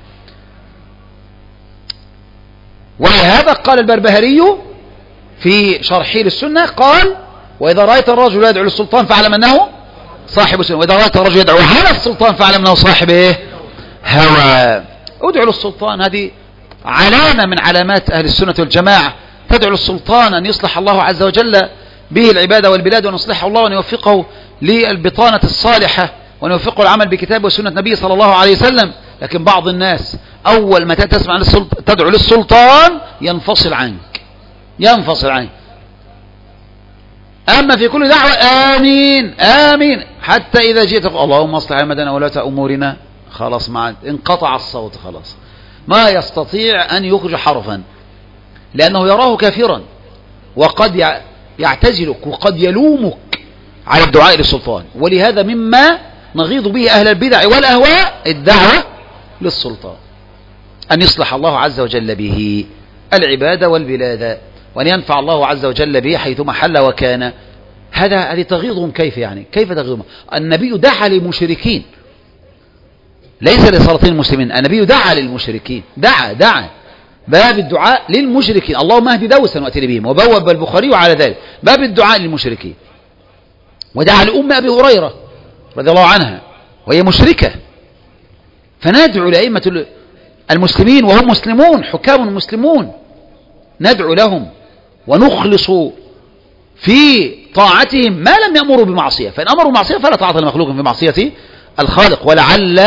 ولهذا قال البربهاري في شرحه للسنة، قال: وإذا رأيت الرجل يدعو للسلطان فاعلم أنه صاحب سنة، وإذا رأيت الرجل يدعو على السلطان فاعلم أنه صاحب هوى. ادعو للسلطان، هذه علامة من علامات أهل السنة والجماعة. تدعو للسلطان أن يصلح الله عز وجل به العبادة والبلاد، وأن يصلحه الله وأن يوفقه للبطانة الصالحة، وأن يوفقه العمل بكتاب وسنة نبي صلى الله عليه وسلم. لكن بعض الناس أول ما تسمع تدعو للسلطان ينفصل عنك. أما في كل دعوة آمين آمين، حتى إذا جئت اللهم اصلح أئمتنا ولاة أمورنا، خلاص انقطع الصوت، خلاص ما يستطيع أن يخرج حرفا، لأنه يراه كافرا، وقد يعتزلك وقد يلومك على الدعاء للسلطان. ولهذا مما نغيظ به أهل البدع والأهواء الدعوة للسلطان، أن يصلح الله عز وجل به العبادة والبلاد، وأن ينفع الله عز وجل به حيثما حل وكان. هذه تغيظهم. كيف يعني؟ كيف تغيظهم؟ النبي دعا للمشركين، ليس لسلاطين المسلمين. النبي دعا للمشركين، دعا باب الدعاء للمشركين. اللهم اهد دوسا وأتني بهم، وبوب البخاري على ذلك باب الدعاء للمشركين. ودعا لأم أبي هريرة رضي الله عنها وهي مشركة، فندعو لأئمة المسلمين وهم مسلمون، حكام مسلمون، ندعو لهم ونخلص في طاعتهم ما لم يأمروا بمعصية. فإن أمروا بمعصية فلا طاعة لمخلوق في معصية الخالق. ولعل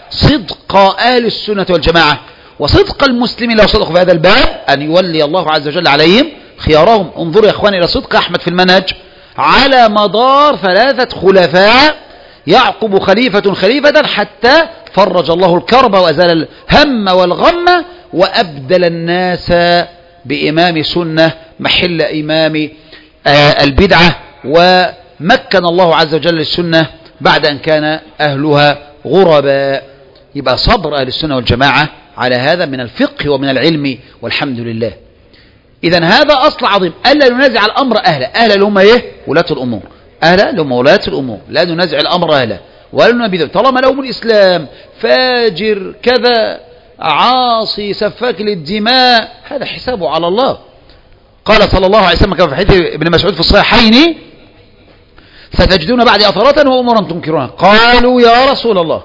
صدق أهل السنة والجماعة وصدق المسلمين لو صدقوا في هذا الباب أن يولي الله عز وجل عليهم خيارهم. انظروا يا إخواني إلى صدق أحمد في المنهج على مدار 3 خلفاء، يعقب خليفة حتى فرج الله الكرب وأزال الهم والغم وأبدل الناس بإمام سنة محل إمام البدعة، ومكن الله عز وجل السنة بعد أن كان أهلها غرباء. يبقى صبر أهل السنة والجماعة على هذا من الفقه ومن العلم والحمد لله. إذن هذا أصل عظيم، ألا ننازع الأمر أهلا اللي هم إيه؟ ولاة الأمور، أهلا اللي هم ولاة الأمور، لا ننازع الأمر أهلا ولا ننبذ طالما لهم الإسلام فاجر كذا عاصي سفاك للدماء، هذا حسابه على الله. قال صلى الله عليه وسلم كما في حديث ابن مسعود في الصحيحين: ستجدون بعد أثرة وأمورا تنكرونها. قالوا يا رسول الله،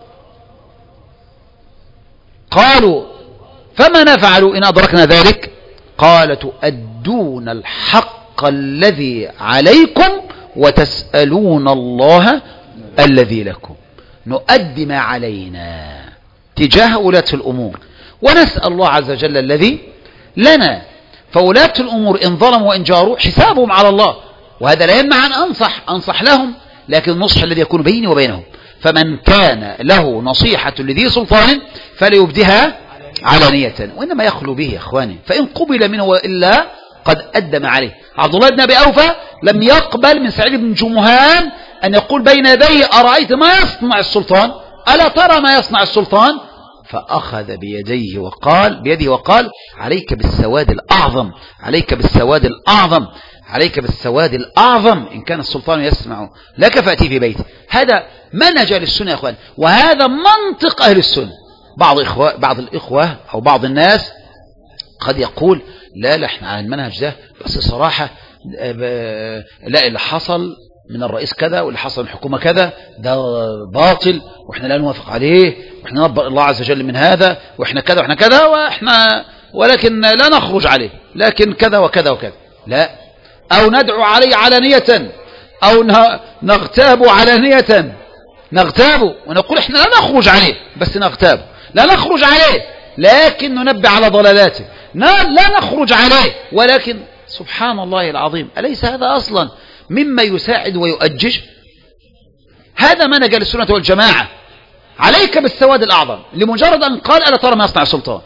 قالوا فما نفعل إن أدركنا ذلك؟ قال: تؤدون الحق الذي عليكم وتسألون الله الذي لكم. نؤدي ما علينا تجاه ولاة الأمور ونسأل الله عز وجل الذي لنا. فولاة الأمور إن ظلموا وإن جاروا حسابهم على الله، وهذا لا يمنع أن أنصح لهم، لكن النصح الذي يكون بيني وبينهم. فمن كان له نصيحة لذي سلطان فليبدها علانية، وإنما يخلو به يا إخواني، فإن قبل منه وإلا قد أدى ما عليه. عبد الله بن أبي أوفى لم يقبل من سعيد بن جمهان أن يقول بين يديه: أرأيت ما يصنع السلطان؟ ألا ترى ما يصنع السلطان؟ فأخذ بيده وقال: عليك بالسواد الأعظم، عليك بالسواد الأعظم، عليك بالسواد الأعظم، إن كان السلطان يسمع لك فأتي في بيته. هذا منهج أهل السنة يا أخوان، وهذا منطق أهل السنة. بعض الإخوة أو بعض الناس قد يقول: لا احنا على المنهج ده، بس صراحة لا اللي حصل من الرئيس كذا واللي حصل من الحكومة كذا ده باطل، واحنا لا نوافق عليه، واحنا نبرأ الله عز وجل من هذا، واحنا كذا واحنا كذا، ولكن لا نخرج عليه، لكن كذا وكذا وكذا. لا، أو ندعو عليه علانية، أو نغتاب علانية، نغتابه ونقول احنا لا نخرج عليه، بس نغتابه، لا نخرج عليه لكن ننبه على ضلالاته، لا نخرج عليه ولكن سبحان الله العظيم، أليس هذا أصلا مما يساعد ويؤجج؟ هذا منهج السنة والجماعة. عليك بالسواد الأعظم، لمجرد أن قال: ألا ترى ما يصنع السلطان؟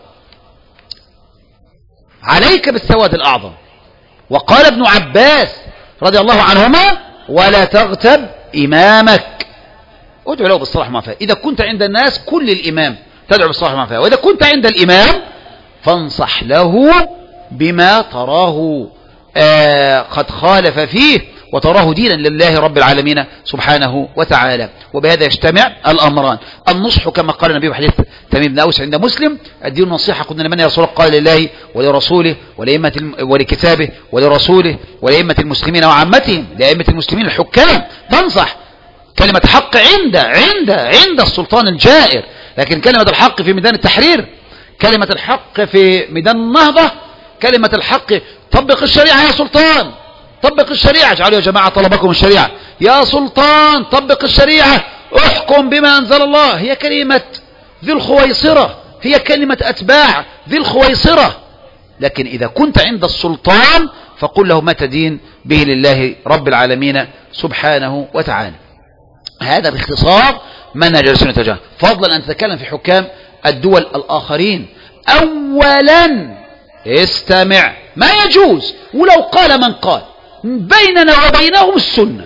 عليك بالسواد الأعظم. وقال ابن عباس رضي الله عنهما: ولا تغتب إمامك، ادعو له بالصلاح والعافية. إذا كنت عند الناس كل الإمام تدعو بالصلاح والعافية، وإذا كنت عند الإمام فانصح له بما تراه قد خالف فيه وتراه دينا لله رب العالمين سبحانه وتعالى. وبهذا يجتمع الأمران: النصح كما قال النبي في حديث تميم بن أوس عند مسلم: الدين النصيحة. قلنا: لمن يا رسول الله؟ قال: لله ولرسوله ولكتابه ولرسوله ولأئمة المسلمين وعامتهم. لأئمة المسلمين الحكام تنصح، كلمة حق عند السلطان الجائر، لكن كلمة الحق في ميدان التحرير، كلمة الحق في ميدان النهضة، كلمة الحق طبق الشريعة يا سلطان، طبق الشريعة، اجعلوا يا جماعة طلبكم الشريعة، يا سلطان طبق الشريعة، احكم بما أنزل الله. هي كلمة ذي الخويصرة، هي كلمة أتباع ذي الخويصرة. لكن إذا كنت عند السلطان فقل له ما تدين به لله رب العالمين سبحانه وتعالى. هذا باختصار منهج السنة والجماعة، فضلا أن تتكلم في حكام الدول الآخرين. أولا استمع، ما يجوز ولو قال من قال، بيننا وبينهم السنة.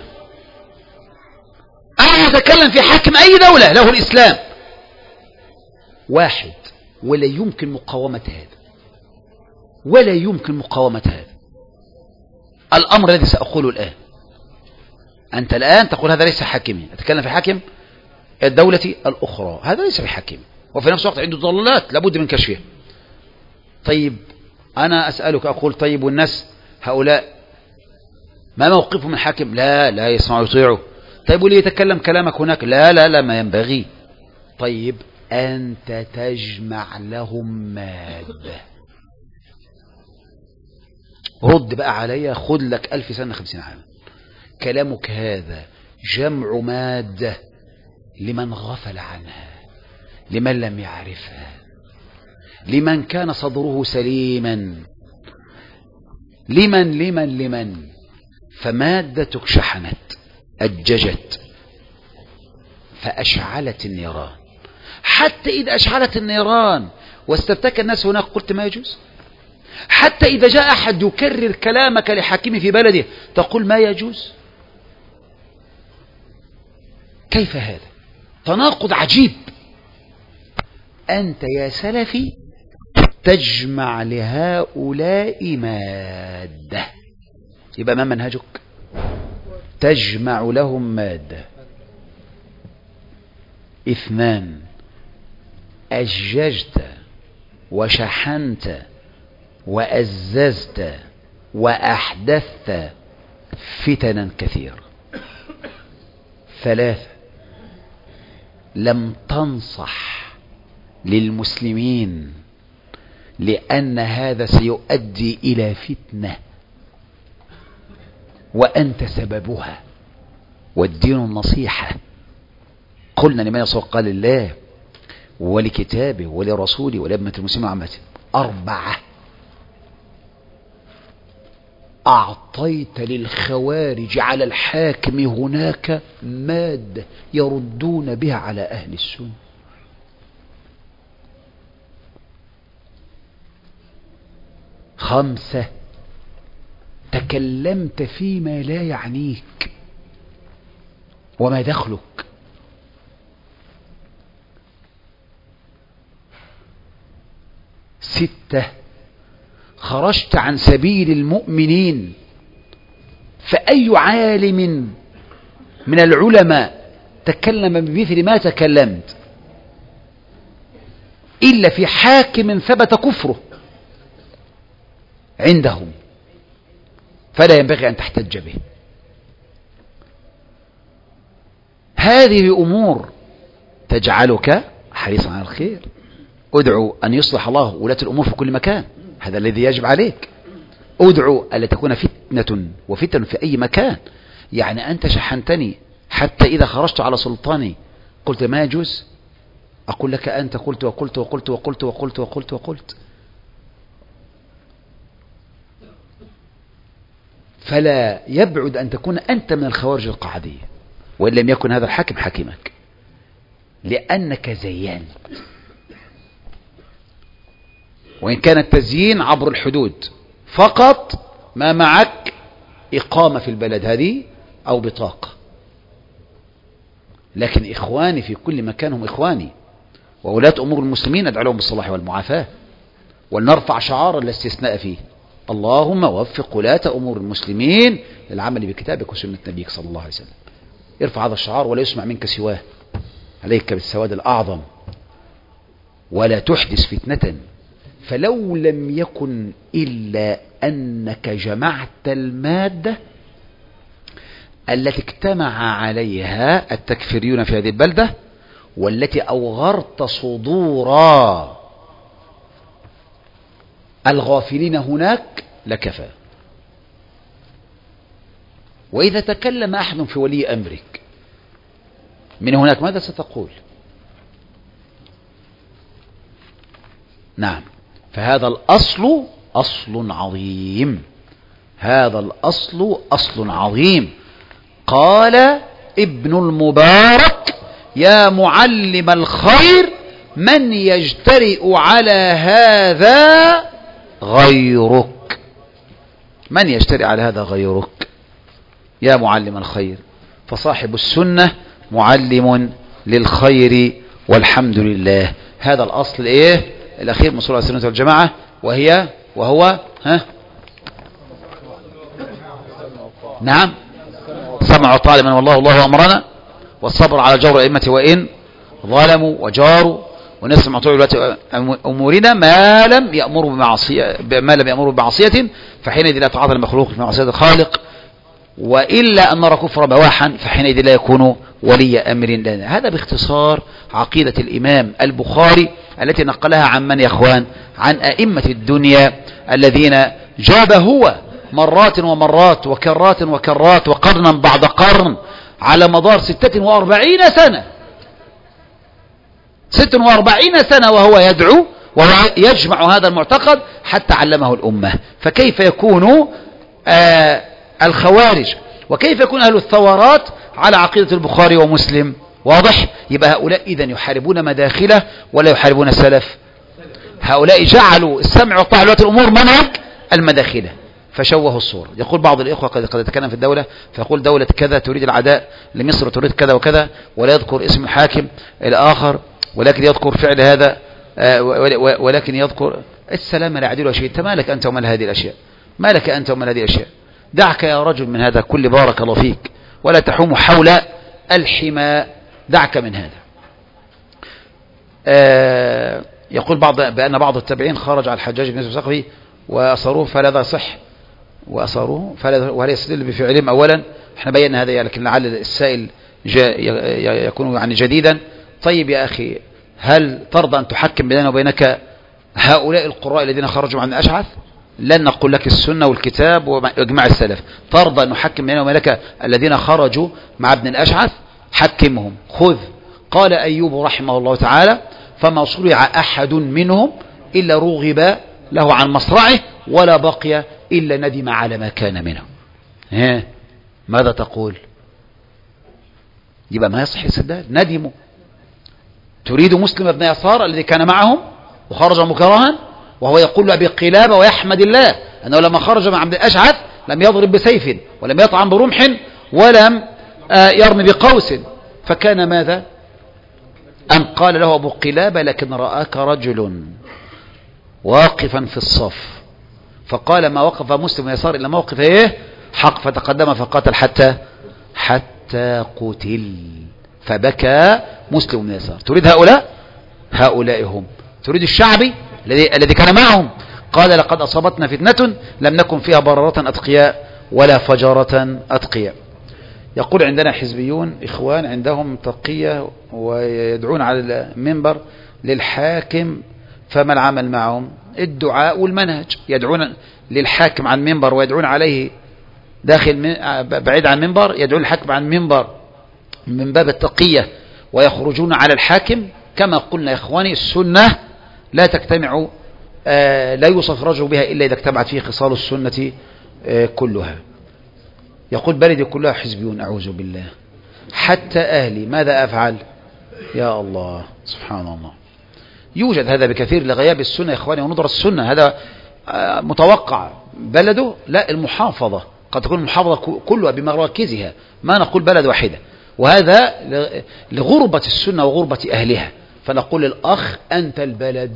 أنا أتكلم في حاكم أي دولة له الإسلام واحد، ولا يمكن مقاومة هذا، ولا يمكن مقاومة هذا. الأمر الذي سأقوله الآن، أنت الآن تقول هذا ليس حاكمي، أتكلم في حاكم الدولة الأخرى، هذا ليس بحاكم، وفي نفس الوقت عنده ضلالات لابد من كشفها. طيب أنا أسألك، أقول: طيب والناس هؤلاء ما موقفهم من حاكم؟ لا يسمعوا يطيعوا. طيب وليه يتكلم كلامك هناك؟ لا ما ينبغي. طيب أنت تجمع لهم مادة، رد بقى عليا، خذ لك 1000 سنة 50 عام. كلامك هذا جمع مادة لمن غفل عنها، لمن لم يعرفها، لمن كان صدره سليما، لمن فمادتك شحنت أججت فأشعلت النيران. حتى إذا أشعلت النيران واستفتك الناس هناك قلت ما يجوز. حتى إذا جاء أحد يكرر كلامك لحاكم في بلده تقول ما يجوز. كيف هذا؟ تناقض عجيب. أنت يا سلفي تجمع لهؤلاء مادة، يبقى ما منهجك؟ تجمع لهم مادة. 2 أججت وشحنت وأززت وأحدثت فتنا كثيرة. 3 لم تنصح للمسلمين لأن هذا سيؤدي إلى فتنة وأنت سببها، والدين النصيحة. قلنا لمن يصور قال الله ولكتابه ولرسوله ولأمة المسلمين عامة. 4 أعطيت للخوارج على الحاكم هناك مادة يردون بها على أهل السنة. 5 تكلمت فيما لا يعنيك وما دخلك. 6 خرجت عن سبيل المؤمنين، فأي عالم من العلماء تكلم بمثل ما تكلمت إلا في حاكم ثبت كفره عندهم فلا ينبغي أن تحتج به. هذه أمور تجعلك حريصا على الخير. ادعو أن يصلح الله ولاة الأمور في كل مكان، هذا الذي يجب عليك. ادعو ألا تكون فتنة وفتن في أي مكان. يعني أنت شحنتني حتى إذا خرجت على سلطاني قلت ما يجوز، أقول لك أنت قلت وقلت وقلت وقلت وقلت وقلت وقلت. فلا يبعد أن تكون أنت من الخوارج القعدية، وإن لم يكن هذا الحاكم حاكمك، لأنك زينت. وإن كان التزيين عبر الحدود فقط، ما معك إقامة في البلد هذه أو بطاقة، لكن إخواني في كل مكان هم إخواني، وولاة أمور المسلمين أدعو لهم بالصلاح والمعافاة، ولنرفع شعار الاستثناء فيه: اللهم وفق ولاة أمور المسلمين للعمل بكتابك وسنة نبيك صلى الله عليه وسلم. ارفع هذا الشعار ولا يسمع منك سواه، عليك بالسواد الأعظم، ولا تحدث فتنة. فلو لم يكن إلا أنك جمعت المادة التي اجتمع عليها التكفيريون في هذه البلدة، والتي أوغرت صدور الغافلين هناك، لكفى. وإذا تكلم أحد في ولي أمرك من هناك ماذا ستقول؟ نعم. فهذا الأصل أصل عظيم، هذا الأصل أصل عظيم. قال ابن المبارك: يا معلم الخير من يجترئ على هذا غيرك، من يجترئ على هذا غيرك يا معلم الخير. فصاحب السنة معلم للخير والحمد لله. هذا الأصل إيه الأخير من صلة السنة والجماعة، وهو نعم سمع طالما والله الله أمرنا، والصبر على جور الأئمة وإن ظلموا وجاروا، ونسمع طول ولاة أمورنا ما لم يأمروا بمعصية، فحينئذ لا تعاطى المخلوق في معصية الخالق، وإلا أن نرى كفر بواحا فحينئذ لا يكون ولي أمر لنا. هذا باختصار عقيدة الإمام البخاري التي نقلها عن من يا أخوان؟ عن أئمة الدنيا الذين جاب هو مرات ومرات وكرات وكرات وقرنا بعد قرن على مدار 46 سنة 46 سنة وهو يدعو وهو يجمع هذا المعتقد حتى علمه الأمة. فكيف يكون الخوارج وكيف يكون أهل الثورات على عقيدة البخاري ومسلم؟ واضح؟ يبقى هؤلاء إذن يحاربون مداخله ولا يحاربون السلف. هؤلاء جعلوا السمع والطاعة لولاة الأمور منهج المداخله فشوهوا الصورة. يقول بعض الإخوة قد يتكلم في الدولة فيقول دولة كذا تريد العداء لمصر تريد كذا وكذا، ولا يذكر اسم الحاكم الآخر ولكن يذكر فعل هذا ولكن يذكر السلام لا يعدل شيء. انت مالك أنت ومال هذه الأشياء؟ مالك أنت ومال هذه الأشياء؟ دعك يا رجل من هذا كل بارك الله فيك ولا تحوم حول الحمى، دعك من هذا. يقول بأن بعض التابعين خرج على الحجاج بن يوسف الثقفي وأصروه فلا ذا صح وأصروه وهل يستدل بفعلهم؟ أولا احنا بينا هذا لكن لعل السائل يكون يعني جديدا. طيب يا أخي هل ترضى أن تحكم بيننا وبينك هؤلاء القراء الذين خرجوا عن الأشعث؟ لن نقول لك السنة والكتاب وإجماع السلف. ترضى أن نحكم بيننا وبينك الذين خرجوا مع ابن الأشعث؟ حكمهم. خذ. قال أيوب رحمه الله تعالى فما صرع أحد منهم إلا رغب له عن مصرعه ولا بقي إلا ندم على ما كان منه. ماذا تقول؟ يبقى ما يصح السداد. ندموا. تريد مسلم ابن يسار الذي كان معهم وخرج مكرها وهو يقول لأبي قلابة ويحمد الله أنه لما خرج مع عبد الأشعث لم يضرب بسيف ولم يطعن برمح ولم يرمي بقوس، فكان ماذا؟ أن قال له أبو قلابة لكن رآك رجل واقفا في الصف، فقال ما وقف مسلم بن يسار إلا موقف حق، فتقدم فقاتل حتى قتل، فبكى مسلم بن يسار. تريد هؤلاء؟ هؤلاء هم. تريد الشعبي الذي كان معهم؟ قال لقد أصابتنا فتنة لم نكن فيها بررة أتقياء ولا فجرة أتقياء. يقول عندنا حزبيون إخوان عندهم تقية ويدعون على المنبر للحاكم، فما العمل معهم؟ الدعاء والمنهج. يدعون للحاكم عن منبر ويدعون عليه داخل بعيد عن منبر، يدعون الحاكم عن منبر من باب التقية ويخرجون على الحاكم. كما قلنا يا إخواني السنة لا تجتمع لا يوصف رجل بها إلا إذا اجتمعت فيه خصال السنة كلها. يقول بلدي كلها حزبيون أعوذ بالله حتى أهلي، ماذا أفعل؟ يا الله سبحان الله. يوجد هذا بكثير لغياب السنة يا إخواني وندرس السنة، هذا متوقع. بلده لا، المحافظة قد تكون المحافظة كلها بمراكزها، ما نقول بلد واحدة، وهذا لغربة السنة وغربة أهلها. فنقول للأخ أنت البلد،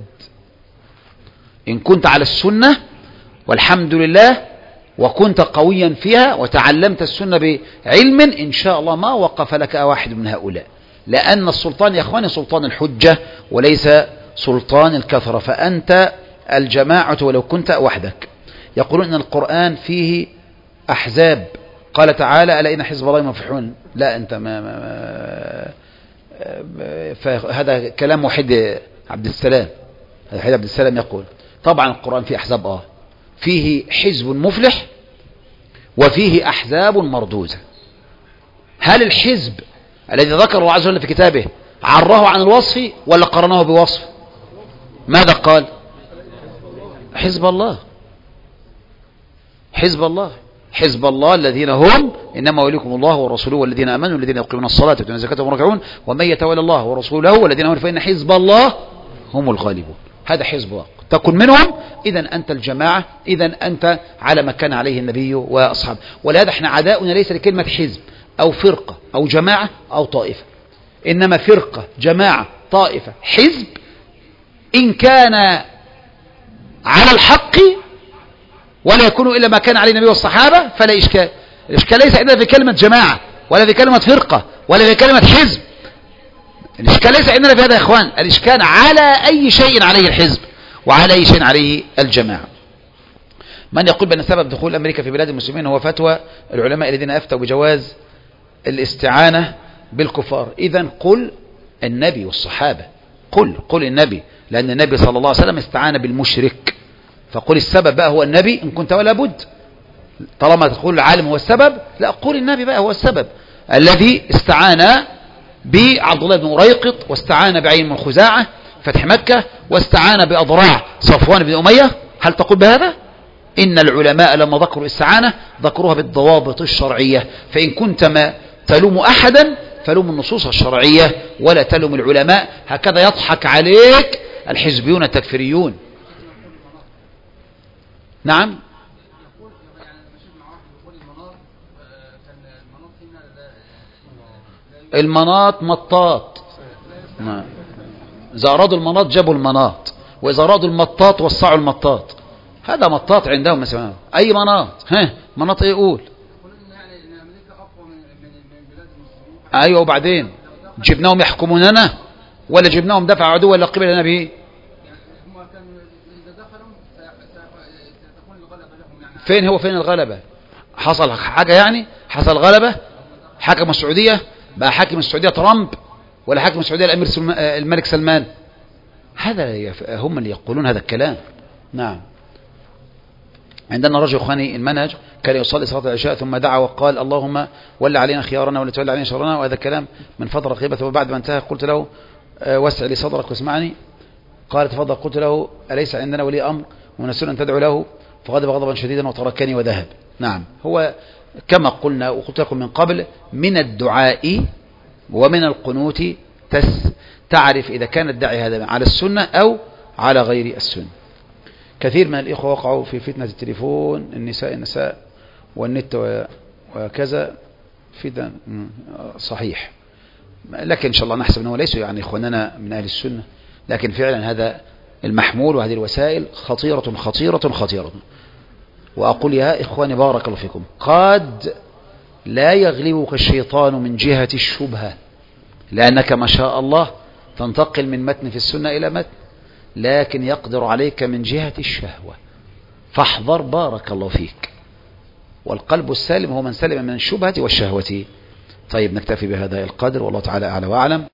إن كنت على السنة والحمد لله وكنت قويا فيها وتعلمت السنة بعلم إن شاء الله ما وقف لك واحد من هؤلاء، لأن السلطان يا أخواني سلطان الحجة وليس سلطان الكثرة، فأنت الجماعة ولو كنت وحدك. يقولون أن القرآن فيه أحزاب، قال تعالى ألا إن حزب الله يفلحون. لا أنت فهذا كلام وحيد عبد السلام، وحيد عبد السلام يقول طبعا القرآن فيه أحزاب، فيه حزب مفلح وفيه أحزاب مردودة. هل الحزب الذي ذكره الله عز وجل في كتابه عراه عن الوصف ولا قرنه بوصف؟ ماذا قال؟ حزب الله، حزب الله، حزب الله الذين هم إنما وليكم الله ورسوله والذين آمنوا الذين يقيمون الصلاة ويؤتون الزكاة وهم راكعون ومن يتولى الله ورسوله والذين آمنوا فإن حزب الله هم الغالبون. هذا حزب الله، تكن منهم إذا أنت الجماعة، إذا أنت على ما كان عليه النبي وأصحابه. ولهذا احنا عداؤنا ليس لكلمة حزب أو فرقة أو جماعة أو طائفة، إنما فرقة جماعة طائفة حزب إن كان على الحق ولا يكون إلا ما كان عليه النبي والصحابة فلا إشكال. الإشكال ليس عندنا في كلمة جماعة ولا في كلمة فرقة ولا في كلمة حزب، الإشكال ليس عندنا في هذا يا إخوان، الإشكال على أي شيء عليه الحزب وعلى أي شيء عليه الجماعة. من يقول بأن سبب دخول أمريكا في بلاد المسلمين هو فتوى العلماء الذين أفتوا بجواز الاستعانة بالكفار؟ إذن قل النبي والصحابة، قل النبي، لأن النبي صلى الله عليه وسلم استعان بالمشرك، فقل السبب بقى هو النبي إن كنت ولا بد. طالما تقول العالم هو السبب، لا قل النبي بقى هو السبب الذي استعان بعبد الله بن أريقط، واستعان بعين من خزاعة فتح مكة، واستعان بأضراع صفوان بن أمية. هل تقول بهذا؟ إن العلماء لما ذكروا الاستعانة ذكروها بالضوابط الشرعية، فإن كنت ما تلوم أحدا فلوم النصوص الشرعية ولا تلوم العلماء. هكذا يضحك عليك الحزبيون التكفيريون. نعم. المناط مطاط، إذا أرادوا المناط جابوا المناط، وإذا أرادوا المطاط وسعوا المطاط. هذا مطاط عندهم مثلا. أي مناط؟ مناط إيه؟ يقول أيوة. وبعدين جبناهم يحكموننا ولا جبناهم دفع عدو ولا قبل لنا به؟ فين الغلبة؟ حصل حاجة يعني؟ حصل غلبة؟ حكم السعودية بقى حاكم السعودية ترامب ولا حاكم السعودية الأمير الملك سلمان؟ هذا هم اللي يقولون هذا الكلام. نعم. عندنا رجل اخواني المنهج كان يصلي صلاة العشاء ثم دعا وقال اللهم ول علينا خيارنا ولا تولى علينا شرنا، وهذا الكلام من فترة قريبة. وبعد ما انتهى قلت له وسع لي صدرك واسمعني. قال تفضل. قلت له أليس عندنا ولي أمر ومن السنة أن تدعو له؟ فغضب غضبا شديدا وتركني وذهب. نعم. هو كما قلنا وقلت لكم من قبل من الدعاء ومن القنوت تعرف إذا كان الداعي هذا على السنة أو على غير السنة. كثير من الإخوة وقعوا في فتنة التليفون، النساء والنت وكذا. فتن صحيح، لكن إن شاء الله نحسب أنه ليسوا يعني إخواننا من أهل السنة، لكن فعلا هذا المحمول وهذه الوسائل خطيرة خطيرة خطيرة. وأقول يا إخواني بارك الله فيكم، قد لا يغلبك الشيطان من جهة الشبهة، لأنك ما شاء الله تنتقل من متن في السنة إلى متن، لكن يقدر عليك من جهة الشهوة، فاحذر بارك الله فيك. والقلب السالم هو من سلم من الشبهة والشهوة. طيب نكتفي بهذا القدر، والله تعالى أعلى وأعلم.